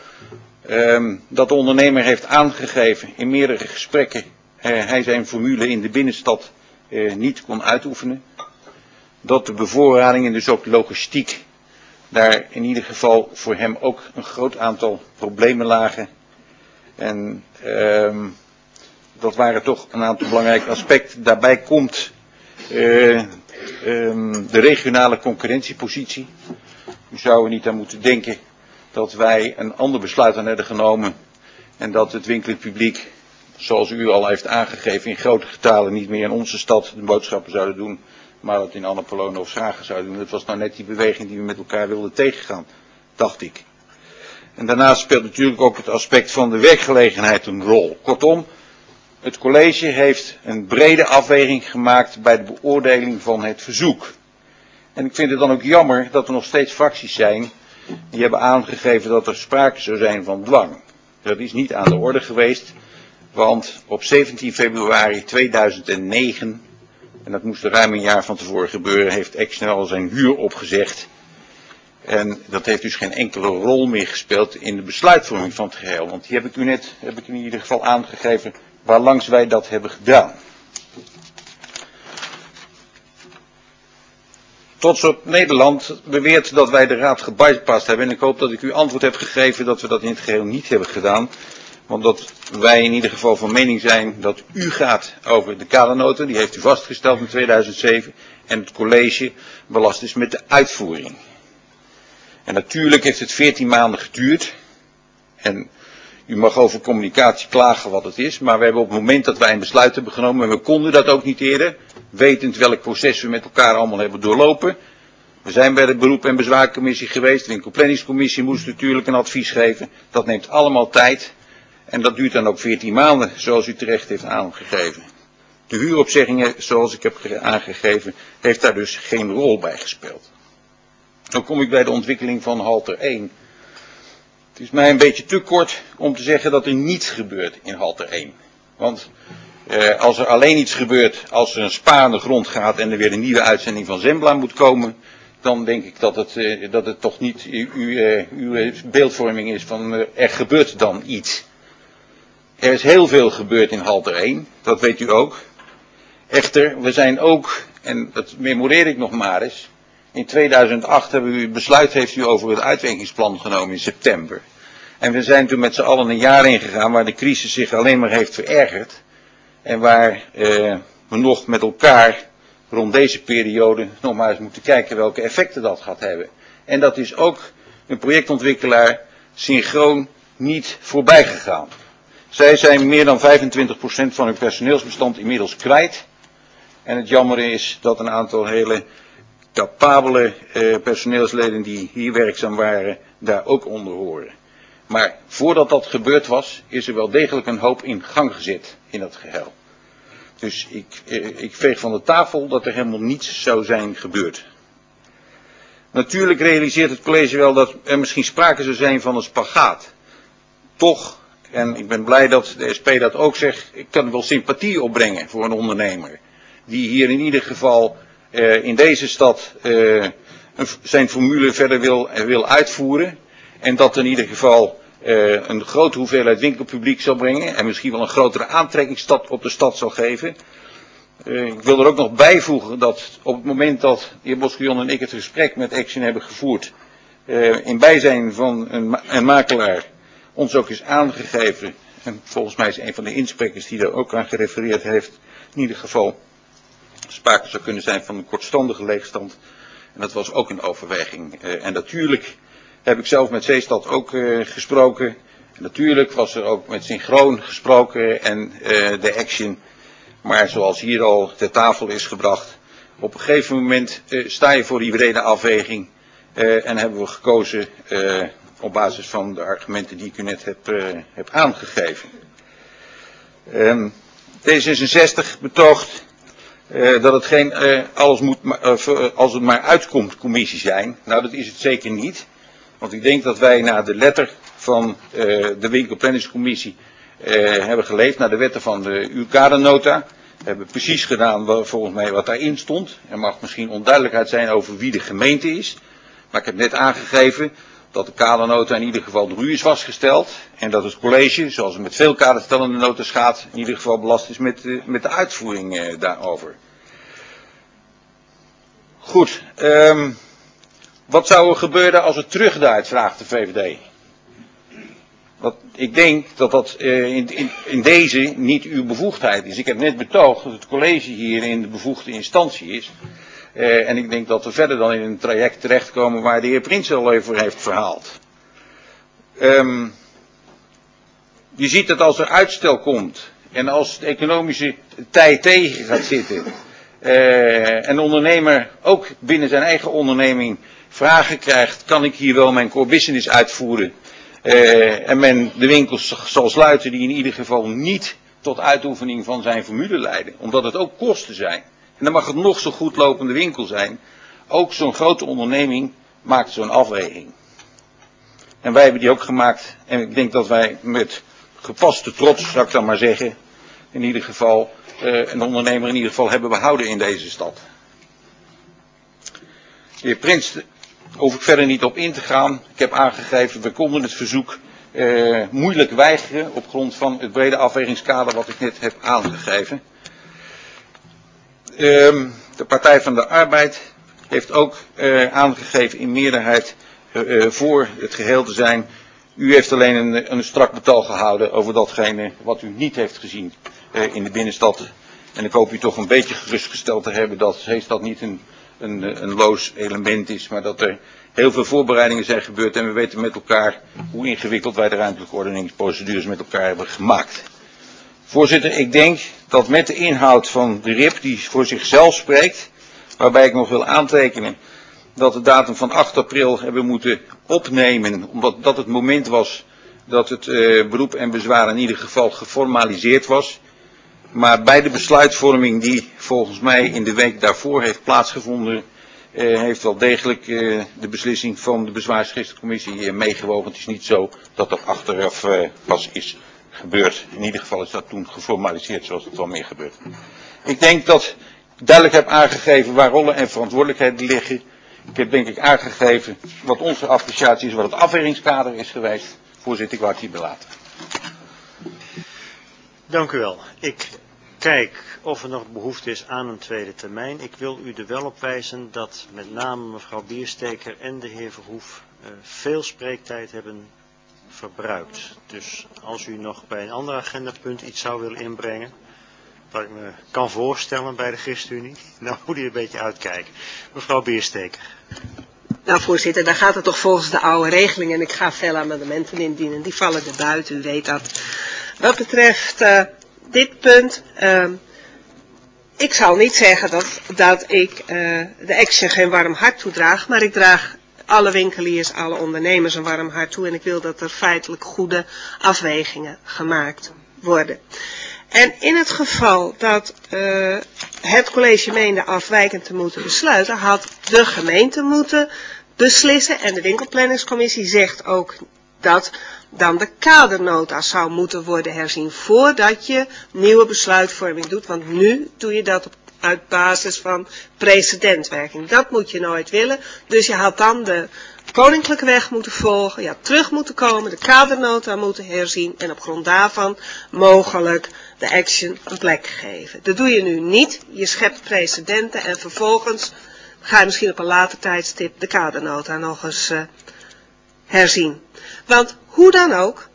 um, dat de ondernemer heeft aangegeven in meerdere gesprekken uh, hij zijn formule in de binnenstad uh, niet kon uitoefenen. Dat de bevoorrading en dus ook de logistiek daar in ieder geval voor hem ook een groot aantal problemen lagen. En um, dat waren toch een aantal belangrijke aspecten. Daarbij komt Uh, um, de regionale concurrentiepositie. U zou er niet aan moeten denken dat wij een ander besluit aan hebben genomen en dat het winkelend publiek, zoals u al heeft aangegeven, in grote getalen niet meer in onze stad de boodschappen zouden doen, maar dat in Annapolona of Schagen zouden doen. Dat was nou net die beweging die we met elkaar wilden tegengaan, dacht ik. En daarnaast speelt natuurlijk ook het aspect van de werkgelegenheid een rol. Kortom, het college heeft een brede afweging gemaakt bij de beoordeling van het verzoek. En ik vind het dan ook jammer dat er nog steeds fracties zijn die hebben aangegeven dat er sprake zou zijn van dwang. Dat is niet aan de orde geweest, want op zeventien februari tweeduizend negen, en dat moest er ruim een jaar van tevoren gebeuren, heeft Action al zijn huur opgezegd. En dat heeft dus geen enkele rol meer gespeeld in de besluitvorming van het geheel. Want die heb ik u net, heb ik u in ieder geval aangegeven, waarlangs wij dat hebben gedaan. Trots op Nederland beweert dat wij de raad gebypast hebben. En ik hoop dat ik u antwoord heb gegeven dat we dat in het geheel niet hebben gedaan. Want dat wij in ieder geval van mening zijn dat u gaat over de kadernota. Die heeft u vastgesteld in tweeduizend zeven. En het college belast is met de uitvoering. En natuurlijk heeft het veertien maanden geduurd. En u mag over communicatie klagen wat het is. Maar we hebben op het moment dat wij een besluit hebben genomen. En we konden dat ook niet eerder. Wetend welk proces we met elkaar allemaal hebben doorlopen. We zijn bij de beroep- en bezwaarcommissie geweest. De winkelplanningscommissie moest natuurlijk een advies geven. Dat neemt allemaal tijd. En dat duurt dan ook veertien maanden, zoals u terecht heeft aangegeven. De huuropzeggingen, zoals ik heb aangegeven, heeft daar dus geen rol bij gespeeld. Dan kom ik bij de ontwikkeling van Halter één. Het is mij een beetje te kort om te zeggen dat er niets gebeurt in Halter één. Want eh, als er alleen iets gebeurt als er een spa aan de grond gaat en er weer een nieuwe uitzending van Zembla moet komen, dan denk ik dat het, eh, dat het toch niet uw, uh, uw beeldvorming is van uh, er gebeurt dan iets. Er is heel veel gebeurd in Halter één, dat weet u ook. Echter, we zijn ook, en dat memoreer ik nog maar eens, in tweeduizend acht hebben u, besluit heeft u over het uitwerkingsplan genomen in september. En we zijn toen met z'n allen een jaar ingegaan waar de crisis zich alleen maar heeft verergerd. En waar eh, we nog met elkaar rond deze periode nog maar eens moeten kijken welke effecten dat gaat hebben. En dat is ook een projectontwikkelaar synchroon niet voorbij gegaan. Zij zijn meer dan vijfentwintig procent van hun personeelsbestand inmiddels kwijt. En het jammer is dat een aantal hele capabele eh, personeelsleden die hier werkzaam waren, daar ook onder horen. Maar voordat dat gebeurd was, is er wel degelijk een hoop in gang gezet in dat geheel. Dus ik, eh, ik veeg van de tafel dat er helemaal niets zou zijn gebeurd. Natuurlijk realiseert het college wel dat er misschien sprake zou zijn van een spagaat. Toch, en ik ben blij dat de S P dat ook zegt, ik kan wel sympathie opbrengen voor een ondernemer. Die hier in ieder geval uh, in deze stad uh, een, zijn formule verder wil, uh, wil uitvoeren. En dat in ieder geval uh, een grote hoeveelheid winkelpubliek zal brengen. En misschien wel een grotere aantrekkingsstad op de stad zal geven. Uh, ik wil er ook nog bijvoegen dat op het moment dat de heer Bosquillon en ik het gesprek met Action hebben gevoerd. Uh, in bijzijn van een, ma een makelaar ons ook is aangegeven. En volgens mij is een van de insprekers die daar ook aan gerefereerd heeft. In ieder geval sprake zou kunnen zijn van een kortstondige leegstand. En dat was ook een overweging. Uh, en natuurlijk heb ik zelf met Zeestad ook uh, gesproken. En natuurlijk was er ook met Synchroon gesproken en uh, de Action. Maar zoals hier al ter tafel is gebracht. Op een gegeven moment uh, sta je voor die brede afweging. Uh, en hebben we gekozen uh, op basis van de argumenten die ik u net heb, uh, heb aangegeven. Um, D zesenzestig betoogt uh, dat het geen uh, alles moet, uh, als het maar uitkomt commissie zijn. Nou, dat is het zeker niet. Want ik denk dat wij naar de letter van uh, de winkelplanningscommissie uh, hebben geleefd, naar de wetten van de uw kadernota. We hebben precies gedaan wat, volgens mij wat daarin stond. Er mag misschien onduidelijkheid zijn over wie de gemeente is. Maar ik heb net aangegeven dat de kadernota in ieder geval door u is vastgesteld. En dat het college, zoals het met veel kaderstellende notas gaat, in ieder geval belast is met, uh, met de uitvoering uh, daarover. Goed. Um, wat zou er gebeuren als het terugdraait, vraagt de V V D. Wat, ik denk dat dat uh, in, in, in deze niet uw bevoegdheid is. Ik heb net betoogd dat het college hier in de bevoegde instantie is. Uh, en ik denk dat we verder dan in een traject terechtkomen waar de heer Prins al over heeft verhaald. Um, je ziet dat als er uitstel komt en als de economische tijd tegen gaat zitten. Uh, en de ondernemer ook binnen zijn eigen onderneming vragen krijgt, kan ik hier wel mijn core business uitvoeren? Uh, en men de winkels zal sluiten die in ieder geval niet tot uitoefening van zijn formule leiden. Omdat het ook kosten zijn. En dan mag het nog zo goed lopende winkel zijn. Ook zo'n grote onderneming maakt zo'n afweging. En wij hebben die ook gemaakt. En ik denk dat wij met gepaste trots, zou ik dan maar zeggen, in ieder geval uh, een ondernemer in ieder geval hebben behouden in deze stad. De heer Prins, daar hoef ik verder niet op in te gaan. Ik heb aangegeven, we konden het verzoek uh, moeilijk weigeren op grond van het brede afwegingskader wat ik net heb aangegeven. Um, de Partij van de Arbeid heeft ook uh, aangegeven in meerderheid uh, uh, voor het geheel te zijn. U heeft alleen een, een strak betal gehouden over datgene wat u niet heeft gezien uh, in de binnenstad. En ik hoop u toch een beetje gerustgesteld te hebben dat Heestad niet een, een, een loos element is, maar dat er heel veel voorbereidingen zijn gebeurd en we weten met elkaar hoe ingewikkeld wij de ruimtelijke ordeningsprocedures met elkaar hebben gemaakt. Voorzitter, ik denk dat met de inhoud van de R I P die voor zichzelf spreekt, waarbij ik nog wil aantekenen dat de datum van acht april hebben moeten opnemen, omdat dat het moment was dat het uh, beroep en bezwaar in ieder geval geformaliseerd was. Maar bij de besluitvorming die volgens mij in de week daarvoor heeft plaatsgevonden, uh, heeft wel degelijk uh, de beslissing van de bezwaarschriftcommissie uh, meegewogen. Het is niet zo dat dat achteraf uh, pas is gebeurd. In ieder geval is dat toen geformaliseerd zoals het wel meer gebeurt. Ik denk dat ik duidelijk heb aangegeven waar rollen en verantwoordelijkheden liggen. Ik heb denk ik aangegeven wat onze appreciatie is, wat het afwegingskader is geweest. Voorzitter, ik wou het hierbij laten. Dank u wel. Ik kijk of er nog behoefte is aan een tweede termijn. Ik wil u er wel op wijzen dat met name mevrouw Biersteker en de heer Verhoef uh, veel spreektijd hebben verbruikt. Dus als u nog bij een ander agendapunt iets zou willen inbrengen, wat ik me kan voorstellen bij de ChristenUnie, dan moet u een beetje uitkijken. Mevrouw Biersteker. Nou voorzitter, daar gaat het toch volgens de oude regeling en ik ga veel amendementen indienen. Die vallen er buiten, u weet dat. Wat betreft uh, dit punt, uh, ik zal niet zeggen dat, dat ik uh, de Action geen warm hart toedraag, maar ik draag alle winkeliers, alle ondernemers een warm hart toe en ik wil dat er feitelijk goede afwegingen gemaakt worden. En in het geval dat uh, het college meende afwijkend te moeten besluiten, had de gemeente moeten beslissen en de winkelplanningscommissie zegt ook dat dan de kadernota zou moeten worden herzien voordat je nieuwe besluitvorming doet, want nu doe je dat op, uit basis van precedentwerking. Dat moet je nooit willen, dus je had dan de koninklijke weg moeten volgen, je had terug moeten komen, de kadernota moeten herzien en op grond daarvan mogelijk de Action een plek geven. Dat doe je nu niet, je schept precedenten en vervolgens ga je misschien op een later tijdstip de kadernota nog eens uh, herzien. Want hoe dan ook,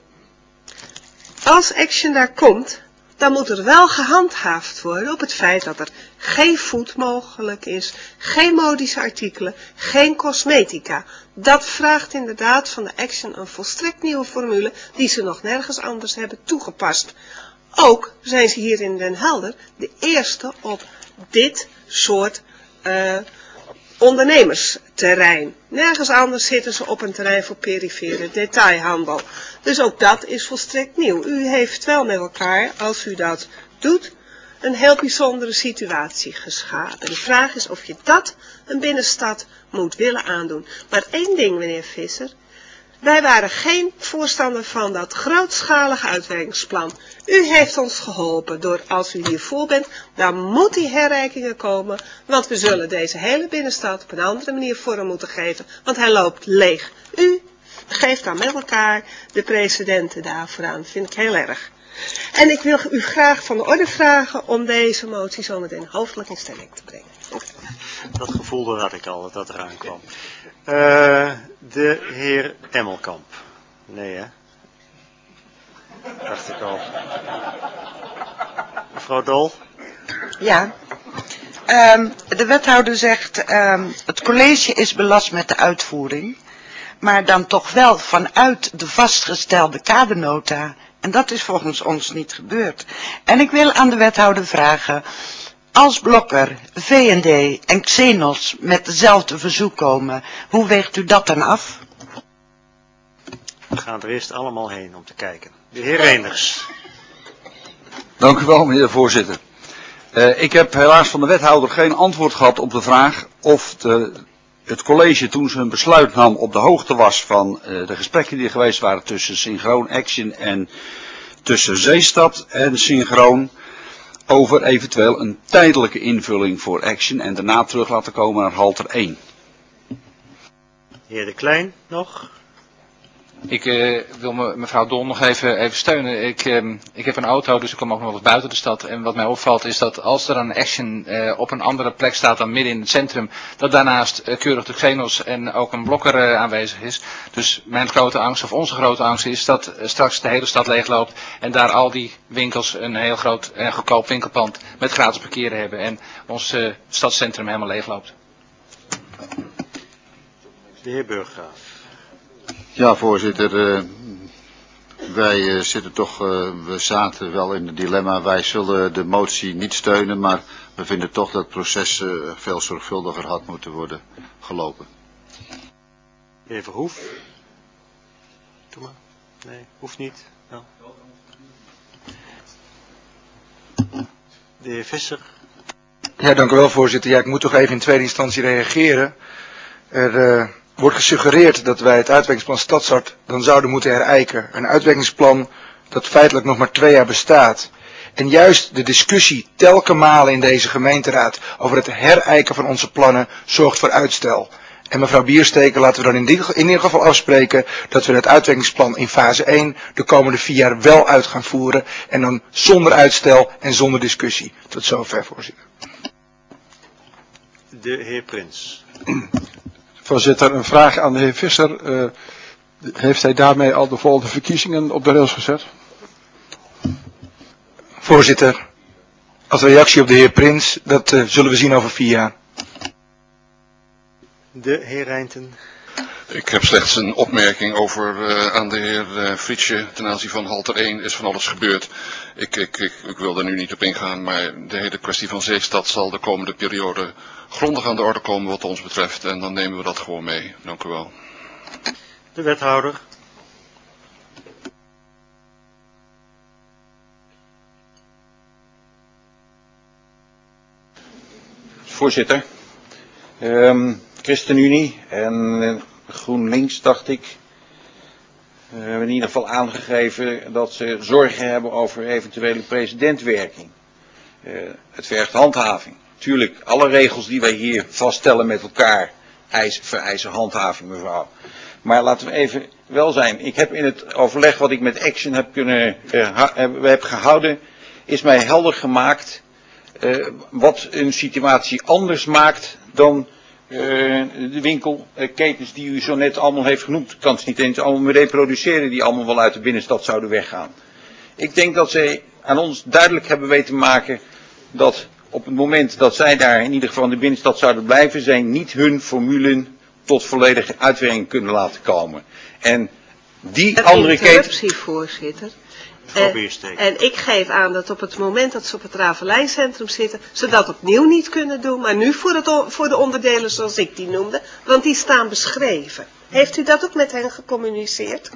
als Action daar komt, dan moet er wel gehandhaafd worden op het feit dat er geen food mogelijk is, geen modische artikelen, geen cosmetica. Dat vraagt inderdaad van de Action een volstrekt nieuwe formule die ze nog nergens anders hebben toegepast. Ook zijn ze hier in Den Helder de eerste op dit soort uh, ondernemersterrein. Nergens anders zitten ze op een terrein voor perifere detailhandel. Dus ook dat is volstrekt nieuw. U heeft wel met elkaar, als u dat doet, een heel bijzondere situatie geschapen. De vraag is of je dat een binnenstad moet willen aandoen. Maar één ding, meneer Visser. Wij waren geen voorstander van dat grootschalige uitwerkingsplan. U heeft ons geholpen door, als u hiervoor bent, dan moet die herrijkingen komen, want we zullen deze hele binnenstad op een andere manier vorm moeten geven, want hij loopt leeg. U geeft dan met elkaar de precedenten daarvoor aan, dat vind ik heel erg. En ik wil u graag van de orde vragen om deze motie zometeen hoofdelijk in stemming te brengen. Dat gevoel dat had ik al, dat dat eraan kwam. Uh, de heer Emmelkamp. Nee, hè? Dacht ik al. Mevrouw Dol? Ja. Um, de wethouder zegt, um, het college is belast met de uitvoering, maar dan toch wel vanuit de vastgestelde kadernota. En dat is volgens ons niet gebeurd. En ik wil aan de wethouder vragen, als Blokker, V en D en Xenos met dezelfde verzoek komen, hoe weegt u dat dan af? We gaan er eerst allemaal heen om te kijken. De heer Reenders. Dank u wel, meneer de voorzitter. Uh, ik heb helaas van de wethouder geen antwoord gehad op de vraag of de, het college toen ze hun besluit nam op de hoogte was van uh, de gesprekken die er geweest waren tussen Synchroon Action en tussen Zeestad en Synchroon over eventueel een tijdelijke invulling voor Action en daarna terug laten komen naar halter één. Heer De Klein nog? Ik uh, wil me, mevrouw Don nog even, even steunen. Ik, uh, ik heb een auto, dus ik kom ook nog wel eens buiten de stad. En wat mij opvalt is dat als er een Action uh, op een andere plek staat dan midden in het centrum, dat daarnaast uh, keurig de Xenos en ook een Blokker uh, aanwezig is. Dus mijn grote angst, of onze grote angst, is dat uh, straks de hele stad leegloopt en daar al die winkels een heel groot en goedkoop winkelpand met gratis parkeren hebben. En ons uh, stadscentrum helemaal leegloopt. De heer Burggraaf. Ja, voorzitter. Uh, wij uh, zitten toch, uh, we zaten wel in het dilemma. Wij zullen de motie niet steunen, maar we vinden toch dat het proces uh, veel zorgvuldiger had moeten worden gelopen. De heer Verhoef. Doe maar. Nee, hoeft niet. Nou. De heer Visser. Ja, dank u wel, voorzitter. Ja, ik moet toch even in tweede instantie reageren. Er uh, wordt gesuggereerd dat wij het uitwerkingsplan Stadshart dan zouden moeten herijken. Een uitwerkingsplan dat feitelijk nog maar twee jaar bestaat. En juist de discussie telke malen in deze gemeenteraad over het herijken van onze plannen zorgt voor uitstel. En mevrouw Biersteker, laten we dan in, die, in ieder geval afspreken dat we het uitwerkingsplan in fase één de komende vier jaar wel uit gaan voeren. En dan zonder uitstel en zonder discussie. Tot zover, voorzitter. De heer Prins. Voorzitter, een vraag aan de heer Visser. Uh, heeft hij daarmee al de volgende verkiezingen op de rails gezet? Voorzitter, als reactie op de heer Prins, dat uh, zullen we zien over vier jaar. De heer Reinten. Ik heb slechts een opmerking over uh, aan de heer uh, Frietsje. Ten aanzien van halter één is van alles gebeurd. Ik, ik, ik, ik wil daar nu niet op ingaan, maar de hele kwestie van Zeestad zal de komende periode grondig aan de orde komen wat ons betreft. En dan nemen we dat gewoon mee. Dank u wel. De wethouder. Voorzitter. Um, ChristenUnie en uh, GroenLinks, dacht ik, uh, hebben in ieder geval aangegeven dat ze zorgen hebben over eventuele precedentwerking. Uh, het vergt handhaving. Tuurlijk, alle regels die wij hier vaststellen met elkaar eisen, vereisen handhaving, mevrouw. Maar laten we even wel zijn. Ik heb in het overleg wat ik met Action heb, kunnen, uh, heb, heb gehouden, is mij helder gemaakt uh, wat een situatie anders maakt dan Uh, de winkelketens die u zo net allemaal heeft genoemd. Ik kan ze niet eens allemaal meer reproduceren die allemaal wel uit de binnenstad zouden weggaan. Ik denk dat zij aan ons duidelijk hebben weten maken dat op het moment dat zij daar in ieder geval in de binnenstad zouden blijven, zij niet hun formule tot volledige uitwerking kunnen laten komen. En die een andere ketens... voorzitter. En, en ik geef aan dat op het moment dat ze op het Ravelijncentrum zitten, ze dat opnieuw niet kunnen doen, maar nu voor, het, voor de onderdelen zoals ik die noemde, want die staan beschreven. Heeft u dat ook met hen gecommuniceerd?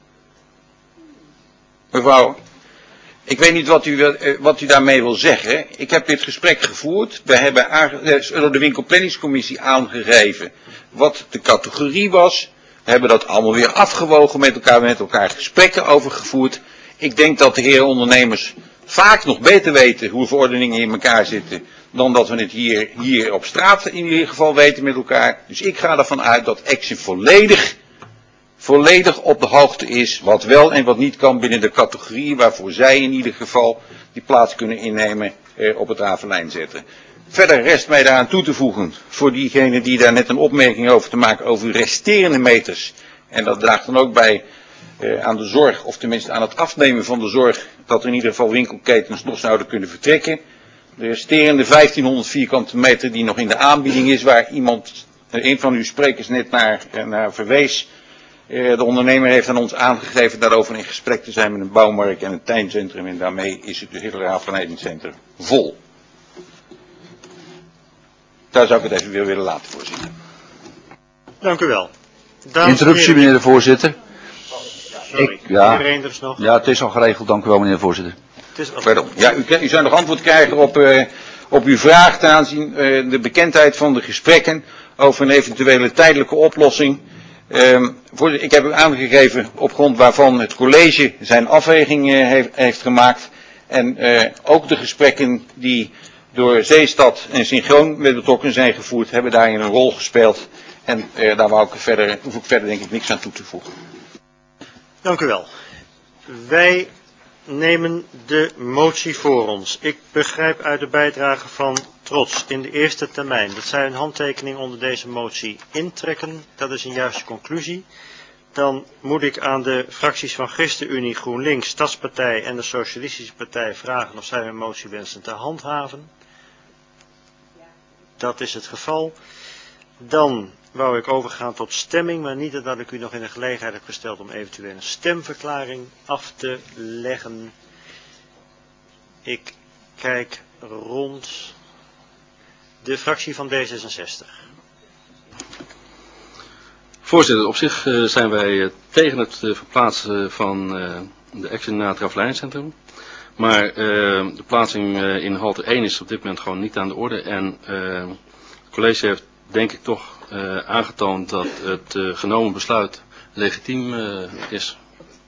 Mevrouw, ik weet niet wat u, wat u daarmee wil zeggen. Ik heb dit gesprek gevoerd. We hebben aange, door de winkelplanningscommissie aangegeven wat de categorie was. We hebben dat allemaal weer afgewogen met elkaar, met elkaar gesprekken over gevoerd. Ik denk dat de heren ondernemers vaak nog beter weten hoe verordeningen in elkaar zitten dan dat we het hier, hier op straat in ieder geval weten met elkaar. Dus ik ga ervan uit dat Action volledig, volledig op de hoogte is wat wel en wat niet kan binnen de categorie waarvoor zij in ieder geval die plaats kunnen innemen eh, op het Ravelijn zetten. Verder rest mij daaraan toe te voegen voor diegenen die daar net een opmerking over te maken over resterende meters. En dat draagt dan ook bij Uh, aan de zorg, of tenminste aan het afnemen van de zorg, dat er in ieder geval winkelketens nog zouden kunnen vertrekken. De resterende vijftienhonderd vierkante meter die nog in de aanbieding is, waar iemand, een van uw sprekers net naar, naar verwees. Uh, de ondernemer heeft aan ons aangegeven daarover in gesprek te zijn met een bouwmarkt en een tuincentrum. En daarmee is het hele Raafvernietingscentrum vol. Daar zou ik het even weer willen laten, voorzitter. Dank u wel. Interruptie, meneer de voorzitter. Sorry, ik, ja, nog? ja, het is al geregeld, dank u wel, meneer de voorzitter. Het is Pardon. Ja, u, u zou nog antwoord krijgen op, uh, op uw vraag ten aanzien uh, de bekendheid van de gesprekken over een eventuele tijdelijke oplossing. Uh, voor, ik heb u aangegeven op grond waarvan het college zijn afweging uh, heeft, heeft gemaakt. En uh, ook de gesprekken die door Zeestad en Synchroon met betrokken zijn gevoerd, hebben daarin een rol gespeeld. En uh, daar wou ik verder, hoef ik verder denk ik niks aan toe te voegen. Dank u wel. Wij nemen de motie voor ons. Ik begrijp uit de bijdrage van Trots in de eerste termijn dat zij een handtekening onder deze motie intrekken. Dat is een juiste conclusie. Dan moet ik aan de fracties van ChristenUnie, GroenLinks, Stadspartij en de Socialistische Partij vragen of zij hun motie wensen te handhaven. Dat is het geval. Dan wou ik overgaan tot stemming, maar niet dat ik u nog in de gelegenheid heb gesteld om eventueel een stemverklaring af te leggen. Ik kijk rond de fractie van D zesenzestig. Voorzitter, op zich uh, zijn wij uh, tegen het uh, verplaatsen van uh, de Action naar het Raffelijncentrum. Maar uh, de plaatsing uh, in halte één is op dit moment gewoon niet aan de orde. En uh, het college heeft denk ik toch uh, aangetoond dat het uh, genomen besluit legitiem uh, is.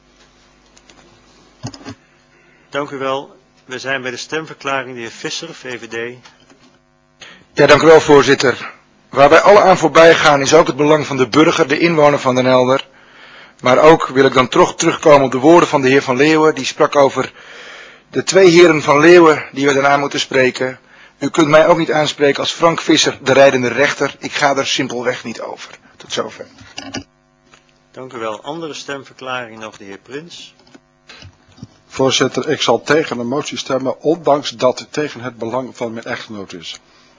Dank u wel. We zijn bij de stemverklaring. De heer Visser, V V D. Ja, dank u wel, voorzitter. Waar wij alle aan voorbij gaan is ook het belang van de burger, de inwoner van Den Helder. Maar ook wil ik dan toch terugkomen op de woorden van de heer Van Leeuwen. Die sprak over de twee heren van Leeuwen die we daarna moeten spreken. U kunt mij ook niet aanspreken als Frank Visser, de rijdende rechter. Ik ga er simpelweg niet over. Tot zover. Dank u wel. Andere stemverklaring nog, de heer Prins. Voorzitter, ik zal tegen de motie stemmen, ondanks dat het tegen het belang van mijn echtgenoot is.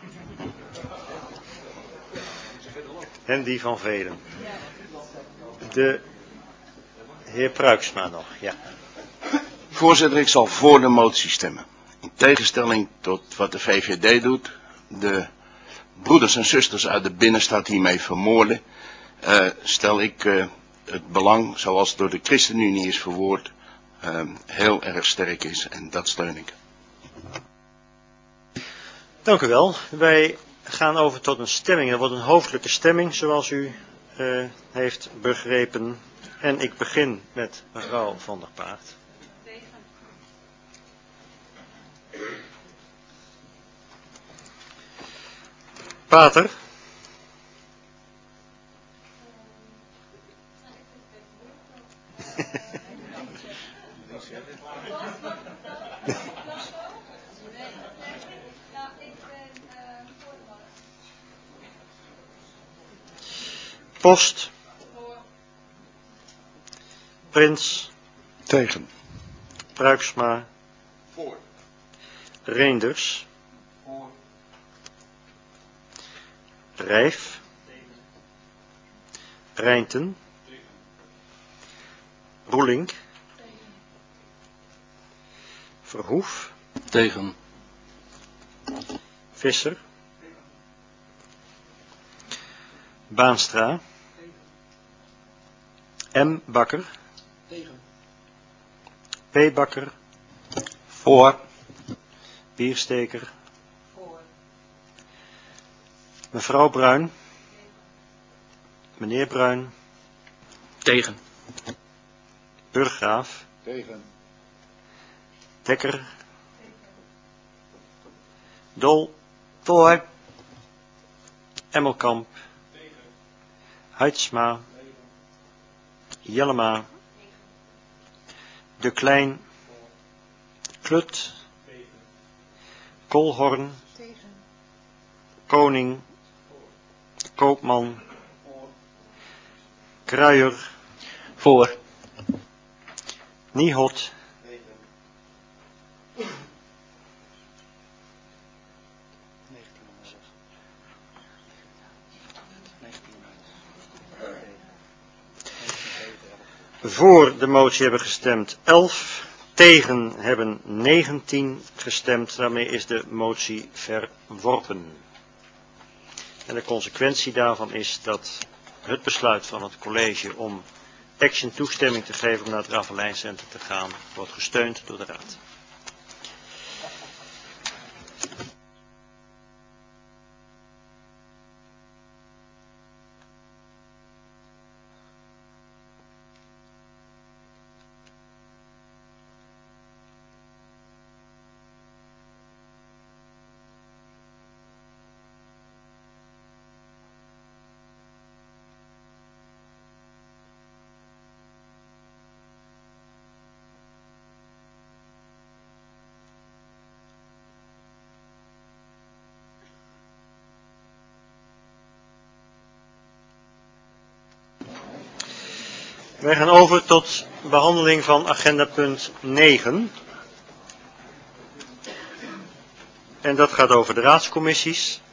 En die van velen. De heer Pruiksma nog, ja. Voorzitter, ik zal voor de motie stemmen. In tegenstelling tot wat de V V D doet, de broeders en zusters uit de binnenstad hiermee vermoorden, uh, stel ik uh, het belang, zoals het door de ChristenUnie is verwoord, uh, heel erg sterk is en dat steun ik. Dank u wel. Wij gaan over tot een stemming. Er wordt een hoofdelijke stemming, zoals u uh, heeft begrepen. En ik begin met mevrouw Van der Paart. Pater. Post. Prins. Tegen. Pruiksma. Voor. Reenders. Voor. Rijf. Rijnten. Roelink. Verhoef. Tegen. Visser. Baanstra. M. Bakker. Tegen. P. Bakker. Voor. Biersteker. Voor. Mevrouw Bruin. Meneer Bruin. Tegen. Burggraaf. Tegen. Dekker. Dol. Voor. Emmelkamp. Heidsma. Jellema. De Klein. Klut. Kolhorn. Koning. Koopman. Kruijer. Voor. Niehot. Voor de motie hebben gestemd elf, tegen hebben negentien gestemd. Daarmee is de motie verworpen. En de consequentie daarvan is dat het besluit van het college om Action toestemming te geven om naar het Raffelijncentrum te gaan, wordt gesteund door de Raad. Wij gaan over tot behandeling van agenda punt negen. En dat gaat over de raadscommissies.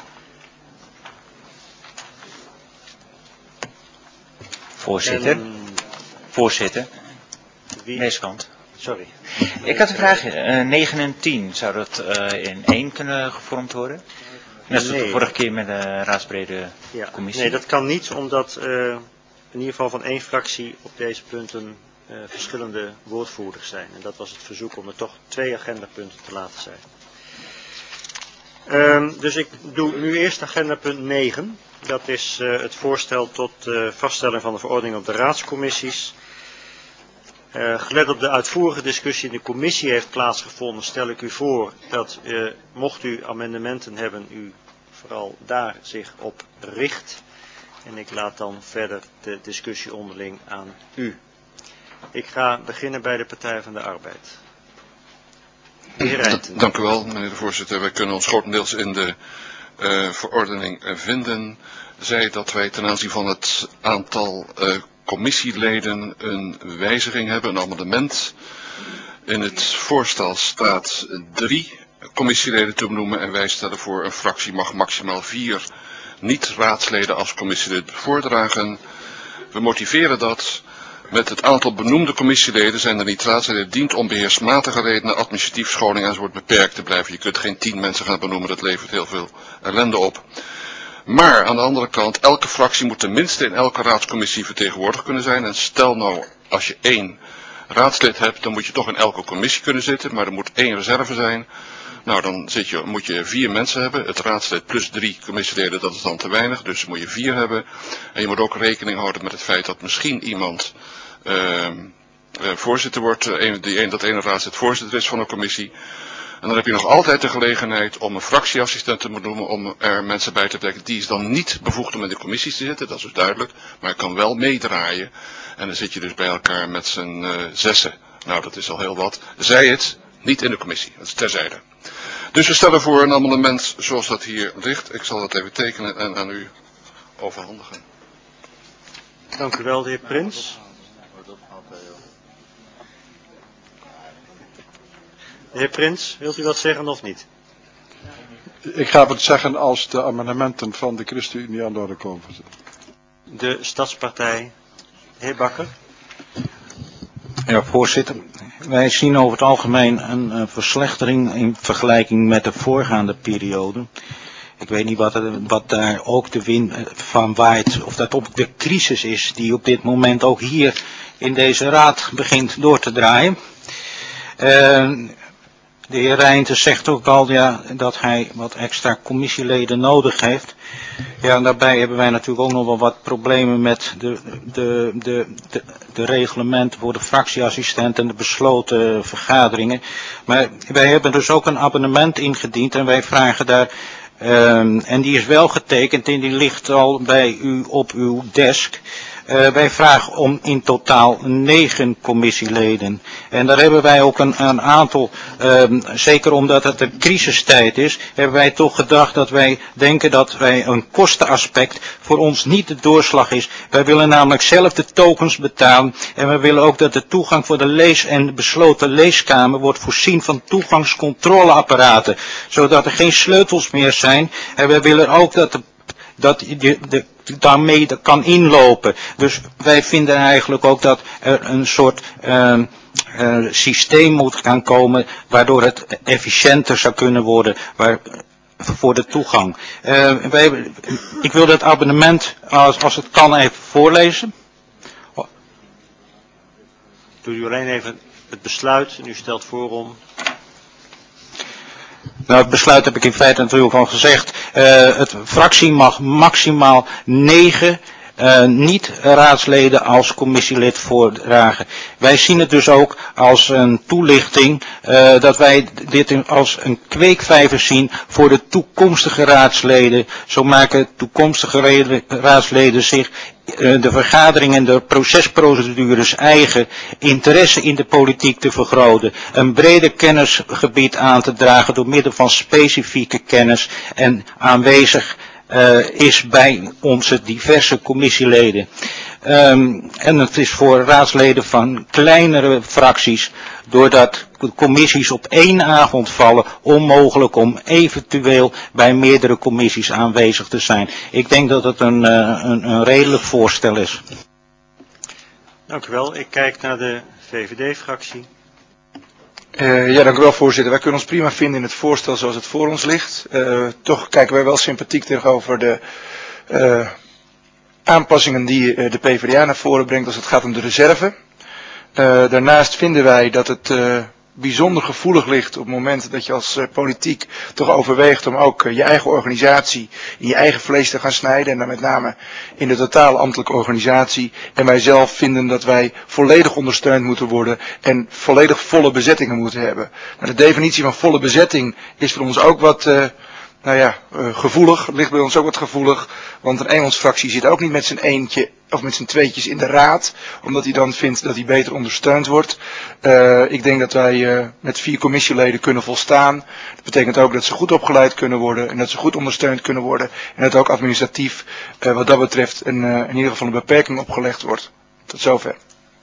Voorzitter. En... Voorzitter. Wie? Meeskant. Sorry. Ik had een vraag. Uh, negen en tien, zou dat uh, in één kunnen gevormd worden? Net zoals Nee. de vorige keer met de raadsbrede Ja, commissie. nee, dat kan niet, omdat uh, in ieder geval van één fractie op deze punten uh, verschillende woordvoerders zijn. En dat was het verzoek om er toch twee agendapunten te laten zijn. Um, dus ik doe nu eerst agenda punt negen. Dat is uh, het voorstel tot uh, vaststelling van de verordening op de raadscommissies. Uh, gelet op de uitvoerige discussie in de commissie heeft plaatsgevonden, stel ik u voor dat, uh, mocht u amendementen hebben, u vooral daar zich op richt. En ik laat dan verder de discussie onderling aan u. Ik ga beginnen bij de Partij van de Arbeid. De heer Rijntgen. Dank u wel, meneer de voorzitter. Wij kunnen ons grotendeels in de uh, verordening uh, vinden. Zij dat wij ten aanzien van het aantal uh, commissieleden een wijziging hebben, een amendement. In het voorstel staat drie commissieleden te benoemen en wij stellen voor een fractie mag maximaal vier niet-raadsleden als commissielid voordragen. We motiveren dat met het aantal benoemde commissieleden zijn er niet-raadsleden dient om beheersmatige redenen, administratief scholing enzovoort beperkt te blijven. Je kunt geen tien mensen gaan benoemen, dat levert heel veel ellende op. Maar aan de andere kant, elke fractie moet tenminste in elke raadscommissie vertegenwoordigd kunnen zijn. En stel nou, als je één raadslid hebt, dan moet je toch in elke commissie kunnen zitten, maar er moet één reserve zijn. Nou, dan zit je, moet je vier mensen hebben. Het raadslid plus drie commissieleden, dat is dan te weinig, dus moet je vier hebben. En je moet ook rekening houden met het feit dat misschien iemand uh, uh, voorzitter wordt, uh, een, die een, dat ene raadslid voorzitter is van een commissie. En dan heb je nog altijd de gelegenheid om een fractieassistent te benoemen om er mensen bij te betrekken. Die is dan niet bevoegd om in de commissies te zitten, dat is dus duidelijk. Maar hij kan wel meedraaien. En dan zit je dus bij elkaar met z'n uh, zessen. Nou, dat is al heel wat. Zij het, niet in de commissie. Dat is terzijde. Dus we stellen voor een amendement zoals dat hier ligt. Ik zal dat even tekenen en aan u overhandigen. Dank u wel, de heer Prins. De heer Prins, wilt u wat zeggen of niet? Ik ga het zeggen als de amendementen van de ChristenUnie aan de orde komen. De Stadspartij, de heer Bakker. Ja, voorzitter. Wij zien over het algemeen een uh, verslechtering in vergelijking met de voorgaande periode. Ik weet niet wat, er, wat daar ook de wind van waait, of dat ook de crisis is die op dit moment ook hier in deze raad begint door te draaien. Uh, De heer Rijntgen zegt ook al ja, dat hij wat extra commissieleden nodig heeft. Ja, en daarbij hebben wij natuurlijk ook nog wel wat problemen met de, de, de, de, de reglementen voor de fractieassistent en de besloten vergaderingen. Maar wij hebben dus ook een abonnement ingediend en wij vragen daar, um, en die is wel getekend en die ligt al bij u op uw desk. Uh, wij vragen om in totaal negen commissieleden. En daar hebben wij ook een, een aantal, uh, zeker omdat het een crisistijd is, hebben wij toch gedacht dat wij denken dat wij een kostenaspect voor ons niet de doorslag is. Wij willen namelijk zelf de tokens betalen en we willen ook dat de toegang voor de lees- en besloten leeskamer wordt voorzien van toegangscontroleapparaten, zodat er geen sleutels meer zijn. En wij willen ook dat de dat de, de, daarmee kan inlopen. Dus wij vinden eigenlijk ook dat er een soort uh, uh, systeem moet gaan komen waardoor het efficiënter zou kunnen worden waar, voor de toegang. Uh, wij, ik wil dat abonnement als, als het kan even voorlezen. Doe u alleen even het besluit en u stelt voor om... Nou, het besluit heb ik in feite natuurlijk al gezegd. Uh, het fractie mag maximaal negen uh, niet-raadsleden als commissielid voordragen. Wij zien het dus ook als een toelichting uh, dat wij dit als een kweekvijver zien voor de toekomstige raadsleden. Zo maken toekomstige raadsleden zich uh, de vergadering en de procesprocedures eigen, interesse in de politiek te vergroten, een breder kennisgebied aan te dragen door middel van specifieke kennis en aanwezig uh, is bij onze diverse commissieleden. Um, en het is voor raadsleden van kleinere fracties, doordat commissies op één avond vallen, onmogelijk om eventueel bij meerdere commissies aanwezig te zijn. Ik denk dat het een, uh, een, een redelijk voorstel is. Dank u wel. Ik kijk naar de V V D-fractie. Uh, ja, dank u wel, voorzitter. Wij kunnen ons prima vinden in het voorstel zoals het voor ons ligt. Uh, toch kijken wij wel sympathiek tegenover de uh, aanpassingen die uh, de PvdA naar voren brengt als het gaat om de reserve. Uh, daarnaast vinden wij dat het uh, bijzonder gevoelig ligt op het moment dat je als uh, politiek toch overweegt om ook uh, je eigen organisatie in je eigen vlees te gaan snijden. En dan met name in de totale ambtelijke organisatie. En wij zelf vinden dat wij volledig ondersteund moeten worden en volledig volle bezettingen moeten hebben. Nou, de definitie van volle bezetting is voor ons ook wat... Uh, Nou ja, uh, gevoelig, het ligt bij ons ook wat gevoelig, want een eenmansfractie zit ook niet met z'n eentje of met z'n tweetjes in de raad, omdat hij dan vindt dat hij beter ondersteund wordt. Uh, ik denk dat wij uh, met vier commissieleden kunnen volstaan. Dat betekent ook dat ze goed opgeleid kunnen worden en dat ze goed ondersteund kunnen worden en dat ook administratief uh, wat dat betreft een, uh, in ieder geval een beperking opgelegd wordt. Tot zover.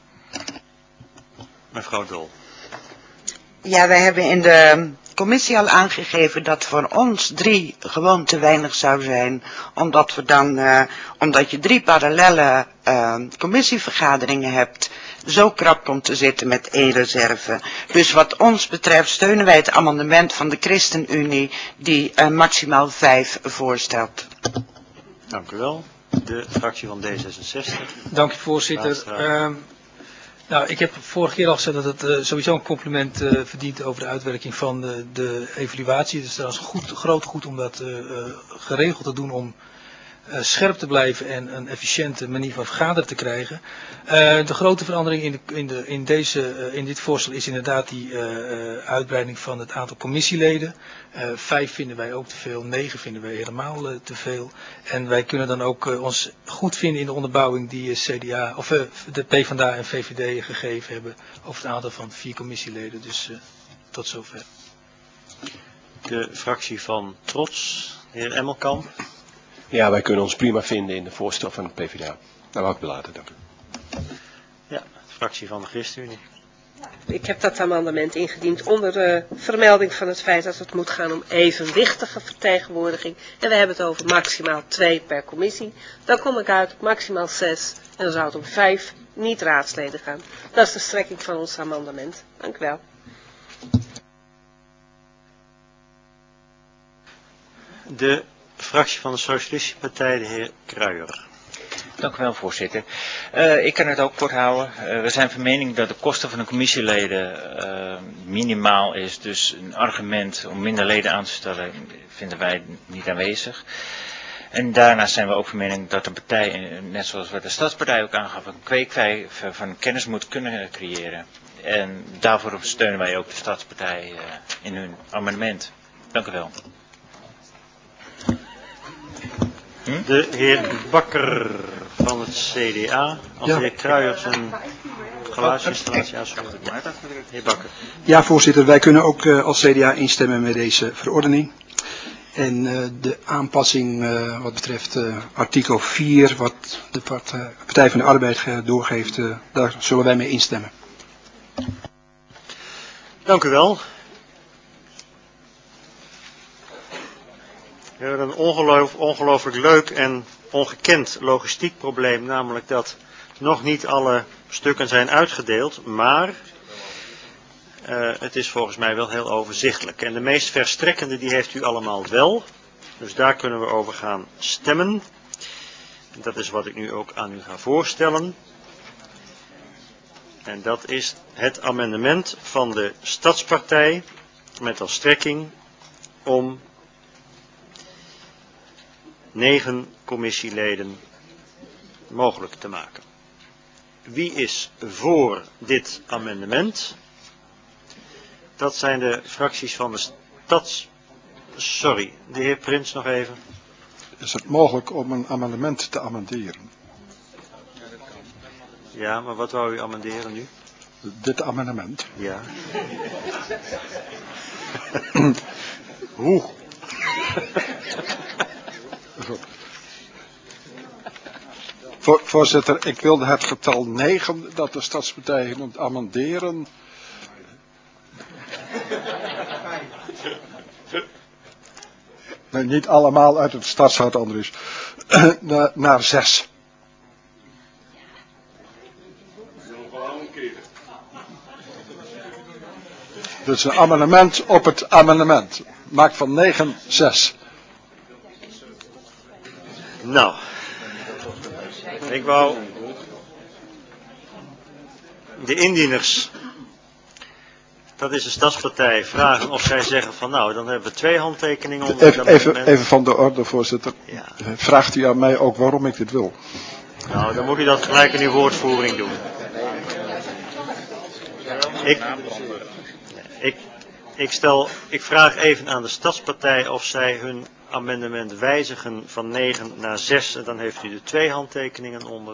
Mevrouw Dol. Ja, wij hebben in de commissie al aangegeven dat voor ons drie gewoon te weinig zou zijn, omdat we dan, uh, omdat je drie parallelle uh, commissievergaderingen hebt, zo krap komt te zitten met één reserve. Dus wat ons betreft steunen wij het amendement van de ChristenUnie die uh, maximaal vijf voorstelt. Dank u wel. De fractie van D zesenzestig. Dank u, voorzitter. Uh, nou, ik heb vorige keer al gezegd dat het uh, sowieso een compliment uh, verdient over de uitwerking van de, de evaluatie. Het is trouwens goed, groot goed om dat uh, uh, geregeld te doen om uh, scherp te blijven en een efficiënte manier van vergaderen te krijgen. Uh, de grote verandering in, de, in, de, in, deze, uh, in dit voorstel is inderdaad die uh, uh, uitbreiding van het aantal commissieleden. Uh, vijf vinden wij ook te veel, negen vinden wij helemaal uh, te veel. En wij kunnen dan ook uh, ons goed vinden in de onderbouwing die uh, C D A, of uh, de PvdA en V V D gegeven hebben over het aantal van vier commissieleden. Dus uh, tot zover. De fractie van Trots, de heer Emmelkamp. Ja, wij kunnen ons prima vinden in de voorstel van de PvdA. Dat wou ik belaten, dank u. Ja, de fractie van de ChristenUnie. Ik heb dat amendement ingediend onder de vermelding van het feit dat het moet gaan om evenwichtige vertegenwoordiging. En we hebben het over maximaal twee per commissie. Dan kom ik uit op maximaal zes en dan zou het om vijf niet-raadsleden gaan. Dat is de strekking van ons amendement. Dank u wel. De fractie van de Socialistische Partij, de heer Kruijer. Dank u wel, voorzitter. Uh, ik kan het ook kort houden. Uh, we zijn van mening dat de kosten van de commissieleden uh, minimaal is. Dus een argument om minder leden aan te stellen vinden wij niet aanwezig. En daarnaast zijn we ook van mening dat de partij, net zoals wat de Stadspartij ook aangaf, een kweekvijver van kennis moet kunnen creëren. En daarvoor steunen wij ook de Stadspartij uh, in hun amendement. Dank u wel. De heer Bakker van het C D A, als Ja. de heer Kruijer zijn geluidsinstallatie uitzondert. Heer Bakker. Ja, voorzitter, wij kunnen ook uh, als C D A instemmen met deze verordening. En uh, de aanpassing uh, wat betreft uh, artikel vier, wat de Partij, Partij van de Arbeid uh, doorgeeft, uh, daar zullen wij mee instemmen. Dank u wel. We hebben een ongeloof, ongelooflijk leuk en ongekend logistiek probleem, namelijk dat nog niet alle stukken zijn uitgedeeld, maar uh, het is volgens mij wel heel overzichtelijk. En de meest verstrekkende die heeft u allemaal wel, dus daar kunnen we over gaan stemmen. En dat is wat ik nu ook aan u ga voorstellen. En dat is het amendement van de Stadspartij met als strekking om negen commissieleden mogelijk te maken. Wie is voor dit amendement? Dat zijn de fracties van de stads... Sorry, de heer Prins nog even. Is het mogelijk om een amendement te amenderen? Ja, maar wat wou u amenderen nu? Dit amendement. Ja. Hoe? Voor, voorzitter, ik wilde het getal negen dat de Stadspartij moet amenderen. Nee, niet allemaal uit het Stadshart, Andries. Na, naar zes. Dus een amendement op het amendement. Maakt van negen zes. Nou, ik wou de indieners, dat is de Stadspartij, vragen of zij zeggen van nou, dan hebben we twee handtekeningen onder het Even, amendement. even, even van de orde, voorzitter. Ja. Vraagt u aan mij ook waarom ik dit wil? Nou, dan moet u dat gelijk in uw woordvoering doen. Ik, ik, ik, stel, ik vraag even aan de Stadspartij of zij hun amendement wijzigen van negen naar zes. En dan heeft u de twee handtekeningen onder.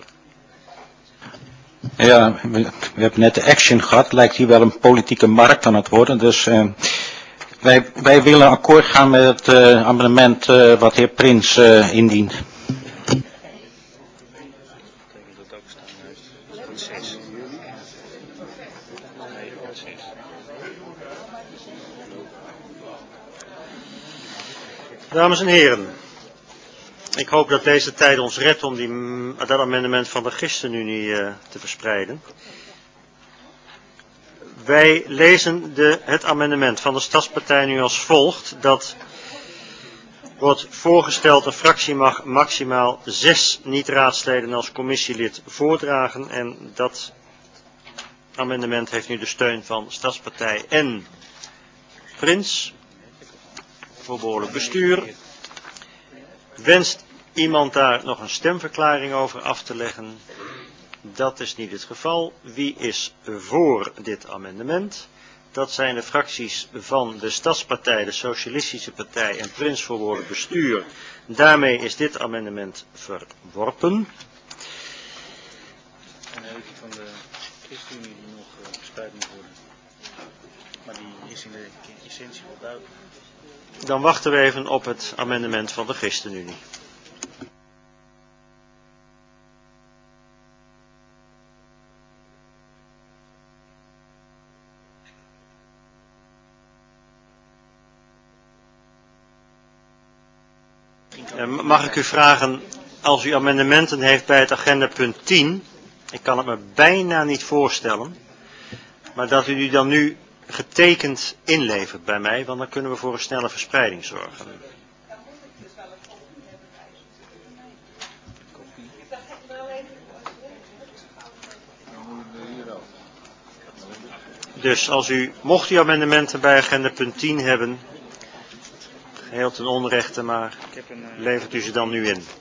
Ja, we, we hebben net de action gehad. Lijkt hier wel een politieke markt aan het worden. Dus uh, wij, wij willen akkoord gaan met het uh, amendement uh, wat de heer Prins uh, indient. Dames en heren, ik hoop dat deze tijd ons redt om die, dat amendement van de ChristenUnie uh, te verspreiden. Wij lezen de, het amendement van de Stadspartij nu als volgt, dat wordt voorgesteld: een fractie mag maximaal zes niet-raadsleden als commissielid voordragen en dat amendement heeft nu de steun van Stadspartij en Prins. Voor behoorlijk bestuur. Wenst iemand daar nog een stemverklaring over af te leggen? Dat is niet het geval. Wie is voor dit amendement? Dat zijn de fracties van de Stadspartij, de Socialistische Partij en Prins voor behoorlijk bestuur. Daarmee is dit amendement verworpen. En dan heb je van de ChristenUnie die nog uh, gespreid moet worden. Maar die is in de essentie wel duidelijk. Dan wachten we even op het amendement van de ChristenUnie. Mag ik u vragen, als u amendementen heeft bij het agendapunt tien, ik kan het me bijna niet voorstellen, maar dat u die dan nu getekend inlevert bij mij, want dan kunnen we voor een snelle verspreiding zorgen. Dus als u, mocht u amendementen bij agenda punt tien hebben, geheel ten onrechte, maar levert u ze dan nu in.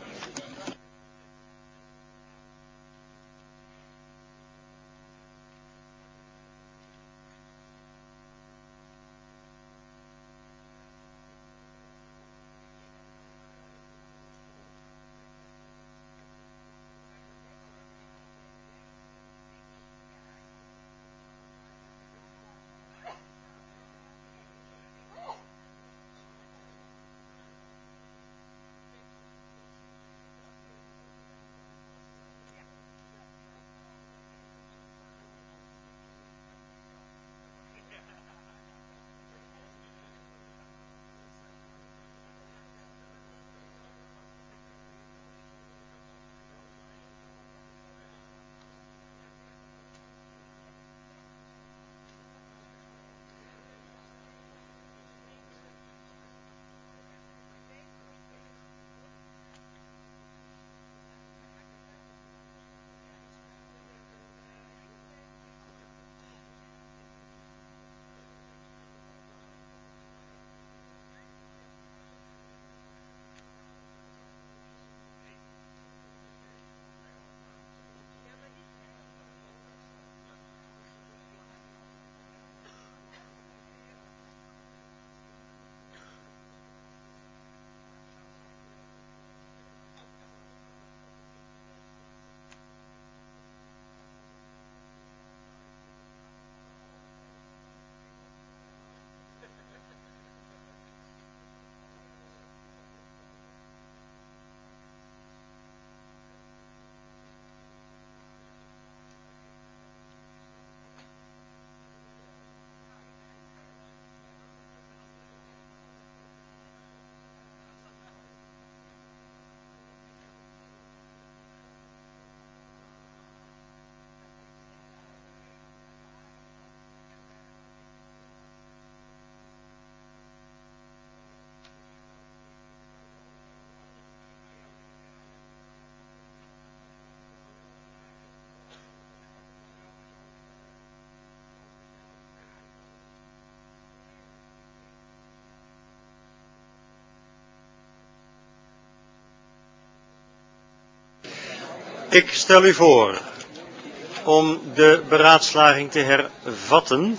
Ik stel u voor om de beraadslaging te hervatten,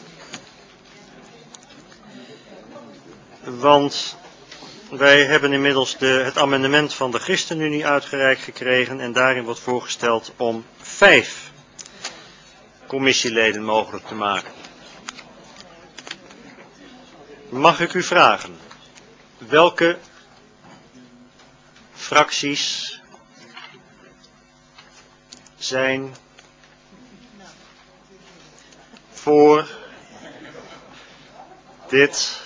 want wij hebben inmiddels de, het amendement van de ChristenUnie uitgereikt gekregen en daarin wordt voorgesteld om vijf commissieleden mogelijk te maken. Mag ik u vragen welke fracties zijn voor dit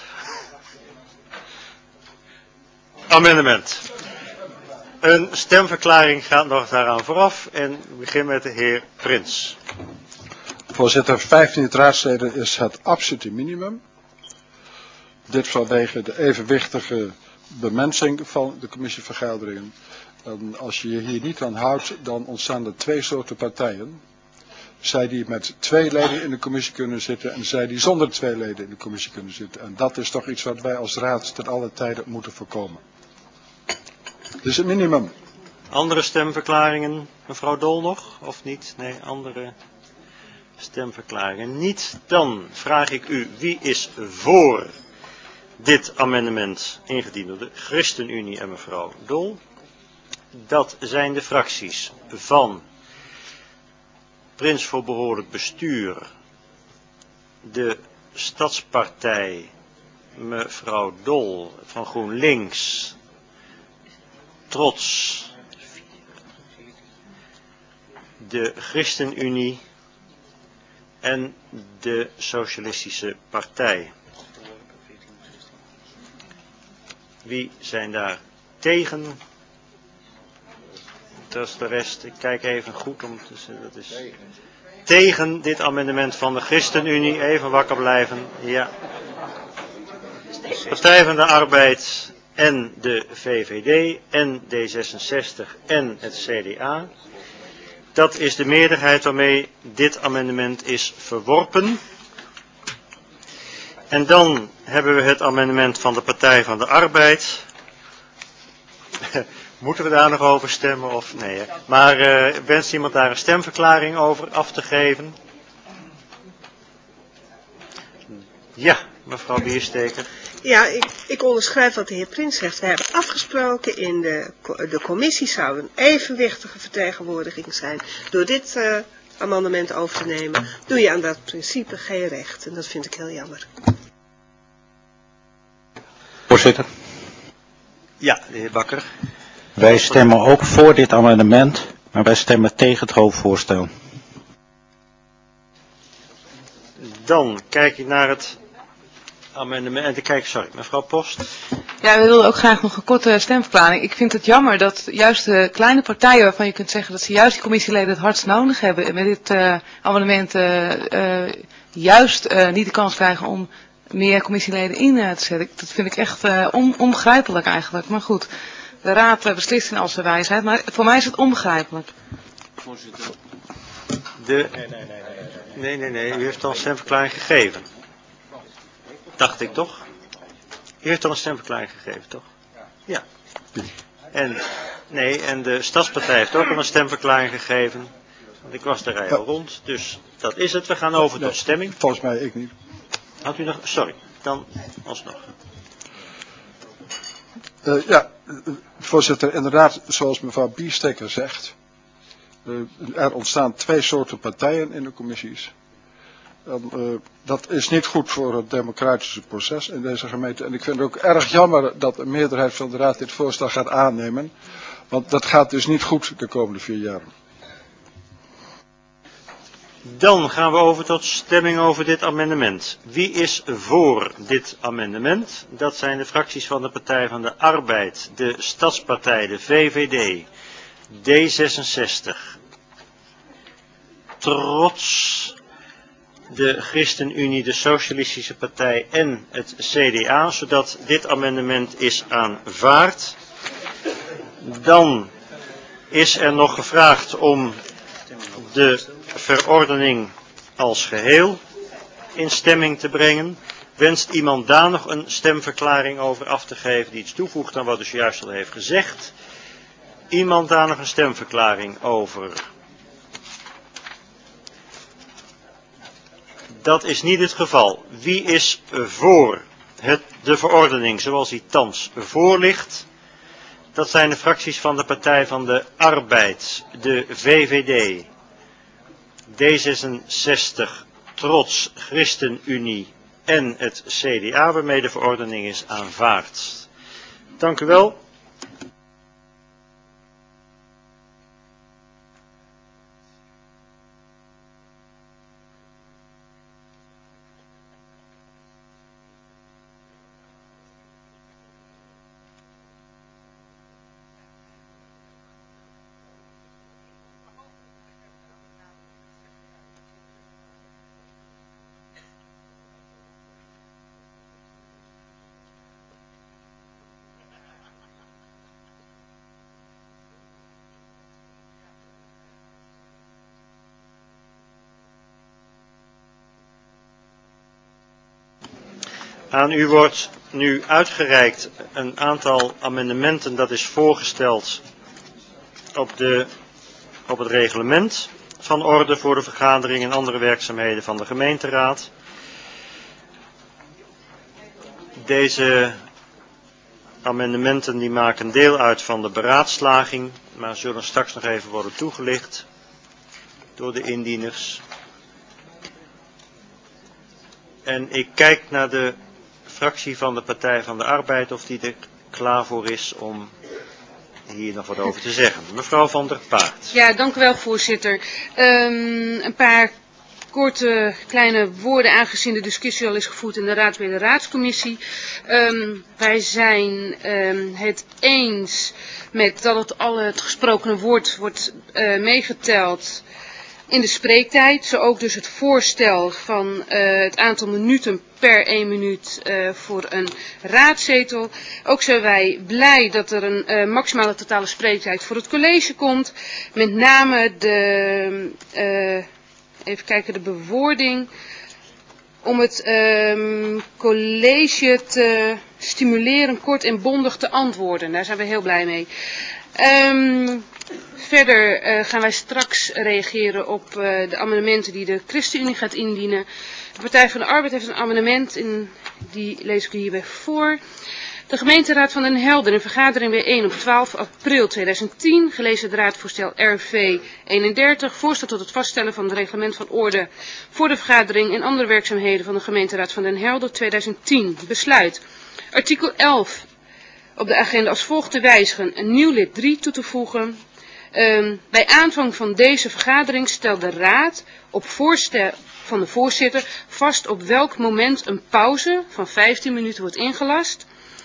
amendement? Een stemverklaring gaat nog daaraan vooraf en we beginnen met de heer Prins. Voorzitter, vijftien raadsleden is het absolute minimum. Dit vanwege de evenwichtige bemensing van de commissievergaderingen. En als je je hier niet aan houdt, dan ontstaan er twee soorten partijen. Zij die met twee leden in de commissie kunnen zitten en zij die zonder twee leden in de commissie kunnen zitten. En dat is toch iets wat wij als raad ten alle tijde moeten voorkomen. Dit is het minimum. Andere stemverklaringen, mevrouw Dol nog, of niet? Nee, andere stemverklaringen niet. Dan vraag ik u, wie is voor dit amendement ingediend door de ChristenUnie en mevrouw Dol? Dat zijn de fracties van Prins voor Behoorlijk Bestuur, de Stadspartij, mevrouw Dol van GroenLinks, Trots, de ChristenUnie en de Socialistische Partij. Wie zijn daar tegen? Dat is de rest. Ik kijk even goed om te zien. Dat is tegen dit amendement van de ChristenUnie. Even wakker blijven. Ja. Partij van de Arbeid en de V V D en D zesenzestig en het C D A. Dat is de meerderheid waarmee dit amendement is verworpen. En dan hebben we het amendement van de Partij van de Arbeid. Moeten we daar nog over stemmen of nee? Hè? Maar uh, wenst iemand daar een stemverklaring over af te geven? Ja, mevrouw Biersteker. Ja, ik, ik onderschrijf wat de heer Prins zegt. We hebben afgesproken in de, de commissie zou een evenwichtige vertegenwoordiging zijn. Door dit uh, amendement over te nemen, doe je aan dat principe geen recht. En dat vind ik heel jammer. Voorzitter. Ja, de heer Bakker. Wij stemmen ook voor dit amendement, maar wij stemmen tegen het hoofdvoorstel. Dan kijk ik naar het amendement. En kijk, sorry, mevrouw Post. Ja, we wilden ook graag nog een korte stemverklaring. Ik vind het jammer dat juist de kleine partijen waarvan je kunt zeggen dat ze juist die commissieleden het hardst nodig hebben, en met dit uh, amendement uh, uh, juist uh, niet de kans krijgen om meer commissieleden in uh, te zetten. Dat vind ik echt uh, on, onbegrijpelijk eigenlijk. Maar goed, de raad uh, beslist in al zijn wijsheid, maar voor mij is het onbegrijpelijk. Voorzitter. De... Nee, nee, nee, nee, nee, nee, nee. U heeft al een stemverklaring gegeven. Dacht ik toch? U heeft al een stemverklaring gegeven, toch? Ja. En, nee, en de Stadspartij heeft ook al een stemverklaring gegeven. Want ik was de rij al rond, dus dat is het. We gaan over tot stemming. Volgens mij ik niet. Had u nog, sorry, dan alsnog. Uh, ja, voorzitter, inderdaad, zoals mevrouw Biersteker zegt, uh, er ontstaan twee soorten partijen in de commissies. En, uh, dat is niet goed voor het democratische proces in deze gemeente. En ik vind het ook erg jammer dat de meerderheid van de raad dit voorstel gaat aannemen. Want dat gaat dus niet goed de komende vier jaar. Dan gaan we over tot stemming over dit amendement. Wie is voor dit amendement? Dat zijn de fracties van de Partij van de Arbeid, de Stadspartij, de V V D, D zesenzestig, Trots, de ChristenUnie, de Socialistische Partij en het C D A, zodat dit amendement is aanvaard. Dan is er nog gevraagd om de verordening als geheel in stemming te brengen. Wenst iemand daar nog een stemverklaring over af te geven die iets toevoegt aan wat u juist al heeft gezegd? iemand daar nog een stemverklaring over? Dat is niet het geval. Wie is voor het, de verordening zoals die thans voor ligt? Dat zijn de fracties van de Partij van de Arbeid, de V V D, D zesenzestig, Trots, ChristenUnie en het C D A, waarmee de verordening is aanvaard. Dank u wel. Aan u wordt nu uitgereikt een aantal amendementen dat is voorgesteld op, de, op het reglement van orde voor de vergadering en andere werkzaamheden van de gemeenteraad. Deze amendementen die maken deel uit van de beraadslaging, maar zullen straks nog even worden toegelicht door de indieners. En ik kijk naar de fractie van de Partij van de Arbeid of die er klaar voor is om hier nog wat over te zeggen. Mevrouw Van der Paart. Ja, dank u wel, voorzitter. Um, een paar korte kleine woorden aangezien de discussie al is gevoerd in de Raad bij de Raadscommissie. Um, wij zijn um, het eens met dat het al het gesprokene woord wordt uh, meegeteld in de spreektijd, zo ook dus het voorstel van uh, het aantal minuten per één minuut uh, voor een raadzetel. Ook zijn wij blij dat er een uh, maximale totale spreektijd voor het college komt. Met name de, uh, even kijken, de bewoording om het um, college te stimuleren kort en bondig te antwoorden. Daar zijn we heel blij mee. Um, Verder uh, gaan wij straks reageren op uh, de amendementen die de ChristenUnie gaat indienen. De Partij van de Arbeid heeft een amendement, in, die lees ik u hierbij voor. De gemeenteraad van Den Helder in vergadering bijeen op twaalf april tweeduizend tien, gelezen het raadvoorstel R V eenendertig, voorstel tot het vaststellen van het reglement van orde voor de vergadering en andere werkzaamheden van de gemeenteraad van Den Helder tweeduizend tien. Besluit. Artikel elf op de agenda als volgt te wijzigen, een nieuw lid drie toe te voegen. Um, bij aanvang van deze vergadering stelt de Raad op voorstel van de voorzitter vast op welk moment een pauze van vijftien minuten wordt ingelast.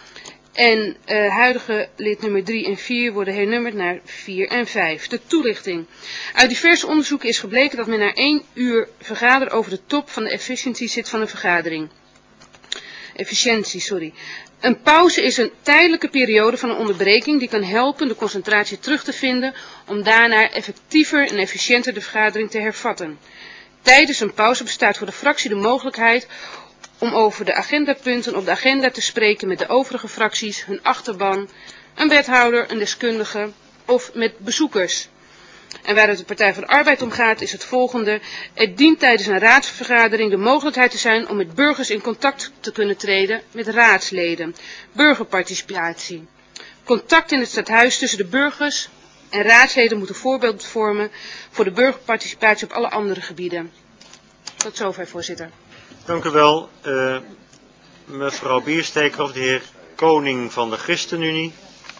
En uh, huidige lid nummer drie en vier worden hernummerd naar vier en vijf. De toelichting. Uit diverse onderzoeken is gebleken dat men na één uur vergaderen over de top van de efficiëntie zit van een vergadering. Efficiëntie, sorry. Een pauze is een tijdelijke periode van een onderbreking die kan helpen de concentratie terug te vinden om daarna effectiever en efficiënter de vergadering te hervatten. Tijdens een pauze bestaat voor de fractie de mogelijkheid om over de agendapunten op de agenda te spreken met de overige fracties, hun achterban, een wethouder, een deskundige of met bezoekers. En waar het de Partij van de Arbeid om gaat is het volgende. Er dient tijdens een raadsvergadering de mogelijkheid te zijn om met burgers in contact te kunnen treden met raadsleden. Burgerparticipatie. Contact in het stadhuis tussen de burgers en raadsleden moet een voorbeeld vormen voor de burgerparticipatie op alle andere gebieden. Tot zover, voorzitter. Dank u wel, uh, mevrouw Biersteker of de heer Koning van de ChristenUnie.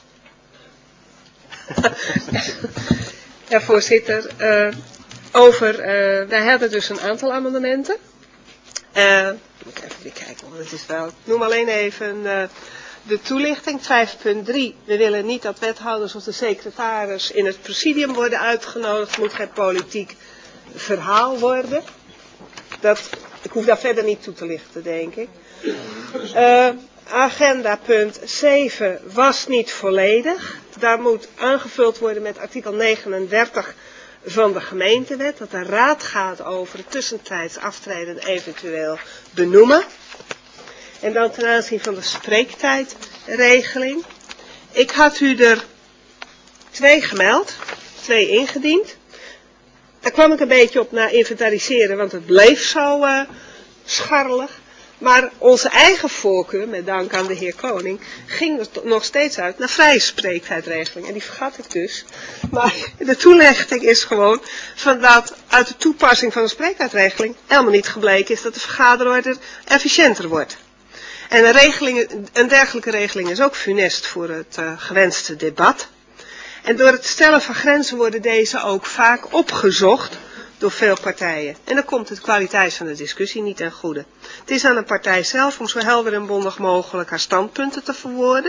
Ja, voorzitter. Uh, over, uh, wij hadden dus een aantal amendementen. Uh, moet ik even weer kijken, want het is wel. Ik noem alleen even uh, de toelichting. vijf punt drie. We willen niet dat wethouders of de secretaris in het presidium worden uitgenodigd. Het moet geen politiek verhaal worden. Dat, ik hoef daar verder niet toe te lichten, denk ik. Uh, agenda punt zeven was niet volledig. Daar moet aangevuld worden met artikel negenendertig van de gemeentewet. Dat de raad gaat over het tussentijds aftreden eventueel benoemen. En dan ten aanzien van de spreektijdregeling. Ik had u er twee gemeld, twee ingediend. Daar kwam ik een beetje op na inventariseren, want het bleef zo uh, scharrelig. Maar onze eigen voorkeur, met dank aan de heer Koning, ging er nog steeds uit naar vrije spreektijdregeling. En die vergat ik dus. Maar de toelichting is gewoon van dat uit de toepassing van de spreektijdregeling helemaal niet gebleken is dat de vergaderorde efficiënter wordt. En een, regeling, een dergelijke regeling is ook funest voor het uh, gewenste debat. En door het stellen van grenzen worden deze ook vaak opgezocht door veel partijen. En dan komt de kwaliteit van de discussie niet ten goede. Het is aan de partij zelf om zo helder en bondig mogelijk haar standpunten te verwoorden.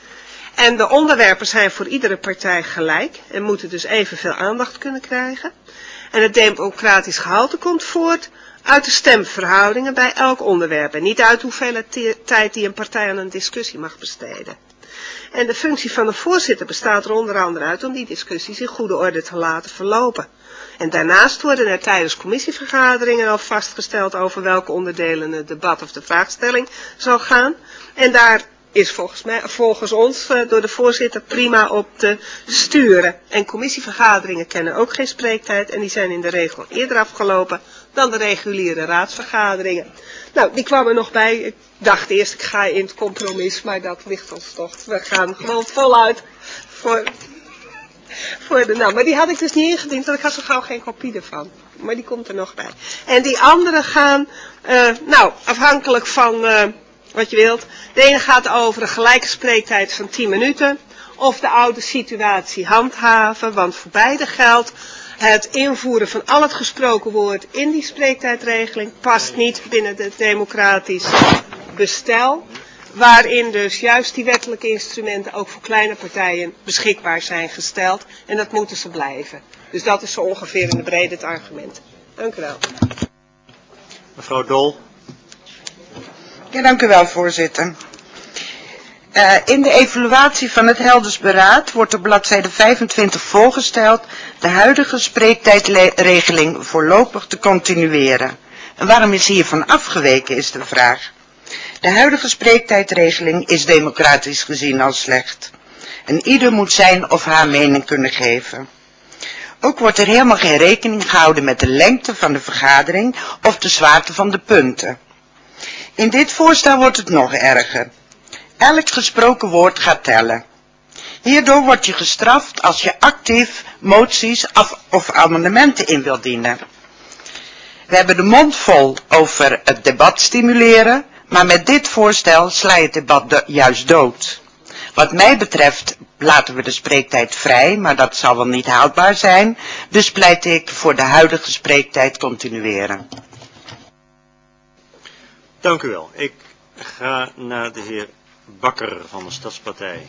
En de onderwerpen zijn voor iedere partij gelijk en moeten dus evenveel aandacht kunnen krijgen. En het democratisch gehalte komt voort uit de stemverhoudingen bij elk onderwerp en niet uit hoeveel tijd die een partij aan een discussie mag besteden. En de functie van de voorzitter bestaat er onder andere uit om die discussies in goede orde te laten verlopen. En daarnaast worden er tijdens commissievergaderingen al vastgesteld over welke onderdelen het debat of de vraagstelling zal gaan. En daar is volgens, mij, volgens ons uh, door de voorzitter prima op te sturen. En commissievergaderingen kennen ook geen spreektijd en die zijn in de regel eerder afgelopen dan de reguliere raadsvergaderingen. Nou, die kwam er nog bij. Ik dacht eerst ik ga in het compromis, maar dat ligt ons toch. We gaan gewoon voluit voor... Voor de, nou, maar die had ik dus niet ingediend, want ik had zo gauw geen kopie ervan. Maar die komt er nog bij. En die andere gaan, uh, nou, afhankelijk van uh, wat je wilt. De ene gaat over een gelijke spreektijd van tien minuten. Of de oude situatie handhaven, want voor beide geldt. Het invoeren van al het gesproken woord in die spreektijdregeling past niet binnen het democratisch bestel. Waarin dus juist die wettelijke instrumenten ook voor kleine partijen beschikbaar zijn gesteld. En dat moeten ze blijven. Dus dat is zo ongeveer in de breedte het argument. Dank u wel. Mevrouw Dol. Ja, dank u wel, voorzitter. Uh, in de evaluatie van het Helders Beraad wordt op bladzijde vijfentwintig voorgesteld de huidige spreektijdregeling voorlopig te continueren. En waarom is hiervan afgeweken, is de vraag. De huidige spreektijdregeling is democratisch gezien al slecht. En ieder moet zijn of haar mening kunnen geven. Ook wordt er helemaal geen rekening gehouden met de lengte van de vergadering of de zwaarte van de punten. In dit voorstel wordt het nog erger. Elk gesproken woord gaat tellen. Hierdoor word je gestraft als je actief moties of, of amendementen in wilt dienen. We hebben de mond vol over het debat stimuleren, maar met dit voorstel sla je het debat de, juist dood. Wat mij betreft laten we de spreektijd vrij, maar dat zal wel niet houdbaar zijn. Dus pleit ik voor de huidige spreektijd continueren. Dank u wel. Ik ga naar de heer Bakker van de Stadspartij.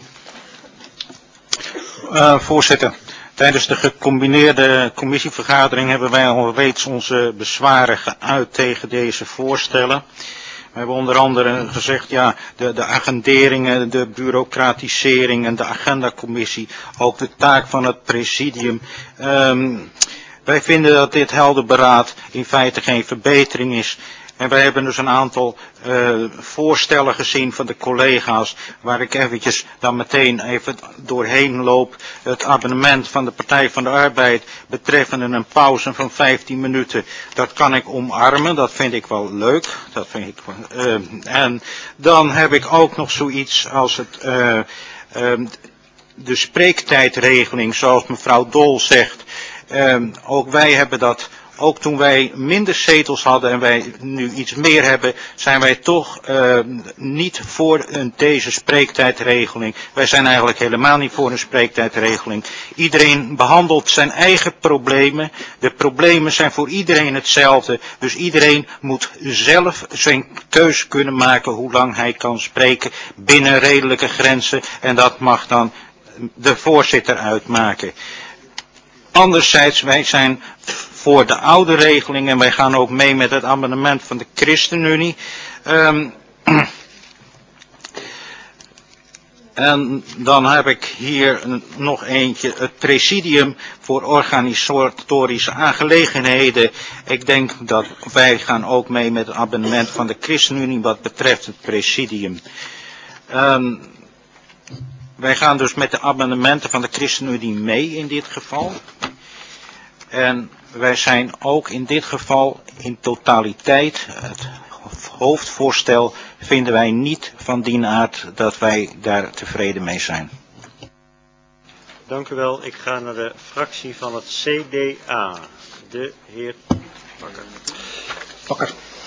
Uh, voorzitter, tijdens de gecombineerde commissievergadering hebben wij al reeds onze bezwaren geuit tegen deze voorstellen. We hebben onder andere gezegd, ja, de, de agenderingen, de bureaucratisering en de agendacommissie, ook de taak van het presidium. Um, wij vinden dat dit Helder Beraad in feite geen verbetering is. En wij hebben dus een aantal uh, voorstellen gezien van de collega's, waar ik eventjes dan meteen even doorheen loop. Het abonnement van de Partij van de Arbeid betreffende een pauze van vijftien minuten, dat kan ik omarmen, dat vind ik wel leuk. Dat vind ik, uh, en dan heb ik ook nog zoiets als het, uh, uh, de spreektijdregeling, zoals mevrouw Dol zegt. Uh, ook wij hebben dat. Ook toen wij minder zetels hadden en wij nu iets meer hebben, zijn wij toch uh, niet voor een, deze spreektijdregeling. Wij zijn eigenlijk helemaal niet voor een spreektijdregeling. Iedereen behandelt zijn eigen problemen. De problemen zijn voor iedereen hetzelfde. Dus iedereen moet zelf zijn keus kunnen maken hoe lang hij kan spreken binnen redelijke grenzen. En dat mag dan de voorzitter uitmaken. Anderzijds, wij zijn voor de oude regeling en wij gaan ook mee met het amendement van de ChristenUnie. Um, en dan heb ik hier nog eentje, het presidium voor organisatorische aangelegenheden. Ik denk dat wij gaan ook mee met het amendement van de ChristenUnie wat betreft het presidium. Um, wij gaan dus met de amendementen van de ChristenUnie mee in dit geval. En wij zijn ook in dit geval in totaliteit, het hoofdvoorstel vinden wij niet van die aard dat wij daar tevreden mee zijn. Dank u wel. Ik ga naar de fractie van het C D A. De heer Bakker. Bakker.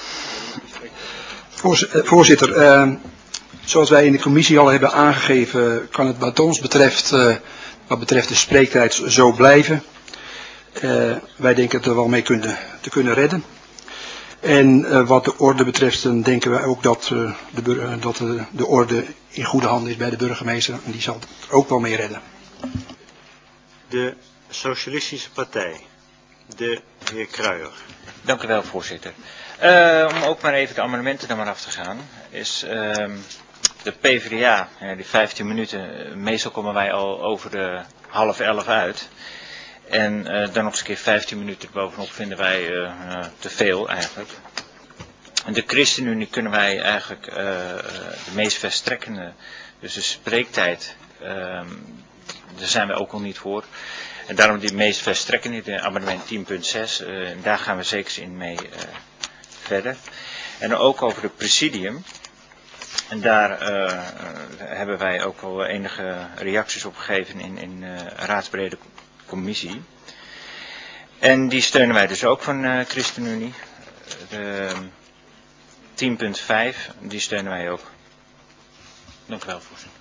Voorzitter, uh, zoals wij in de commissie al hebben aangegeven, kan het wat ons betreft, uh, wat betreft de spreektijd zo blijven. Uh, wij denken het er wel mee kunnen, te kunnen redden. En uh, wat de orde betreft, dan denken wij ook dat, uh, de, uh, dat uh, de orde in goede handen is bij de burgemeester. En die zal het ook wel mee redden. De Socialistische Partij. De heer Kruijer. Dank u wel, voorzitter. Uh, om ook maar even de amendementen er maar af te gaan, is uh, de PvdA, ja, die vijftien minuten, meestal komen wij al over de half elf uit. En uh, dan nog eens een keer vijftien minuten bovenop vinden wij uh, uh, te veel eigenlijk. En de ChristenUnie kunnen wij eigenlijk uh, uh, de meest verstrekkende, dus de spreektijd, uh, daar zijn we ook al niet voor. En daarom die meest verstrekkende, de amendement tien punt zes, uh, daar gaan we zeker in mee uh, verder. En ook over het presidium. En daar uh, uh, hebben wij ook al enige reacties op gegeven in, in uh, raadsbrede commissie. En die steunen wij dus ook van uh, ChristenUnie. De tien punt vijf, die steunen wij ook. Dank u wel, voorzitter.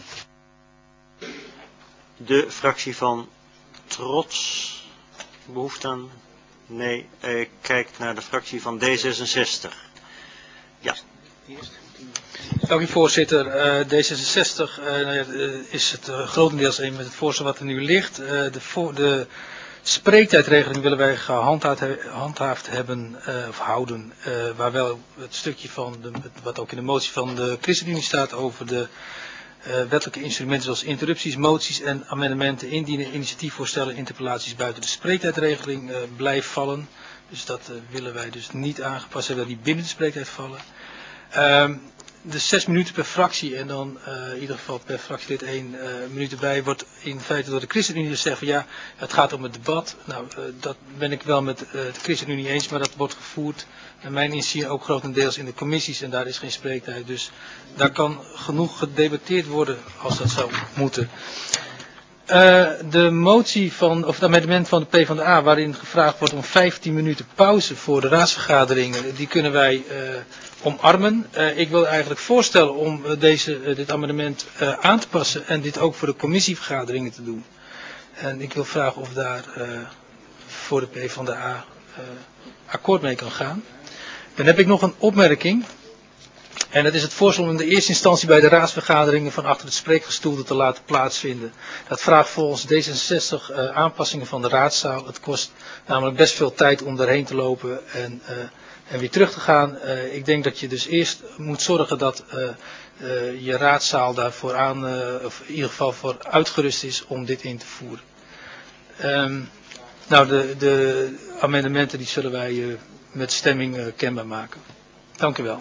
De fractie van Trots. Behoefte aan? Nee, ik kijk naar de fractie van D zesenzestig. Ja. Dank u, voorzitter. Uh, D zesenzestig uh, nou ja, uh, is het uh, grotendeels een met het voorstel wat er nu ligt. Uh, de, voor, de spreektijdregeling willen wij gehandhaafd gehandhaafd hebben uh, of houden. Uh, waar wel het stukje van, de, wat ook in de motie van de ChristenUnie staat over de uh, wettelijke instrumenten zoals interrupties, moties en amendementen indienen, initiatiefvoorstellen, interpellaties buiten de spreektijdregeling uh, blijven vallen. Dus dat uh, willen wij dus niet aangepast hebben, dat die binnen de spreektijd vallen. Uh, de zes minuten per fractie en dan uh, in ieder geval per fractielid één uh, minuut erbij wordt in feite door de ChristenUnie gezegd van ja, het gaat om het debat. Nou, uh, dat ben ik wel met uh, de ChristenUnie eens, maar dat wordt gevoerd en mijn inzien ook grotendeels in de commissies en daar is geen spreektijd. Dus daar kan genoeg gedebatteerd worden als dat zou moeten. Uh, de motie van, of het amendement van de PvdA waarin gevraagd wordt om vijftien minuten pauze voor de raadsvergaderingen, die kunnen wij uh, omarmen. Uh, ik wil eigenlijk voorstellen om uh, deze, uh, dit amendement uh, aan te passen en dit ook voor de commissievergaderingen te doen. En ik wil vragen of daar uh, voor de PvdA uh, akkoord mee kan gaan. Dan heb ik nog een opmerking. En dat is het voorstel om in de eerste instantie bij de raadsvergaderingen van achter het spreekgestoelte te laten plaatsvinden. Dat vraagt volgens D zesenzestig uh, aanpassingen van de raadzaal. Het kost namelijk best veel tijd om daarheen te lopen en, uh, en weer terug te gaan. Uh, ik denk dat je dus eerst moet zorgen dat uh, uh, je raadzaal daarvoor aan, uh, of in ieder geval voor uitgerust is om dit in te voeren. Um, nou, de, de amendementen die zullen wij uh, met stemming uh, kenbaar maken. Dank u wel.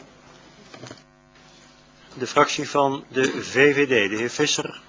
De fractie van de V V D, de heer Visser.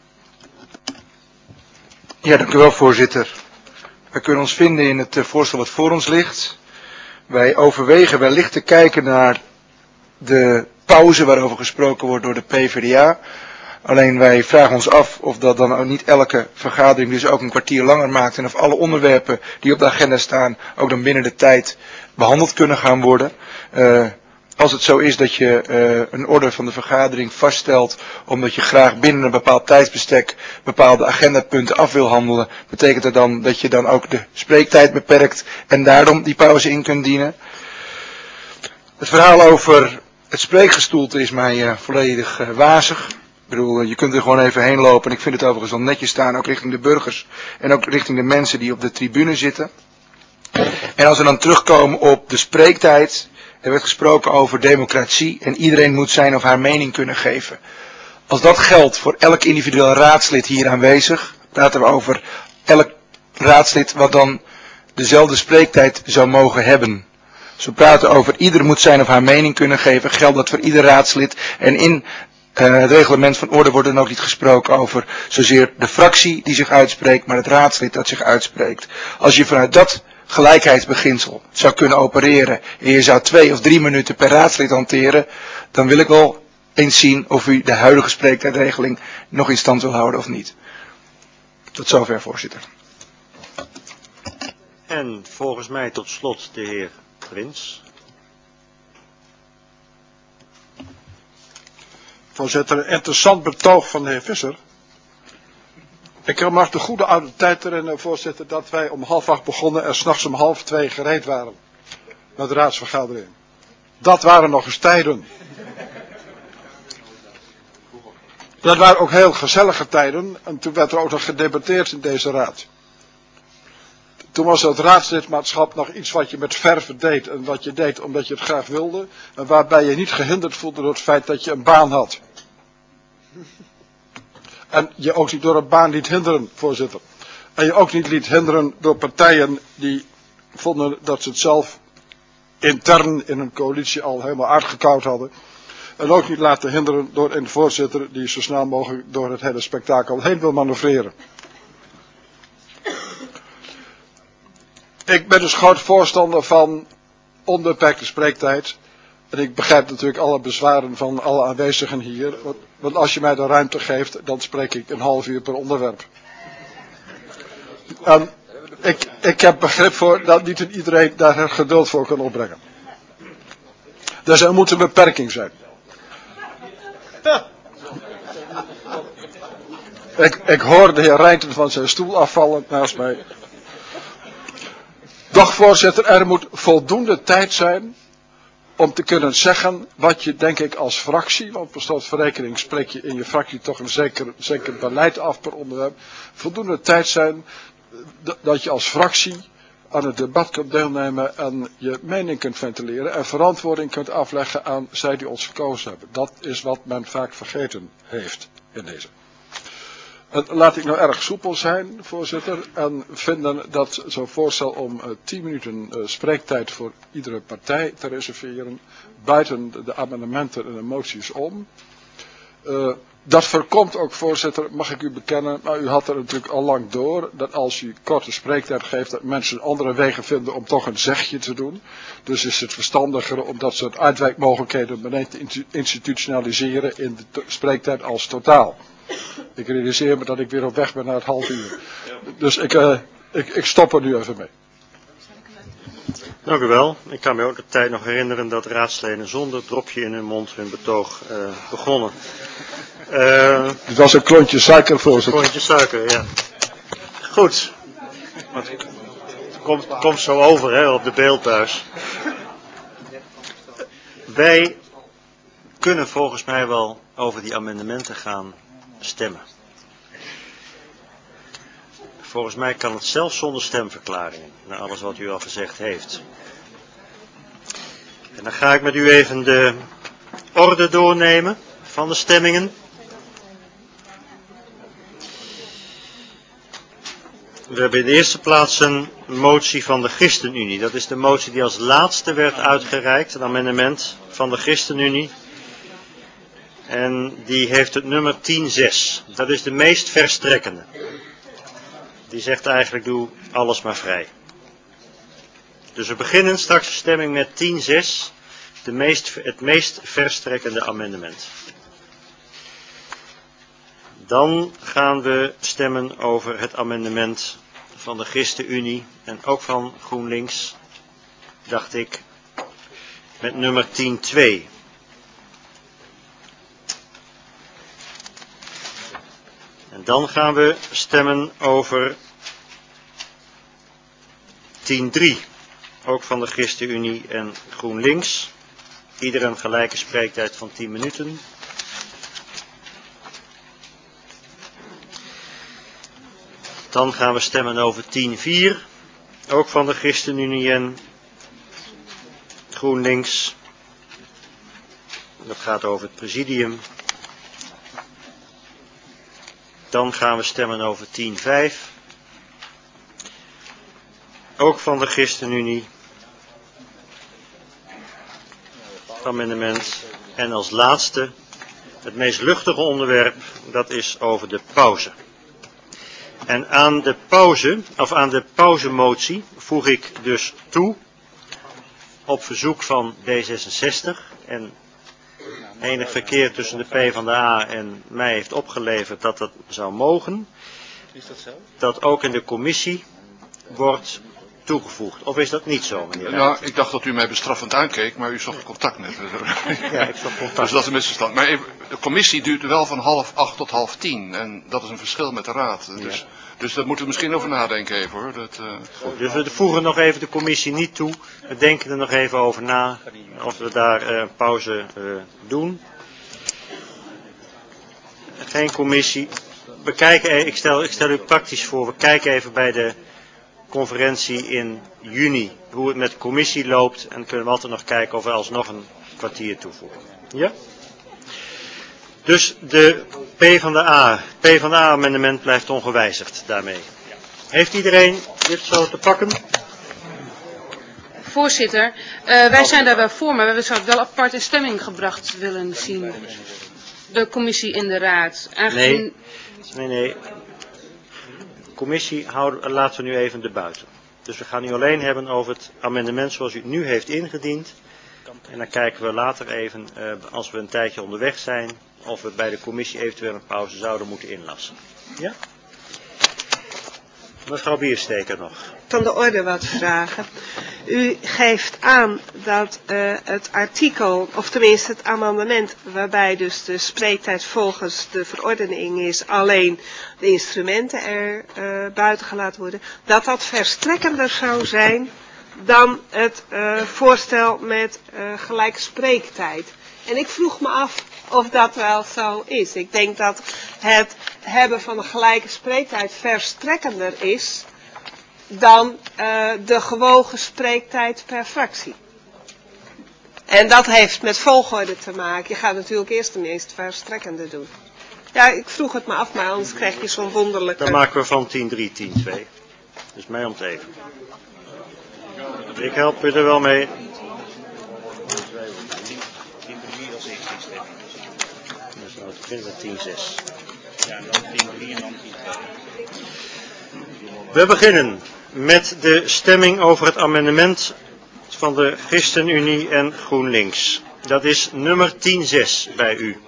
Ja, dank u wel, voorzitter. We kunnen ons vinden in het uh, voorstel wat voor ons ligt. Wij overwegen wellicht te kijken naar de pauze waarover gesproken wordt door de PvdA. Alleen wij vragen ons af of dat dan ook niet elke vergadering dus ook een kwartier langer maakt. En of alle onderwerpen die op de agenda staan ook dan binnen de tijd behandeld kunnen gaan worden. Uh, Als het zo is dat je uh, een orde van de vergadering vaststelt omdat je graag binnen een bepaald tijdsbestek bepaalde agendapunten af wil handelen, betekent dat dan dat je dan ook de spreektijd beperkt en daarom die pauze in kunt dienen. Het verhaal over het spreekgestoelte is mij uh, volledig uh, wazig. Ik bedoel, uh, je kunt er gewoon even heen lopen en ik vind het overigens wel netjes staan, ook richting de burgers en ook richting de mensen die op de tribune zitten. En als we dan terugkomen op de spreektijd. Er werd gesproken over democratie en iedereen moet zijn of haar mening kunnen geven. Als dat geldt voor elk individueel raadslid hier aanwezig, praten we over elk raadslid wat dan dezelfde spreektijd zou mogen hebben. Als we praten over ieder moet zijn of haar mening kunnen geven, geldt dat voor ieder raadslid. En in Uh, het reglement van orde wordt dan ook niet gesproken over zozeer de fractie die zich uitspreekt, maar het raadslid dat zich uitspreekt. Als je vanuit dat gelijkheidsbeginsel zou kunnen opereren en je zou twee of drie minuten per raadslid hanteren, dan wil ik wel eens zien of u de huidige spreektijdregeling nog in stand wil houden of niet. Tot zover, voorzitter. En volgens mij tot slot de heer Prins. Voorzitter, een interessant betoog van de heer Visser. Ik mag de goede oude tijd herinneren, voorzitter, dat wij om half acht begonnen en 's nachts om half twee gereed waren. Met de raadsvergadering. Dat waren nog eens tijden. Dat waren ook heel gezellige tijden en toen werd er ook nog gedebatteerd in deze raad. Toen was het raadslidmaatschap nog iets wat je met verve deed en wat je deed omdat je het graag wilde. En waarbij je niet gehinderd voelde door het feit dat je een baan had. En je ook niet door een baan liet hinderen, voorzitter. En je ook niet liet hinderen door partijen die vonden dat ze het zelf intern in een coalitie al helemaal uitgekoud hadden. En ook niet laten hinderen door een voorzitter die zo snel mogelijk door het hele spektakel heen wil manoeuvreren. Ik ben dus groot voorstander van onbeperkte spreektijd. En ik begrijp natuurlijk alle bezwaren van alle aanwezigen hier. Want, want als je mij de ruimte geeft, dan spreek ik een half uur per onderwerp. En ik, ik heb begrip voor dat niet iedereen daar het geduld voor kan opbrengen. Dus er moet een beperking zijn. Ik, ik hoor de heer Rijnten van zijn stoel afvallen naast mij. Doch voorzitter, er moet voldoende tijd zijn om te kunnen zeggen wat je denk ik als fractie, want per slotverrekening spreek je in je fractie toch een zeker, zeker beleid af per onderwerp. Voldoende tijd zijn dat je als fractie aan het debat kunt deelnemen en je mening kunt ventileren en verantwoording kunt afleggen aan zij die ons gekozen hebben. Dat is wat men vaak vergeten heeft in deze. En laat ik nou erg soepel zijn, voorzitter, en vinden dat zo'n voorstel om uh, tien minuten uh, spreektijd voor iedere partij te reserveren, buiten de amendementen en de moties om. Uh, dat voorkomt ook, voorzitter, mag ik u bekennen, maar u had er natuurlijk al lang door, dat als u korte spreektijd geeft, dat mensen andere wegen vinden om toch een zegje te doen. Dus is het verstandiger om dat soort uitwijkmogelijkheden beneden te institutionaliseren in de spreektijd als totaal. Ik realiseer me dat ik weer op weg ben naar het half uur. Dus ik, uh, ik, ik stop er nu even mee. Dank u wel. Ik kan me ook de tijd nog herinneren dat raadsleden zonder dropje in hun mond hun betoog uh, begonnen. Uh, Het was een klontje suiker, voorzitter. Een klontje suiker, ja. Goed. Het komt, komt zo over hè, op de beeldbuis. Wij kunnen volgens mij wel over die amendementen gaan stemmen. Volgens mij kan het zelfs zonder stemverklaringen, na alles wat u al gezegd heeft. En dan ga ik met u even de orde doornemen van de stemmingen. We hebben in de eerste plaats een motie van de ChristenUnie. Dat is de motie die als laatste werd uitgereikt, een amendement van de ChristenUnie. En die heeft het nummer tien zes. Dat is de meest verstrekkende. Die zegt eigenlijk, doe alles maar vrij. Dus we beginnen straks de stemming met tien zes. De meest, het meest verstrekkende amendement. Dan gaan we stemmen over het amendement van de ChristenUnie en ook van GroenLinks, dacht ik, met nummer tien twee. En dan gaan we stemmen over tien drie, ook van de ChristenUnie en GroenLinks. Ieder een gelijke spreektijd van tien minuten. Dan gaan we stemmen over tien vier, ook van de ChristenUnie en GroenLinks. Dat gaat over het presidium. Dan gaan we stemmen over tien vijf. Ook van de ChristenUnie. Het amendement. En als laatste Het meest luchtige onderwerp, dat is over de pauze. En aan de pauze, of aan de pauzemotie, voeg ik dus toe, op verzoek van D zesenzestig, en enig verkeer tussen de PvdA en mij heeft opgeleverd dat dat zou mogen, dat ook in de commissie wordt toegevoegd. Of is dat niet zo, meneer Ja, ik dacht dat u mij bestraffend aankeek, maar u zocht contact met me. Ja, ik zocht contact. Dus dat is een misverstand. Maar even, de commissie duurt wel van half acht tot half tien. En dat is een verschil met de raad. Dus, ja. dus daar moeten we misschien over nadenken even hoor. Dat, uh... Goed, dus we voegen nog even de commissie niet toe. We denken er nog even over na of we daar uh, een pauze uh, doen. Geen commissie. We kijken, ik stel, ik stel u praktisch voor, we kijken even bij de conferentie in juni hoe het met de commissie loopt en kunnen we altijd nog kijken of we alsnog een kwartier toevoegen. Ja? Dus de PvdA, PvdA-amendement blijft ongewijzigd daarmee. Heeft iedereen dit zo te pakken? Voorzitter, uh, wij zijn daar wel voor, maar we zouden wel apart in stemming gebracht willen zien. De commissie in de raad. Aangezien... Nee, nee, nee. Commissie houden, laten we nu even de buiten. Dus we gaan nu alleen hebben over het amendement zoals u het nu heeft ingediend. En dan kijken we later even, uh, als we een tijdje onderweg zijn, of we bij de commissie eventueel een pauze zouden moeten inlassen. Ja? Mevrouw Biersteker nog. Van de orde wat vragen. U geeft aan dat uh, het artikel, of tenminste het amendement, waarbij dus de spreektijd volgens de verordening is alleen de instrumenten er uh, buiten gelaten worden, dat dat verstrekkender zou zijn dan het uh, voorstel met uh, gelijke spreektijd. En ik vroeg me af of dat wel zo is. Ik denk dat het hebben van een gelijke spreektijd verstrekkender is dan uh, de gewogen spreektijd per fractie. En dat heeft met volgorde te maken. Je gaat natuurlijk eerst de meest verstrekkende doen. Ja, ik vroeg het me af, maar anders krijg je zo'n wonderlijke... Dan maken we van tien drie, tien twee. Dus mij om het even. Ik help u er wel mee. Dus nou, het begint met tien zes. Ja, dan tien drie en dan tien twee. We beginnen met de stemming over het amendement van de ChristenUnie en GroenLinks. Dat is nummer tien zes bij u.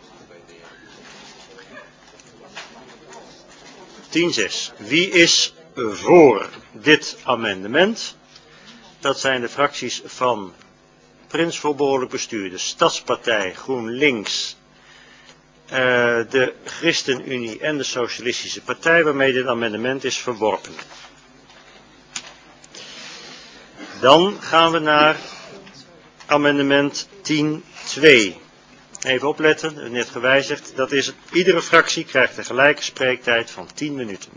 tien zes. Wie is voor dit amendement? Dat zijn de fracties van Prins voor Behoorlijk Bestuur, de Stadspartij, GroenLinks, uh, de ChristenUnie en de Socialistische Partij, waarmee dit amendement is verworpen. Dan gaan we naar amendement tien twee. Even opletten, net gewijzigd. Dat is, iedere fractie krijgt een gelijke spreektijd van tien minuten.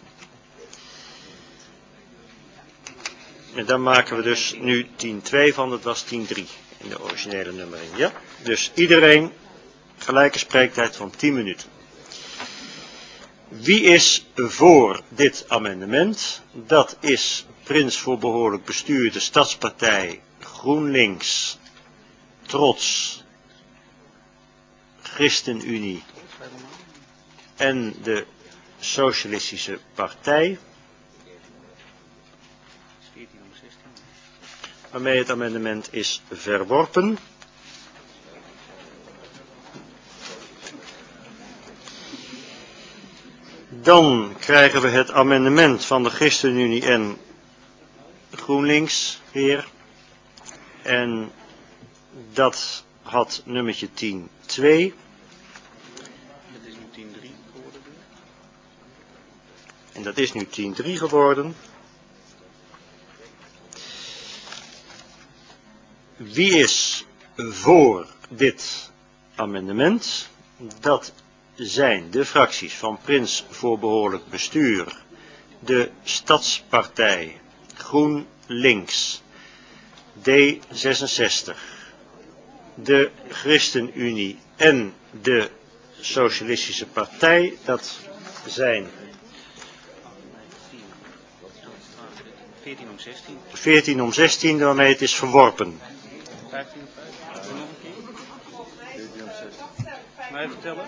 En dan maken we dus nu tien twee van, dat was tien drie in de originele nummering. Ja? Dus iedereen gelijke spreektijd van tien minuten. Wie is voor dit amendement? Dat is Prins voor Behoorlijk Bestuur, de Stadspartij, GroenLinks, Trots, ChristenUnie en de Socialistische Partij. Waarmee het amendement is verworpen. Dan krijgen we het amendement van de ChristenUnie en GroenLinks weer. En dat had nummertje tien twee. Dat is nu tien drie geworden. En dat is nu tien drie geworden. Wie is voor dit amendement? Dat zijn de fracties van Prins voor Behoorlijk Bestuur, de Stadspartij, GroenLinks, D zesenzestig, de ChristenUnie en de Socialistische Partij. Dat zijn veertien om zestien, waarmee het is verworpen. Maar even vertellen.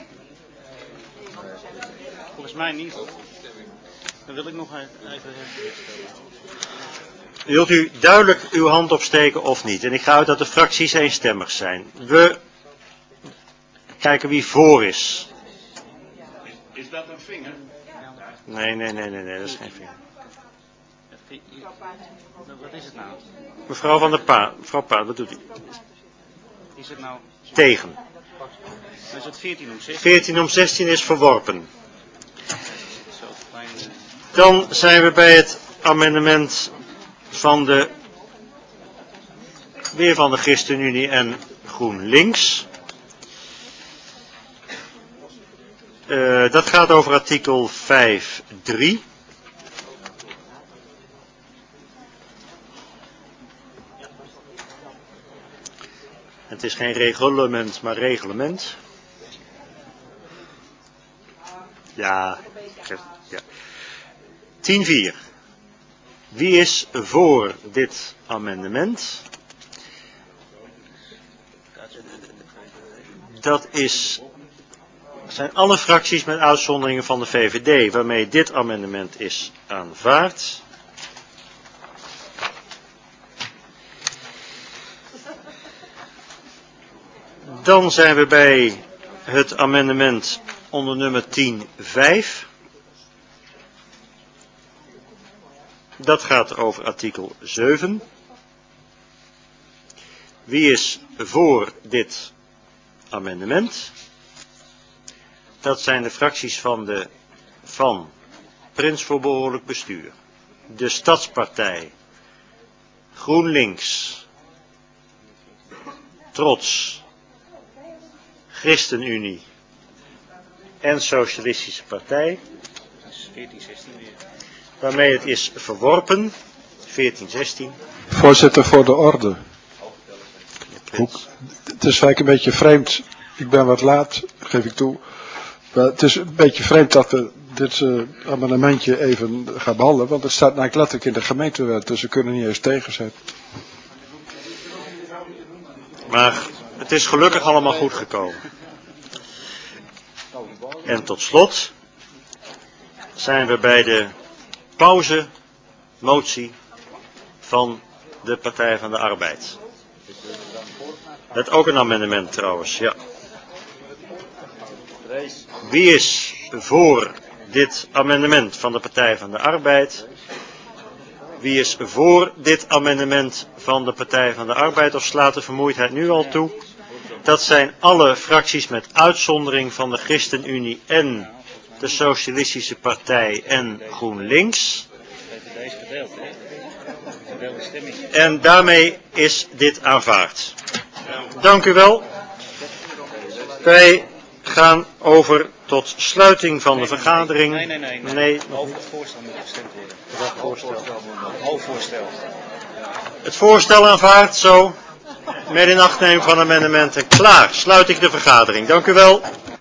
Volgens mij niet. Dan wil ik nog even stellen. Wilt u duidelijk uw hand opsteken of niet? En ik ga uit dat de fracties eenstemmig zijn. We kijken wie voor is. Is dat een vinger? Nee, nee, nee, nee, nee, dat is geen vinger. Wat is het nou? Mevrouw van der Paat, mevrouw Paat, wat doet u? Is het nou? Tegen. Dan is het veertien om zestien. veertien om zestien is verworpen. Dan zijn we bij het amendement van de, weer van de ChristenUnie en GroenLinks. Uh, dat gaat over artikel vijf punt drie. Het is geen reglement, maar reglement. Ja, ja. tien punt vier. Wie is voor dit amendement? Dat is, zijn alle fracties met uitzonderingen van de V V D, waarmee dit amendement is aanvaard. Dan zijn we bij het amendement onder nummer tien punt vijf. Dat gaat over artikel zeven. Wie is voor dit amendement? Dat zijn de fracties van de van Prins voor Behoorlijk Bestuur, de Stadspartij, GroenLinks, Trots, ChristenUnie en Socialistische Partij. veertien zestien weer. Waarmee het is verworpen. veertien zestien. Voorzitter, voor de orde. Hoe, het is vaak een beetje vreemd. Ik ben wat laat, geef ik toe. Maar het is een beetje vreemd dat we dit uh, amendementje even gaan behandelen. Want het staat eigenlijk letterlijk in de gemeentewet. Dus we kunnen niet eens tegen zijn. Maar het is gelukkig allemaal goed gekomen. En tot slot zijn we bij de pauzemotie van de Partij van de Arbeid. Met ook een amendement trouwens, ja. Wie is voor dit amendement van de Partij van de Arbeid? Wie is voor dit amendement van de Partij van de Arbeid of slaat de vermoeidheid nu al toe? Dat zijn alle fracties met uitzondering van de ChristenUnie en de Socialistische Partij en GroenLinks. En daarmee is dit aanvaard. Dank u wel. Wij gaan over tot sluiting van de vergadering. Nee, nee, nee. nee. nee. Over het voorstel moet gestemd worden. Dat voorstel. Hoofdvoorstel. Het voorstel aanvaard zo. Met inachtneming van amendementen. Klaar. Sluit ik de vergadering. Dank u wel.